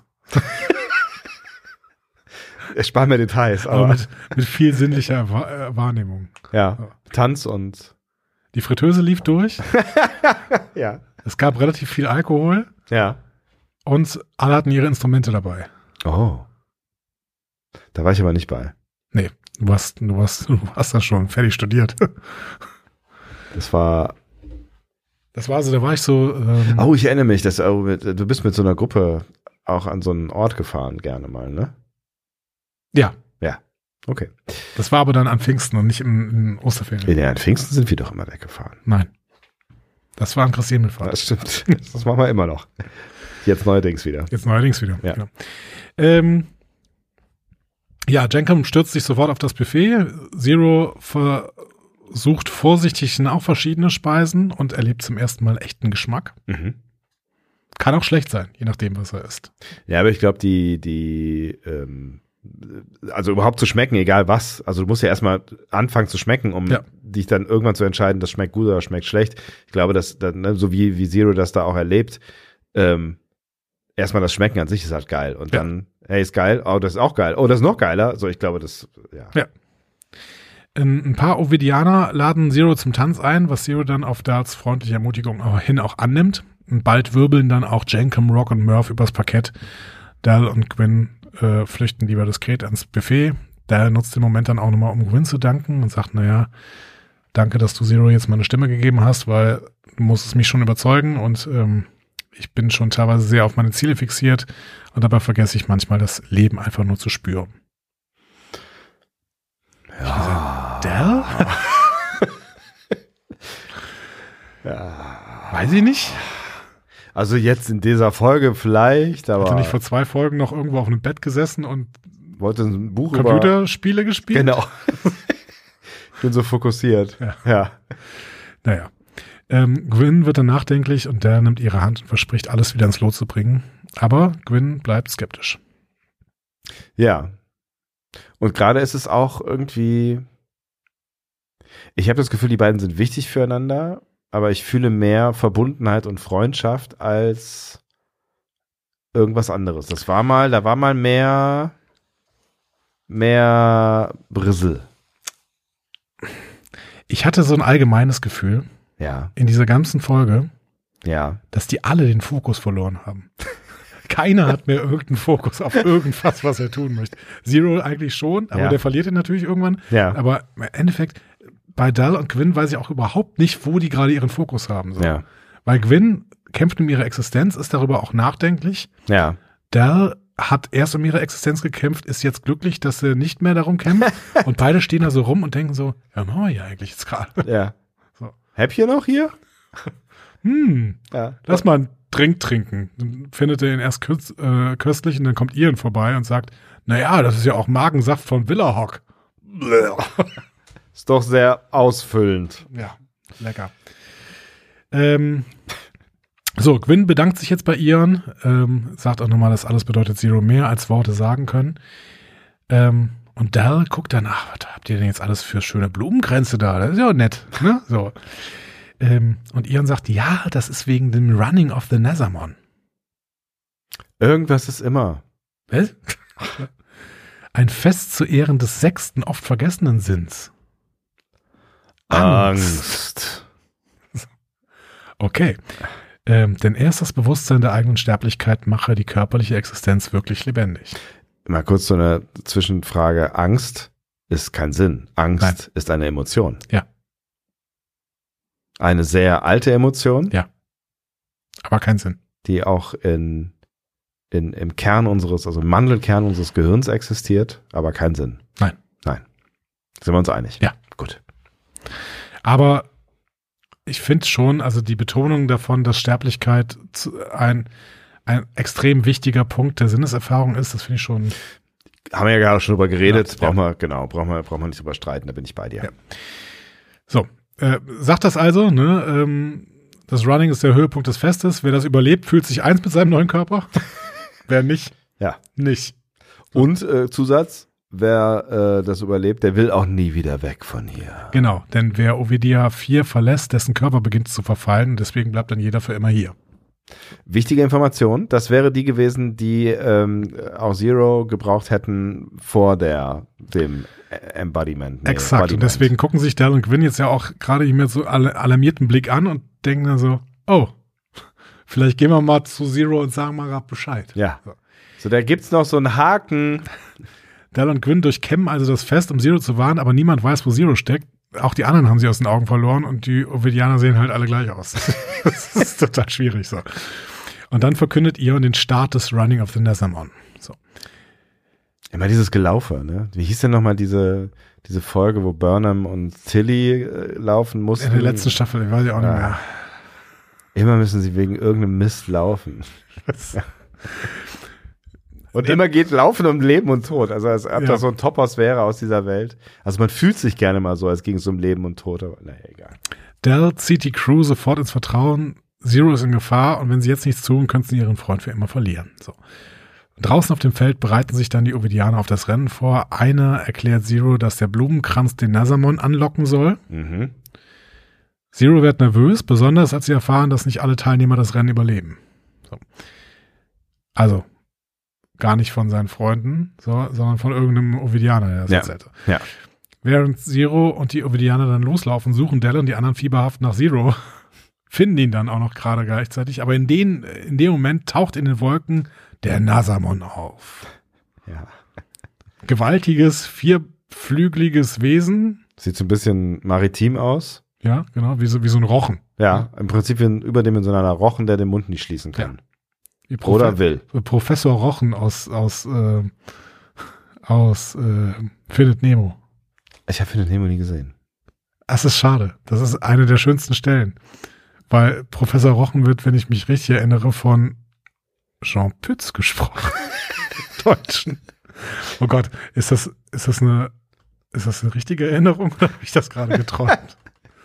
Ich spare mir Details, Aber aber mit viel sinnlicher Wahrnehmung. ja. Tanz und Die Fritteuse lief durch, ja. es gab relativ viel Alkohol Ja. und alle hatten ihre Instrumente dabei. Oh. Da war ich aber nicht bei. Nee, du hast das schon fertig studiert. Das war. Das war so, da war ich so. Oh, ich erinnere mich, du bist mit so einer Gruppe auch an so einen Ort gefahren, gerne mal, ne? Ja, Ja. Okay. das war aber dann an Pfingsten und nicht in Osterferien. In Pfingsten sind wir doch immer weggefahren. Nein. Das war an Christi Himmelfahrt. Das stimmt. Das machen wir immer noch. Jetzt neuerdings wieder. Jetzt neuerdings wieder. Ja. Genau. Ja, Jenkem stürzt sich sofort auf das Buffet. Zero versucht vorsichtig auch verschiedene Speisen und erlebt zum ersten Mal echten Geschmack. Mhm. Kann auch schlecht sein, je nachdem, was er isst. Ja, aber ich glaube, also überhaupt zu schmecken, egal was. Also du musst ja erstmal anfangen zu schmecken, um dich dann irgendwann zu entscheiden, das schmeckt gut oder schmeckt schlecht. Ich glaube, dass dann, so wie Zero das da auch erlebt, erstmal das Schmecken an sich ist halt geil. Und dann, hey, ist geil, oh, das ist auch geil. Oh, das ist noch geiler. So, ich glaube, das, ja. Ein paar Ovidianer laden Zero zum Tanz ein, was Zero dann auf Darts freundliche Ermutigung hin auch annimmt. Und bald wirbeln dann auch Jenkem, Rock und Murph übers Parkett. Dal und Gwyn flüchten lieber diskret ans Buffet. Dal nutzt den Moment dann auch nochmal, um Gwyn zu danken und sagt, naja, danke, dass du Zero jetzt mal eine Stimme gegeben hast, weil du musstest mich schon überzeugen und ich bin schon teilweise sehr auf meine Ziele fixiert und dabei vergesse ich manchmal, das Leben einfach nur zu spüren. Ja. Dal? Weiß ich nicht. Also jetzt in dieser Folge vielleicht, aber Hat er nicht vor 2 Folgen noch irgendwo auf einem Bett gesessen und wollte ein Buch Computerspiele gespielt? Genau. Ich bin so fokussiert. Ja. Naja. Gwyn wird dann nachdenklich und der nimmt ihre Hand und verspricht, alles wieder ins Lot zu bringen. Aber Gwyn bleibt skeptisch. Ja. Und gerade ist es auch irgendwie, ich habe das Gefühl, die beiden sind wichtig füreinander, aber ich fühle mehr Verbundenheit und Freundschaft als irgendwas anderes. Da war mal mehr Brissel. Ich hatte so ein allgemeines Gefühl Ja. in dieser ganzen Folge, Ja. dass die alle den Fokus verloren haben. Keiner hat mehr irgendeinen Fokus auf irgendwas, was er tun möchte. Zero eigentlich schon, aber der verliert ihn natürlich irgendwann. Ja. Aber im Endeffekt, bei Dal und Gwyn weiß ich auch überhaupt nicht, wo die gerade ihren Fokus haben. So. Ja. Weil Gwyn kämpft um ihre Existenz, ist darüber auch nachdenklich. Ja. Dal hat erst um ihre Existenz gekämpft, ist jetzt glücklich, dass er nicht mehr darum kämpft. Und beide stehen da so rum und denken so, ja, machen wir hier eigentlich jetzt gerade. Ja. So. Häppchen noch hier? Ja. Lass mal einen Drink trinken. Dann findet er ihn erst köstlich und dann kommt Ian vorbei und sagt, naja, das ist ja auch Magensaft von Willahawk. Ist doch sehr ausfüllend. Ja, lecker. So, Gwyn bedankt sich jetzt bei Ian, sagt auch nochmal, dass alles bedeutet Zero mehr als Worte sagen können. Und Dal guckt dann, ach, was habt ihr denn jetzt alles für schöne Blumenkränze da? Das ist ja nett, ne? So. Und Ion sagt, ja, das ist wegen dem Running of the Nazamon. Irgendwas ist immer. Was? Ein Fest zu Ehren des 6. oft vergessenen Sinns. Angst. Okay. Denn erst das Bewusstsein der eigenen Sterblichkeit mache die körperliche Existenz wirklich lebendig. Mal kurz so eine Zwischenfrage. Angst ist kein Sinn. Angst ist eine Emotion. Ja. Eine sehr alte Emotion. Ja. Aber kein Sinn. Die auch im Kern also im Mandelkern unseres Gehirns existiert, aber kein Sinn. Nein. Sind wir uns einig? Ja. Gut. Aber ich finde schon, also die Betonung davon, dass Sterblichkeit ein extrem wichtiger Punkt der Sinneserfahrung ist, das finde ich schon. Haben wir ja gerade schon drüber geredet. Ja. Brauchen wir nicht drüber streiten, da bin ich bei dir. Ja. So, sagt das also, ne? Das Running ist der Höhepunkt des Festes. Wer das überlebt, fühlt sich eins mit seinem neuen Körper. Wer nicht, Ja. nicht. Und Zusatz, wer das überlebt, der will auch nie wieder weg von hier. Genau, denn wer Ovidia 4 verlässt, dessen Körper beginnt zu verfallen. Deswegen bleibt dann jeder für immer hier. Wichtige Information, das wäre die gewesen, die auch Zero gebraucht hätten vor dem Embodiment. Exakt, Embodiment. und deswegen gucken sich Dal und Gwyn jetzt ja auch gerade mit so alarmierten Blick an und denken dann so, oh, vielleicht gehen wir mal zu Zero und sagen mal gerade Bescheid. Ja, so da gibt's noch so einen Haken. Dal und Gwyn durchkämmen also das Fest, um Zero zu warnen, aber niemand weiß, wo Zero steckt. Auch die anderen haben sie aus den Augen verloren und die Ovidianer sehen halt alle gleich aus. Das ist total schwierig so. Und dann verkündet Ion den Start des Running of the Nazamon. So. Immer dieses Gelaufe, ne? Wie hieß denn nochmal diese Folge, wo Burnham und Tilly laufen mussten? In der letzten Staffel, ich weiß ja auch nicht mehr. Immer müssen sie wegen irgendeinem Mist laufen. Und immer geht Laufen um Leben und Tod. Also als ob das so ein Topos wäre aus dieser Welt. Also man fühlt sich gerne mal so, als ging es um Leben und Tod, aber naja, egal. Dal zieht die Crew sofort ins Vertrauen. Zero ist in Gefahr und wenn sie jetzt nichts tun, könnten sie ihren Freund für immer verlieren. So. Draußen auf dem Feld bereiten sich dann die Ovidianer auf das Rennen vor. Einer erklärt Zero, dass der Blumenkranz den Nazamon anlocken soll. Mhm. Zero wird nervös, besonders als sie erfahren, dass nicht alle Teilnehmer das Rennen überleben. So. Also, gar nicht von seinen Freunden, sondern von irgendeinem Ovidianer, der das erzählte. Ja. Während Zero und die Ovidianer dann loslaufen, suchen Dal und die anderen fieberhaft nach Zero, finden ihn dann auch noch gerade gleichzeitig, aber in dem Moment taucht in den Wolken der Nazamon auf. Ja. Gewaltiges, vierflügeliges Wesen. Sieht so ein bisschen maritim aus. Ja, genau, wie so ein Rochen. Ja, im Prinzip wie ein überdimensionaler Rochen, der den Mund nicht schließen kann. Oder will. Professor Rochen aus Findet Nemo. Ich habe Findet Nemo nie gesehen. Das ist schade. Das ist eine der schönsten Stellen. Weil Professor Rochen wird, wenn ich mich richtig erinnere, von Jean Pütz gesprochen. Deutschen. Oh Gott, ist das eine richtige Erinnerung oder habe ich das gerade geträumt?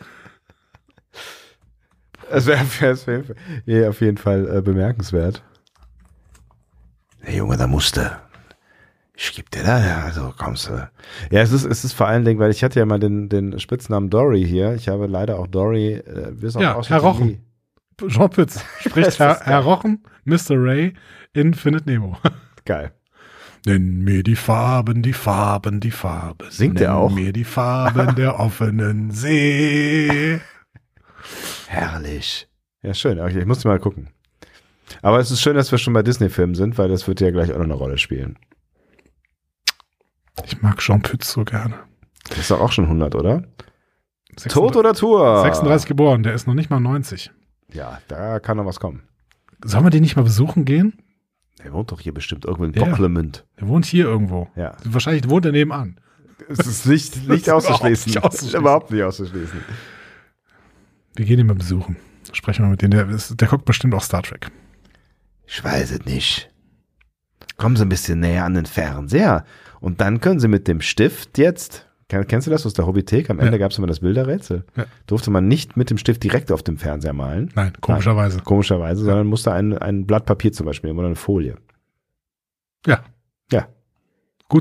Es wäre auf jeden Fall bemerkenswert. Der Junge, da musste. Ich geb dir da, also kommst du. Ja, es ist vor allen Dingen, weil ich hatte ja mal den Spitznamen Dory hier. Ich habe leider auch Dory, Herr Rochen. Jean Pütz spricht Herr Rochen, Mr. Ray in Findet Nemo. Geil. Nenn mir die Farben, die Farben, die Farben. Singt er auch? Nenn mir die Farben der offenen See. Herrlich. Ja, schön. Okay, ich muss mal gucken. Aber es ist schön, dass wir schon bei Disney-Filmen sind, weil das wird ja gleich auch noch eine Rolle spielen. Ich mag Jean Pütz so gerne. Das ist doch auch schon 100, oder? 36, Tod oder Tour? 36 geboren, der ist noch nicht mal 90. Ja, da kann noch was kommen. Sollen wir den nicht mal besuchen gehen? Der wohnt doch hier bestimmt irgendwo in Bocklemünd. Der wohnt hier irgendwo. Ja. Wahrscheinlich wohnt er nebenan. Es ist nicht auszuschließen. Überhaupt nicht auszuschließen. Wir gehen ihn mal besuchen. Sprechen wir mit denen. Der guckt bestimmt auch Star Trek. Ich weiß es nicht. Kommen Sie ein bisschen näher an den Fernseher. Und dann können Sie mit dem Stift jetzt, kennst du das aus der Hobbythek? Am Ende gab es immer das Bilderrätsel. Ja. Durfte man nicht mit dem Stift direkt auf dem Fernseher malen. Nein, komischerweise. Sondern musste ein Blatt Papier zum Beispiel oder eine Folie. Ja. Ja. Gut so.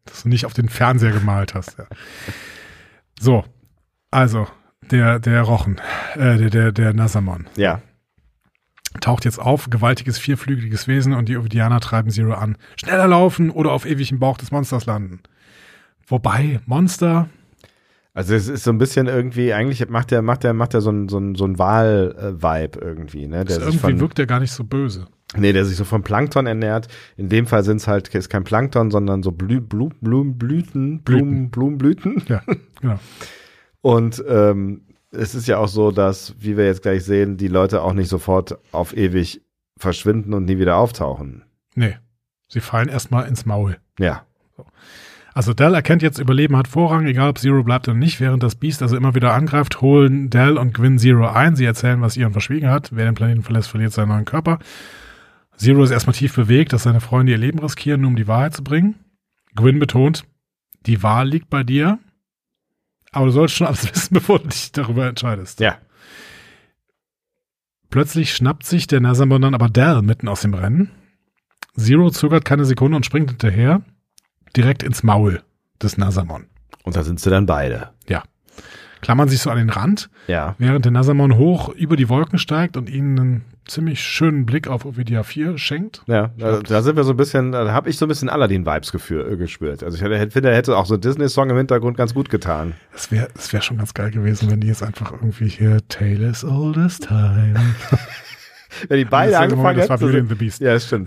das du nicht auf den Fernseher gemalt hast. Ja. So, also der Rochen, der Nazamon Ja. taucht jetzt auf, gewaltiges vierflügeliges Wesen und die Ovidianer treiben Zero an. Schneller laufen oder auf ewig im Bauch des Monsters landen. Wobei, Monster, Also es ist so ein bisschen irgendwie, eigentlich macht der so ein Wal-Vibe irgendwie, ne? Der sich irgendwie wirkt der gar nicht so böse. der sich so von Plankton ernährt. In dem Fall ist kein Plankton, sondern so Blumenblüten. Ja, genau. Und es ist ja auch so, dass, wie wir jetzt gleich sehen, die Leute auch nicht sofort auf ewig verschwinden und nie wieder auftauchen. Nee, sie fallen erstmal ins Maul. Ja. Also Dell erkennt jetzt, Überleben hat Vorrang, egal ob Zero bleibt oder nicht. Während das Biest also immer wieder angreift, holen Dell und Gwyn Zero ein. Sie erzählen, was Ion verschwiegen hat. Wer den Planeten verlässt, verliert seinen neuen Körper. Zero ist erstmal tief bewegt, dass seine Freunde ihr Leben riskieren, nur um die Wahrheit zu bringen. Gwyn betont, die Wahl liegt bei dir, aber du solltest schon alles wissen, bevor du dich darüber entscheidest. Ja. Plötzlich schnappt sich der Nazamon dann aber Dell mitten aus dem Rennen. Zero zögert keine Sekunde und springt hinterher, direkt ins Maul des Nazamon. Und da sind sie dann beide. Ja. Klammern sich so an den Rand, Ja. während der Nazamon hoch über die Wolken steigt und ihnen einen ziemlich schönen Blick auf Ovidia 4 schenkt. Ja, da sind wir so ein bisschen, da habe ich so ein bisschen Aladdin-Vibes gespürt. Also ich finde, er hätte auch so Disney-Song im Hintergrund ganz gut getan. Das wär schon ganz geil gewesen, wenn die jetzt einfach irgendwie hier Tale as old as time. Wenn die beide angefangen Das war hätten. Beauty and the Beast. Ja, das stimmt.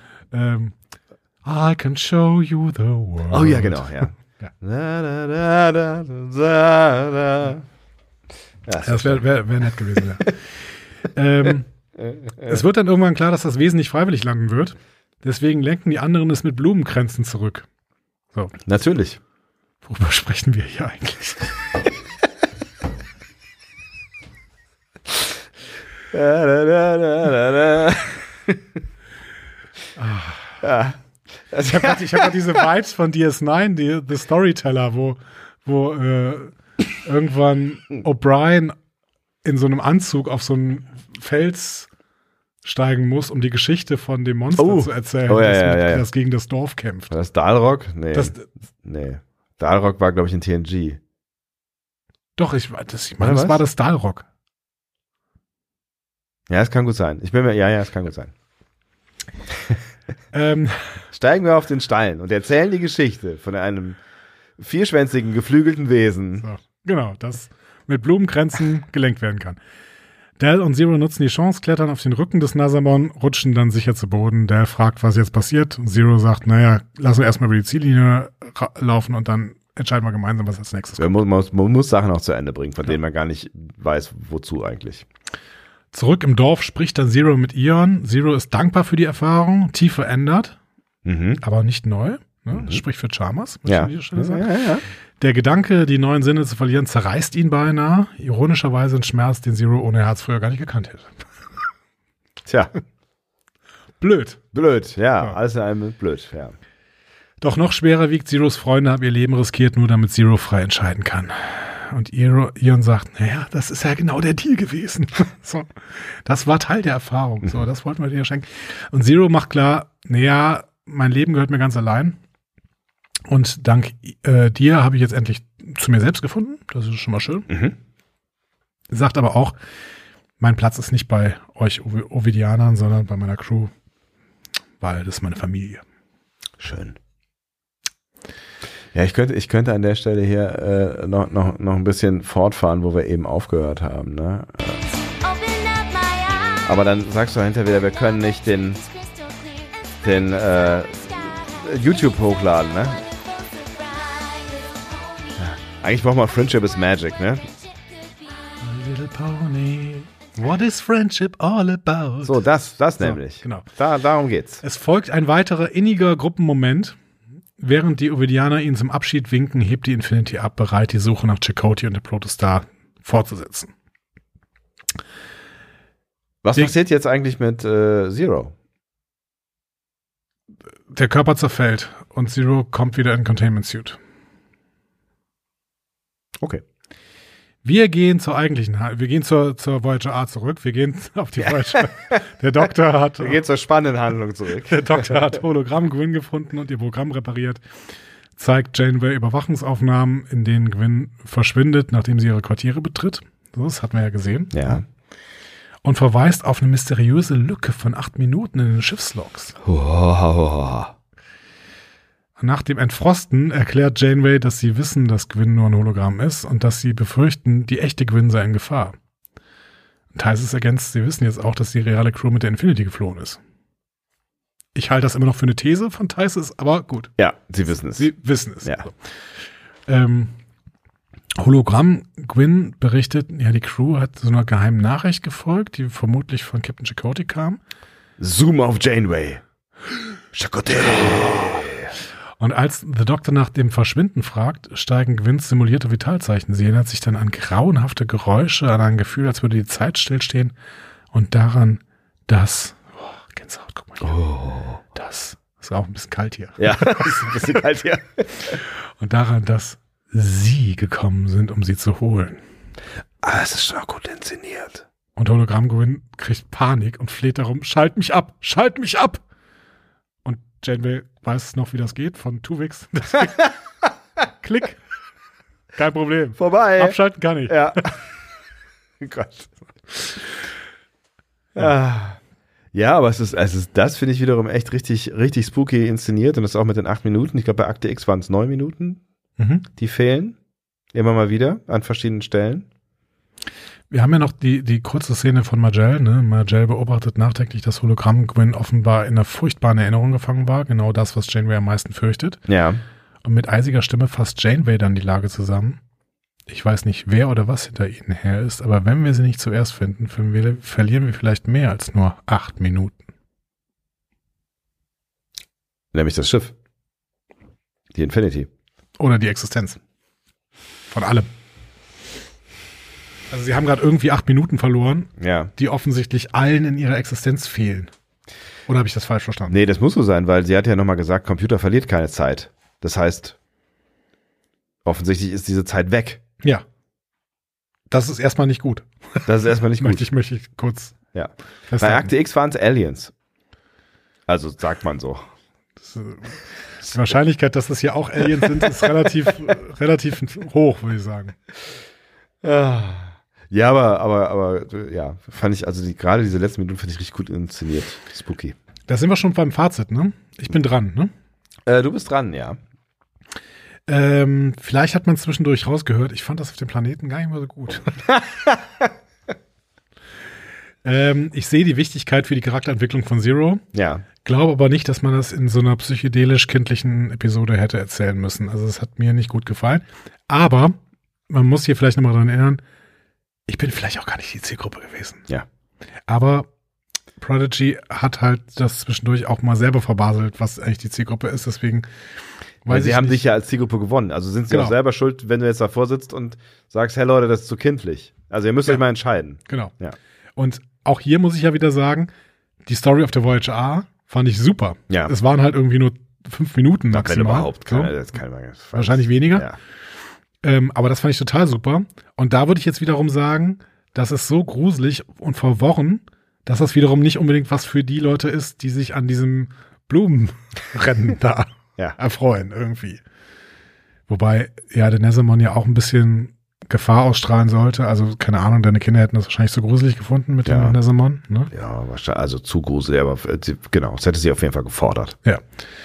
I can show you the world. Oh ja, genau, ja. Ja. Da, da, da, da, da, da. Ja, Das wär nett gewesen, ja. Es wird dann irgendwann klar, dass das Wesen nicht freiwillig landen wird. Deswegen lenken die anderen es mit Blumenkränzen zurück. So, natürlich. worüber sprechen wir hier eigentlich? Da, da, da, da, da. Ja. Ich habe grad diese Vibes von DS9, The Storyteller, wo irgendwann O'Brien in so einem Anzug auf so einen Fels steigen muss, um die Geschichte von dem Monster zu erzählen, das gegen das Dorf kämpft. War das Dalrok? Nee. Nee. Dalrok war, glaube ich, in TNG. Doch, ich meine, das war das Dalrok. Ja, es kann gut sein. Es kann gut sein. Ähm, Steigen wir auf den Stein und erzählen die Geschichte von einem vierschwänzigen, geflügelten Wesen. so, genau, das mit Blumenkränzen gelenkt werden kann. Dell und Zero nutzen die Chance, klettern auf den Rücken des Nazamon, rutschen dann sicher zu Boden. Dell fragt, was jetzt passiert. Zero sagt, naja, lass uns erstmal über die Ziellinie laufen und dann entscheiden wir gemeinsam, was als nächstes kommt. Man muss Sachen auch zu Ende bringen, von denen man gar nicht weiß, wozu eigentlich. Zurück im Dorf spricht dann Zero mit Ion. Zero ist dankbar für die Erfahrung, tief verändert, aber nicht neu. Ne? Das spricht für Chalmers, muss ich an dieser Stelle sagen. Ja. Der Gedanke, die neuen Sinne zu verlieren, zerreißt ihn beinahe. Ironischerweise ein Schmerz, den Zero ohne Herz früher gar nicht gekannt hätte. Tja, Blöd. blöd, ja. Alles in allem blöd, ja. Doch noch schwerer wiegt, Zeros Freunde haben ihr Leben riskiert, nur damit Zero frei entscheiden kann. Und Ion sagt, naja, das ist ja genau der Deal gewesen. So, das war Teil der Erfahrung. So, das wollten wir dir schenken. Und Zero macht klar, naja, mein Leben gehört mir ganz allein. Und dank dir habe ich jetzt endlich zu mir selbst gefunden. Das ist schon mal schön. Sagt aber auch, mein Platz ist nicht bei euch Ovidianern, sondern bei meiner Crew, weil das ist meine Familie. Schön. Ja, ich könnte an der Stelle hier noch ein bisschen fortfahren, wo wir eben aufgehört haben. Ne? Aber dann sagst du hinterher wieder, wir können nicht den YouTube hochladen, ne? Ja, eigentlich braucht man Friendship is Magic, ne? My little pony, what is friendship all about? So, das nämlich. Genau. Darum geht's. Es folgt ein weiterer inniger Gruppenmoment. Während die Ovidianer ihn zum Abschied winken, hebt die Infinity ab, bereit, die Suche nach Chakotay und der Protostar fortzusetzen. Was passiert jetzt eigentlich mit Zero? Der Körper zerfällt und Zero kommt wieder in Containment Suit. Okay. Wir gehen zur Voyager A zurück. Wir gehen auf die Voyager. Der Doktor Wir gehen zur spannenden Handlung zurück. Der Doktor hat Hologramm Gwyn gefunden und ihr Programm repariert. zeigt Janeway Überwachungsaufnahmen, in denen Gwyn verschwindet, nachdem sie ihre Quartiere betritt. So, das hatten wir ja gesehen. Ja. Und verweist auf eine mysteriöse Lücke von 8 Minuten in den Schiffslogs. Nach dem Entfrosten erklärt Janeway, dass sie wissen, dass Gwyn nur ein Hologramm ist und dass sie befürchten, die echte Gwyn sei in Gefahr. Und Tysus ergänzt, sie wissen jetzt auch, dass die reale Crew mit der Infinity geflohen ist. Ich halte das immer noch für eine These von Tysus, aber gut. Ja, sie wissen es. Sie wissen es. Ja. So. Hologramm Gwyn berichtet, ja, die Crew hat so einer geheimen Nachricht gefolgt, die vermutlich von Captain Chakotay kam. Zoom auf Janeway. Chakotay. Und als The Doctor nach dem Verschwinden fragt, steigen Gwyns simulierte Vitalzeichen. Sie erinnert sich dann an grauenhafte Geräusche, an ein Gefühl, als würde die Zeit stillstehen und daran, dass Gänsehaut, guck mal hier. Das ist auch ein bisschen kalt hier. Ja, ist ein bisschen kalt hier. Und daran, dass sie gekommen sind, um sie zu holen. Aber es ist schon auch gut inszeniert. Und Hologramm Gwyn kriegt Panik und fleht darum, schalt mich ab, schalt mich ab. Und Janeway weiß noch, wie das geht, von Tuvix. Klick. Kein Problem. Vorbei. Abschalten kann ich. Ja. Gott. Ja, aber das finde ich wiederum echt richtig, richtig spooky inszeniert und das auch mit den 8 Minuten. Ich glaube, bei Akte X waren es 9 Minuten, die fehlen. Immer mal wieder an verschiedenen Stellen. Wir haben ja noch die kurze Szene von Majel, ne? Majel beobachtet nachträglich, dass Hologramm Gwyn offenbar in einer furchtbaren Erinnerung gefangen war. Genau das, was Janeway am meisten fürchtet. Ja. Und mit eisiger Stimme fasst Janeway dann die Lage zusammen. Ich weiß nicht, wer oder was hinter ihnen her ist, aber wenn wir sie nicht zuerst finden, verlieren wir vielleicht mehr als nur 8 Minuten. Nämlich das Schiff. Die Infinity. Oder die Existenz. Von allem. Also sie haben gerade irgendwie 8 Minuten verloren, Ja. die offensichtlich allen in ihrer Existenz fehlen. Oder habe ich das falsch verstanden? Nee, das muss so sein, weil sie hat ja nochmal gesagt, Computer verliert keine Zeit. Das heißt, offensichtlich ist diese Zeit weg. Ja. Das ist erstmal nicht gut. Das ist erstmal nicht gut. Möchte ich kurz Ja. festhalten. Bei Akte X waren es Aliens. Also sagt man so. Die Wahrscheinlichkeit, dass das hier auch Aliens sind, ist relativ hoch, würde ich sagen. Ja, aber ja, fand ich, also gerade diese letzten Minuten fand ich richtig gut inszeniert. Spooky. Da sind wir schon beim Fazit, ne? Ich bin dran, ne? Du bist dran, ja. Vielleicht hat man zwischendurch rausgehört, ich fand das auf dem Planeten gar nicht mal so gut. Ich sehe die Wichtigkeit für die Charakterentwicklung von Zero. Ja. Glaube aber nicht, dass man das in so einer psychedelisch-kindlichen Episode hätte erzählen müssen. Also es hat mir nicht gut gefallen. Aber man muss hier vielleicht nochmal daran erinnern, ich bin vielleicht auch gar nicht die Zielgruppe gewesen. Ja. Aber Prodigy hat halt das zwischendurch auch mal selber verbaselt, was eigentlich die Zielgruppe ist. Deswegen Weil sie haben nicht. dich ja als Zielgruppe gewonnen. Also sind sie Genau. auch selber schuld, wenn du jetzt davor sitzt und sagst, hey Leute, das ist zu kindlich. Also ihr müsst euch mal entscheiden. Genau. Ja. Und auch hier muss ich ja wieder sagen, die Story of the Voyage A fand ich super. Ja. Es waren halt irgendwie nur 5 Minuten maximal. Wenn überhaupt. So. Wahrscheinlich weniger. Ja. Aber das fand ich total super. Und da würde ich jetzt wiederum sagen, das ist so gruselig und verworren, dass das wiederum nicht unbedingt was für die Leute ist, die sich an diesem Blumenrennen da Ja. erfreuen irgendwie. Wobei, ja, der Nezemon ja auch ein bisschen Gefahr ausstrahlen sollte. Also, keine Ahnung, deine Kinder hätten das wahrscheinlich so gruselig gefunden mit Ja. dem Nezemon, ne? Ja, wahrscheinlich, also zu gruselig, aber genau, das hätte sie auf jeden Fall gefordert. Ja.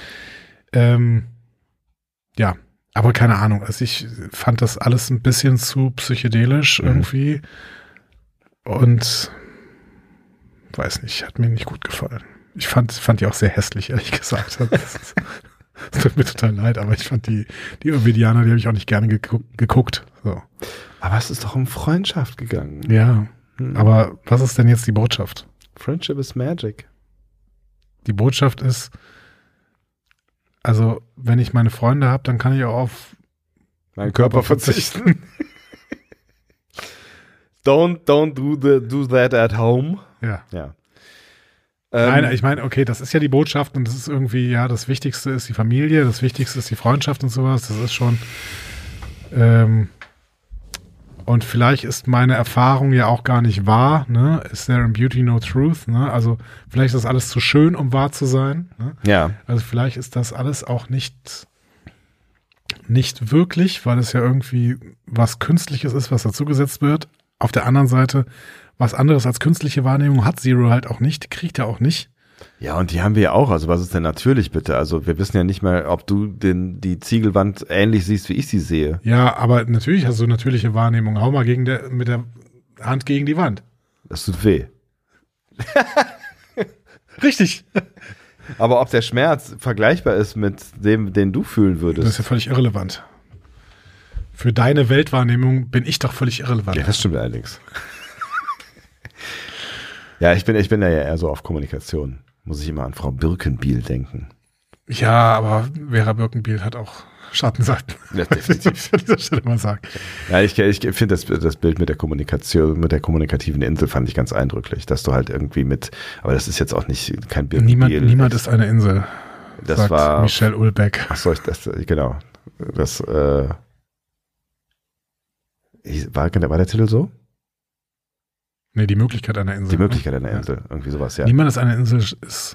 Ja, aber keine Ahnung. Also ich fand das alles ein bisschen zu psychedelisch irgendwie. Und weiß nicht, hat mir nicht gut gefallen. Ich fand die auch sehr hässlich, ehrlich gesagt. Es tut mir total leid, aber ich fand die Ovidianer, die habe ich auch nicht gerne geguckt. So. Aber es ist doch um Freundschaft gegangen. Ja, aber was ist denn jetzt die Botschaft? Friendship is magic. Die Botschaft ist, also wenn ich meine Freunde habe, dann kann ich auch auf Mein Körper verzichten. Don't do that at home. Ja. Ja. Nein, ich meine, okay, das ist ja die Botschaft und das ist irgendwie, ja, das Wichtigste ist die Familie, das Wichtigste ist die Freundschaft und sowas, das ist schon, und vielleicht ist meine Erfahrung ja auch gar nicht wahr, ne, is there in beauty no truth, ne, also vielleicht ist das alles zu schön, um wahr zu sein, ne? Ja. Also vielleicht ist das alles auch nicht nicht wirklich, weil es ja irgendwie was Künstliches ist, was dazugesetzt wird. Auf der anderen Seite, was anderes als künstliche Wahrnehmung hat Zero halt auch nicht, kriegt er auch nicht. Ja, und die haben wir ja auch. Also was ist denn natürlich bitte? Also wir wissen ja nicht mal, ob du die Ziegelwand ähnlich siehst, wie ich sie sehe. Ja, aber natürlich hast du natürliche Wahrnehmung. Hau mal mit der Hand gegen die Wand. Das tut weh. Richtig. Aber ob der Schmerz vergleichbar ist mit dem, den du fühlen würdest. Das ist ja völlig irrelevant. Für deine Weltwahrnehmung bin ich doch völlig irrelevant. Ja, das stimmt allerdings. Ja, ich bin ja eher so auf Kommunikation. Muss ich immer an Frau Birkenbiel denken. Ja, aber Vera Birkenbiel hat auch Schattenseiten. Ja, definitiv. An dieser Stelle mal sagen. Ja, ich finde das Bild mit der Kommunikation, mit der kommunikativen Insel fand ich ganz eindrücklich, dass du halt irgendwie aber das ist jetzt auch nicht kein Birkenbiel. Niemand ist eine Insel. Das sagt war Michel Houellebecq. Achso, genau. Das war der Titel so? Nee, die Möglichkeit einer Insel. Die Möglichkeit einer Insel, irgendwie sowas, ja. Niemand ist eine Insel ist.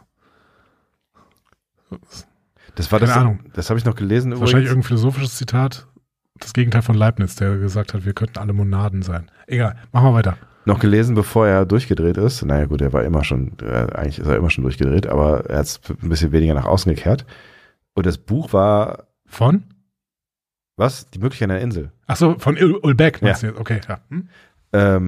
Das war Keine Ahnung. Das habe ich noch gelesen übrigens. Wahrscheinlich irgendein philosophisches Zitat. Das Gegenteil von Leibniz, der gesagt hat, wir könnten alle Monaden sein. Egal, machen wir weiter. Noch gelesen, bevor er durchgedreht ist. Naja gut, er war immer schon, eigentlich ist er immer schon durchgedreht, aber er hat es ein bisschen weniger nach außen gekehrt. Und das Buch war... Von? Was? Die Möglichkeit einer Insel. Ach so, von Houellebecq meinst Ja. du jetzt? Okay, ja.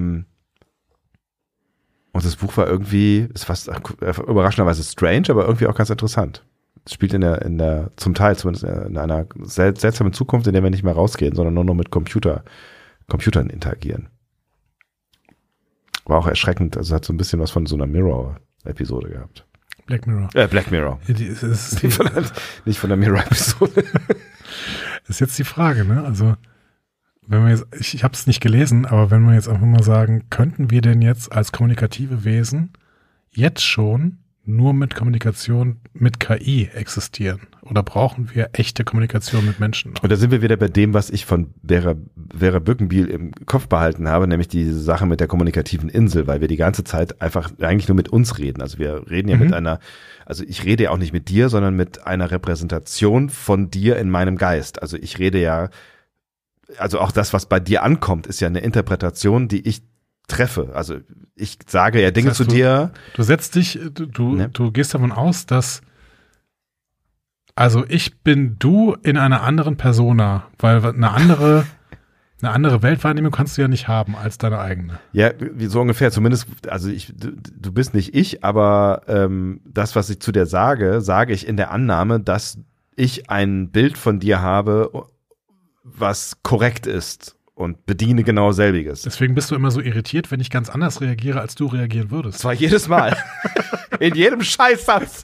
Und das Buch war irgendwie, ist fast überraschenderweise strange, aber irgendwie auch ganz interessant. Es spielt zum Teil zumindest in einer seltsamen Zukunft, in der wir nicht mehr rausgehen, sondern nur noch mit Computern interagieren. War auch erschreckend, also hat so ein bisschen was von so einer Mirror-Episode gehabt. Black Mirror. Black Mirror. Ist Nicht von der Mirror-Episode. ist jetzt die Frage, ne? Also, wenn wir jetzt, ich habe es nicht gelesen, aber wenn wir jetzt einfach mal sagen, könnten wir denn jetzt als kommunikative Wesen jetzt schon nur mit Kommunikation mit KI existieren? Oder brauchen wir echte Kommunikation mit Menschen? Und da sind wir wieder bei dem, was ich von Vera Birkenbiel im Kopf behalten habe, nämlich diese Sache mit der kommunikativen Insel, weil wir die ganze Zeit einfach eigentlich nur mit uns reden. Also wir reden ja mit also ich rede ja auch nicht mit dir, sondern mit einer Repräsentation von dir in meinem Geist. Also ich rede ja, also auch das, was bei dir ankommt, ist ja eine Interpretation, die ich treffe. Also ich sage ja Dinge zu dir. Du setzt dich, du gehst davon aus, dass also ich bin du in einer anderen Persona, weil eine andere Weltwahrnehmung kannst du ja nicht haben als deine eigene. Ja, so ungefähr. Zumindest, also du bist nicht ich, aber das, was ich zu dir sage ich in der Annahme, dass ich ein Bild von dir habe, was korrekt ist und bediene genau selbiges. Deswegen bist du immer so irritiert, wenn ich ganz anders reagiere, als du reagieren würdest. Das war jedes Mal. In jedem Scheißsatz.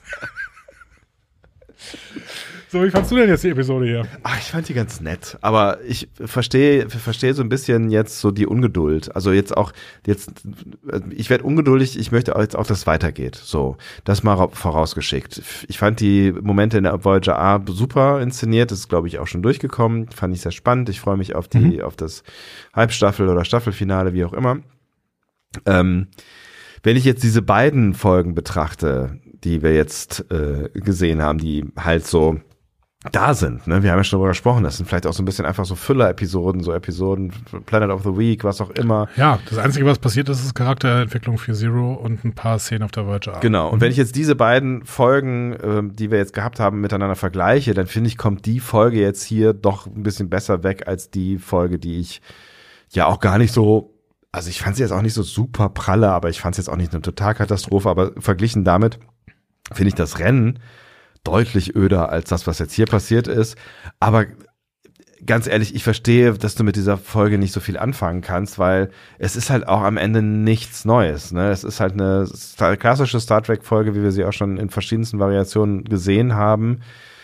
So, wie fandst du denn jetzt die Episode hier? Ach, ich fand die ganz nett, aber ich verstehe so ein bisschen jetzt so die Ungeduld. Also ich werde ungeduldig, ich möchte jetzt auch, dass es weitergeht. So, das mal vorausgeschickt. Ich fand die Momente in der Voyager A super inszeniert, das ist glaube ich auch schon durchgekommen, fand ich sehr spannend. Ich freue mich auf auf das Halbstaffel- oder Staffelfinale, wie auch immer. Wenn ich jetzt diese beiden Folgen betrachte, die wir jetzt gesehen haben, die halt so da sind, ne? Wir haben ja schon darüber gesprochen, das sind vielleicht auch so ein bisschen einfach so Füller-Episoden, so Episoden, Planet of the Week, was auch immer. Ja, das Einzige, was passiert ist Charakterentwicklung für Zero und ein paar Szenen auf der Voyager. Genau, und wenn ich jetzt diese beiden Folgen, die wir jetzt gehabt haben, miteinander vergleiche, dann finde ich, kommt die Folge jetzt hier doch ein bisschen besser weg als die Folge, die ich ja auch gar nicht so, also ich fand sie jetzt auch nicht so super pralle, aber ich fand es jetzt auch nicht eine Totalkatastrophe, aber verglichen damit finde ich das Rennen deutlich öder als das, was jetzt hier passiert ist. Aber ganz ehrlich, ich verstehe, dass du mit dieser Folge nicht so viel anfangen kannst, weil es ist halt auch am Ende nichts Neues. Ne? Es ist halt eine klassische Star Trek-Folge, wie wir sie auch schon in verschiedensten Variationen gesehen haben.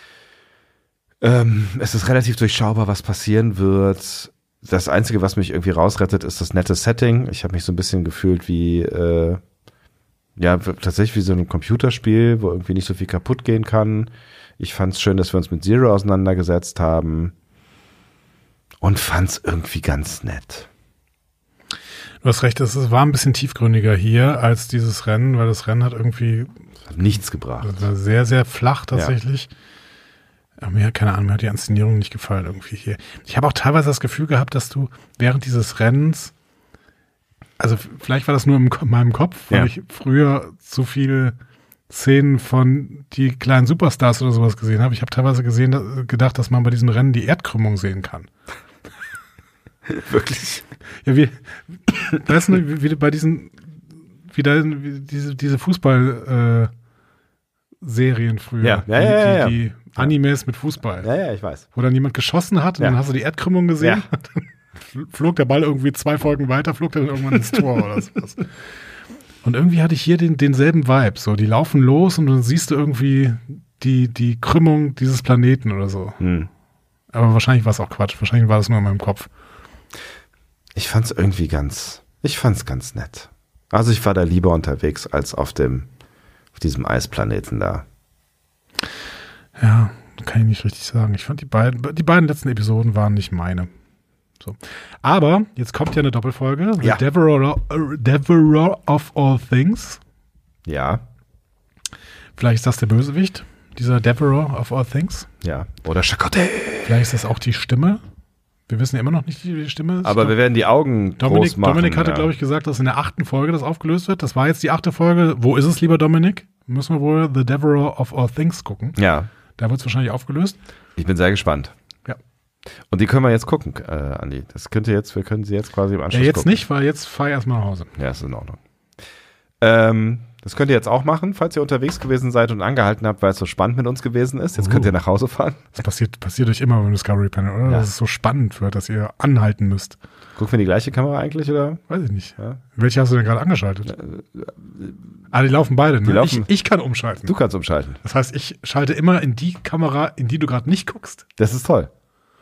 Es ist relativ durchschaubar, was passieren wird. Das Einzige, was mich irgendwie rausrettet, ist das nette Setting. Ich habe mich so ein bisschen gefühlt wie tatsächlich wie so ein Computerspiel, wo irgendwie nicht so viel kaputt gehen kann. Ich fand es schön, dass wir uns mit Zero auseinandergesetzt haben und fand es irgendwie ganz nett. Du hast recht, es war ein bisschen tiefgründiger hier als dieses Rennen, weil das Rennen hat irgendwie nichts gebracht. Das war sehr, sehr flach tatsächlich. Aber mir, keine Ahnung, mir hat die Inszenierung nicht gefallen irgendwie hier. Ich habe auch teilweise das Gefühl gehabt, dass du während dieses Rennens, also vielleicht war das nur in meinem Kopf, weil ich früher zu viele Szenen von die kleinen Superstars oder sowas gesehen habe. Ich habe teilweise gedacht, dass man bei diesen Rennen die Erdkrümmung sehen kann. Wirklich? Ja, weißt du, wie bei diesen, diese Fußball Serien früher. Ja. Die Animes mit Fußball. Ja, ich weiß. Wo dann jemand geschossen hat und dann hast du die Erdkrümmung gesehen. Ja. Dann flog der Ball irgendwie 2 Folgen weiter, flog dann irgendwann ins Tor oder sowas. Und irgendwie hatte ich hier denselben Vibe. So, die laufen los und dann siehst du irgendwie die Krümmung dieses Planeten oder so. Aber wahrscheinlich war es auch Quatsch. Wahrscheinlich war das nur in meinem Kopf. Ich fand's ganz nett. Also ich war da lieber unterwegs als auf diesem Eisplaneten da. Ja, kann ich nicht richtig sagen. Ich fand die beiden letzten Episoden waren nicht meine. So. Aber jetzt kommt ja eine Doppelfolge. Ja. The Devourer of All Things. Ja. Vielleicht ist das der Bösewicht, dieser Devourer of All Things. Ja. Oder Chakotay. Vielleicht ist das auch die Stimme. Wir wissen ja immer noch nicht, wie die Stimme ist. Aber wir werden die Augen groß machen. Dominik hatte, glaube ich, gesagt, dass in der 8. Folge das aufgelöst wird. Das war jetzt die 8. Folge. Wo ist es, lieber Dominik? Müssen wir wohl The Devourer of All Things gucken. Ja. Da wird es wahrscheinlich aufgelöst. Ich bin sehr gespannt. Ja. Und die können wir jetzt gucken, Andi. Wir können sie jetzt quasi im Anschluss jetzt gucken. nicht, weil jetzt fahr ich erstmal nach Hause. Ja, ist in Ordnung. Das könnt ihr jetzt auch machen, falls ihr unterwegs gewesen seid und angehalten habt, weil es so spannend mit uns gewesen ist. Jetzt könnt ihr nach Hause fahren. Das passiert euch immer beim Discovery Panel, oder? Ja. Dass es so spannend wird, dass ihr anhalten müsst. Gucken wir die gleiche Kamera eigentlich, oder? Weiß ich nicht. Ja. Welche hast du denn gerade angeschaltet? Die laufen beide, ne? Die laufen. Ich kann umschalten. Du kannst umschalten. Das heißt, ich schalte immer in die Kamera, in die du gerade nicht guckst. Das ist toll.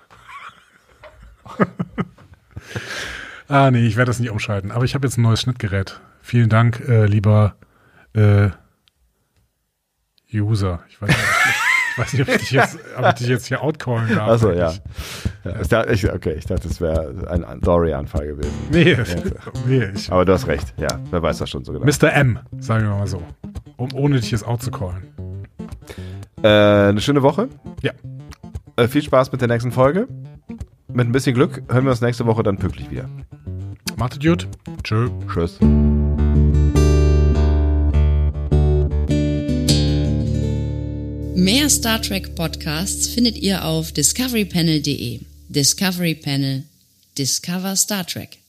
Nee, ich werde das nicht umschalten. Aber ich habe jetzt ein neues Schnittgerät. Vielen Dank, lieber User. Ich weiß nicht, ob ich dich jetzt hier outcallen darf. Achso, ja. Ich dachte, das wäre ein Sorry-Anfall gewesen. Nee, Ja. Aber du hast recht. Ja, wer weiß das schon so genau. Mr. M, sagen wir mal so. Ohne dich jetzt out zu callen. Eine schöne Woche. Ja. Viel Spaß mit der nächsten Folge. Mit ein bisschen Glück hören wir uns nächste Woche dann pünktlich wieder. Macht es gut. Tschö. Tschüss. Mehr Star Trek Podcasts findet ihr auf discoverypanel.de. Discovery Panel. Discover Star Trek.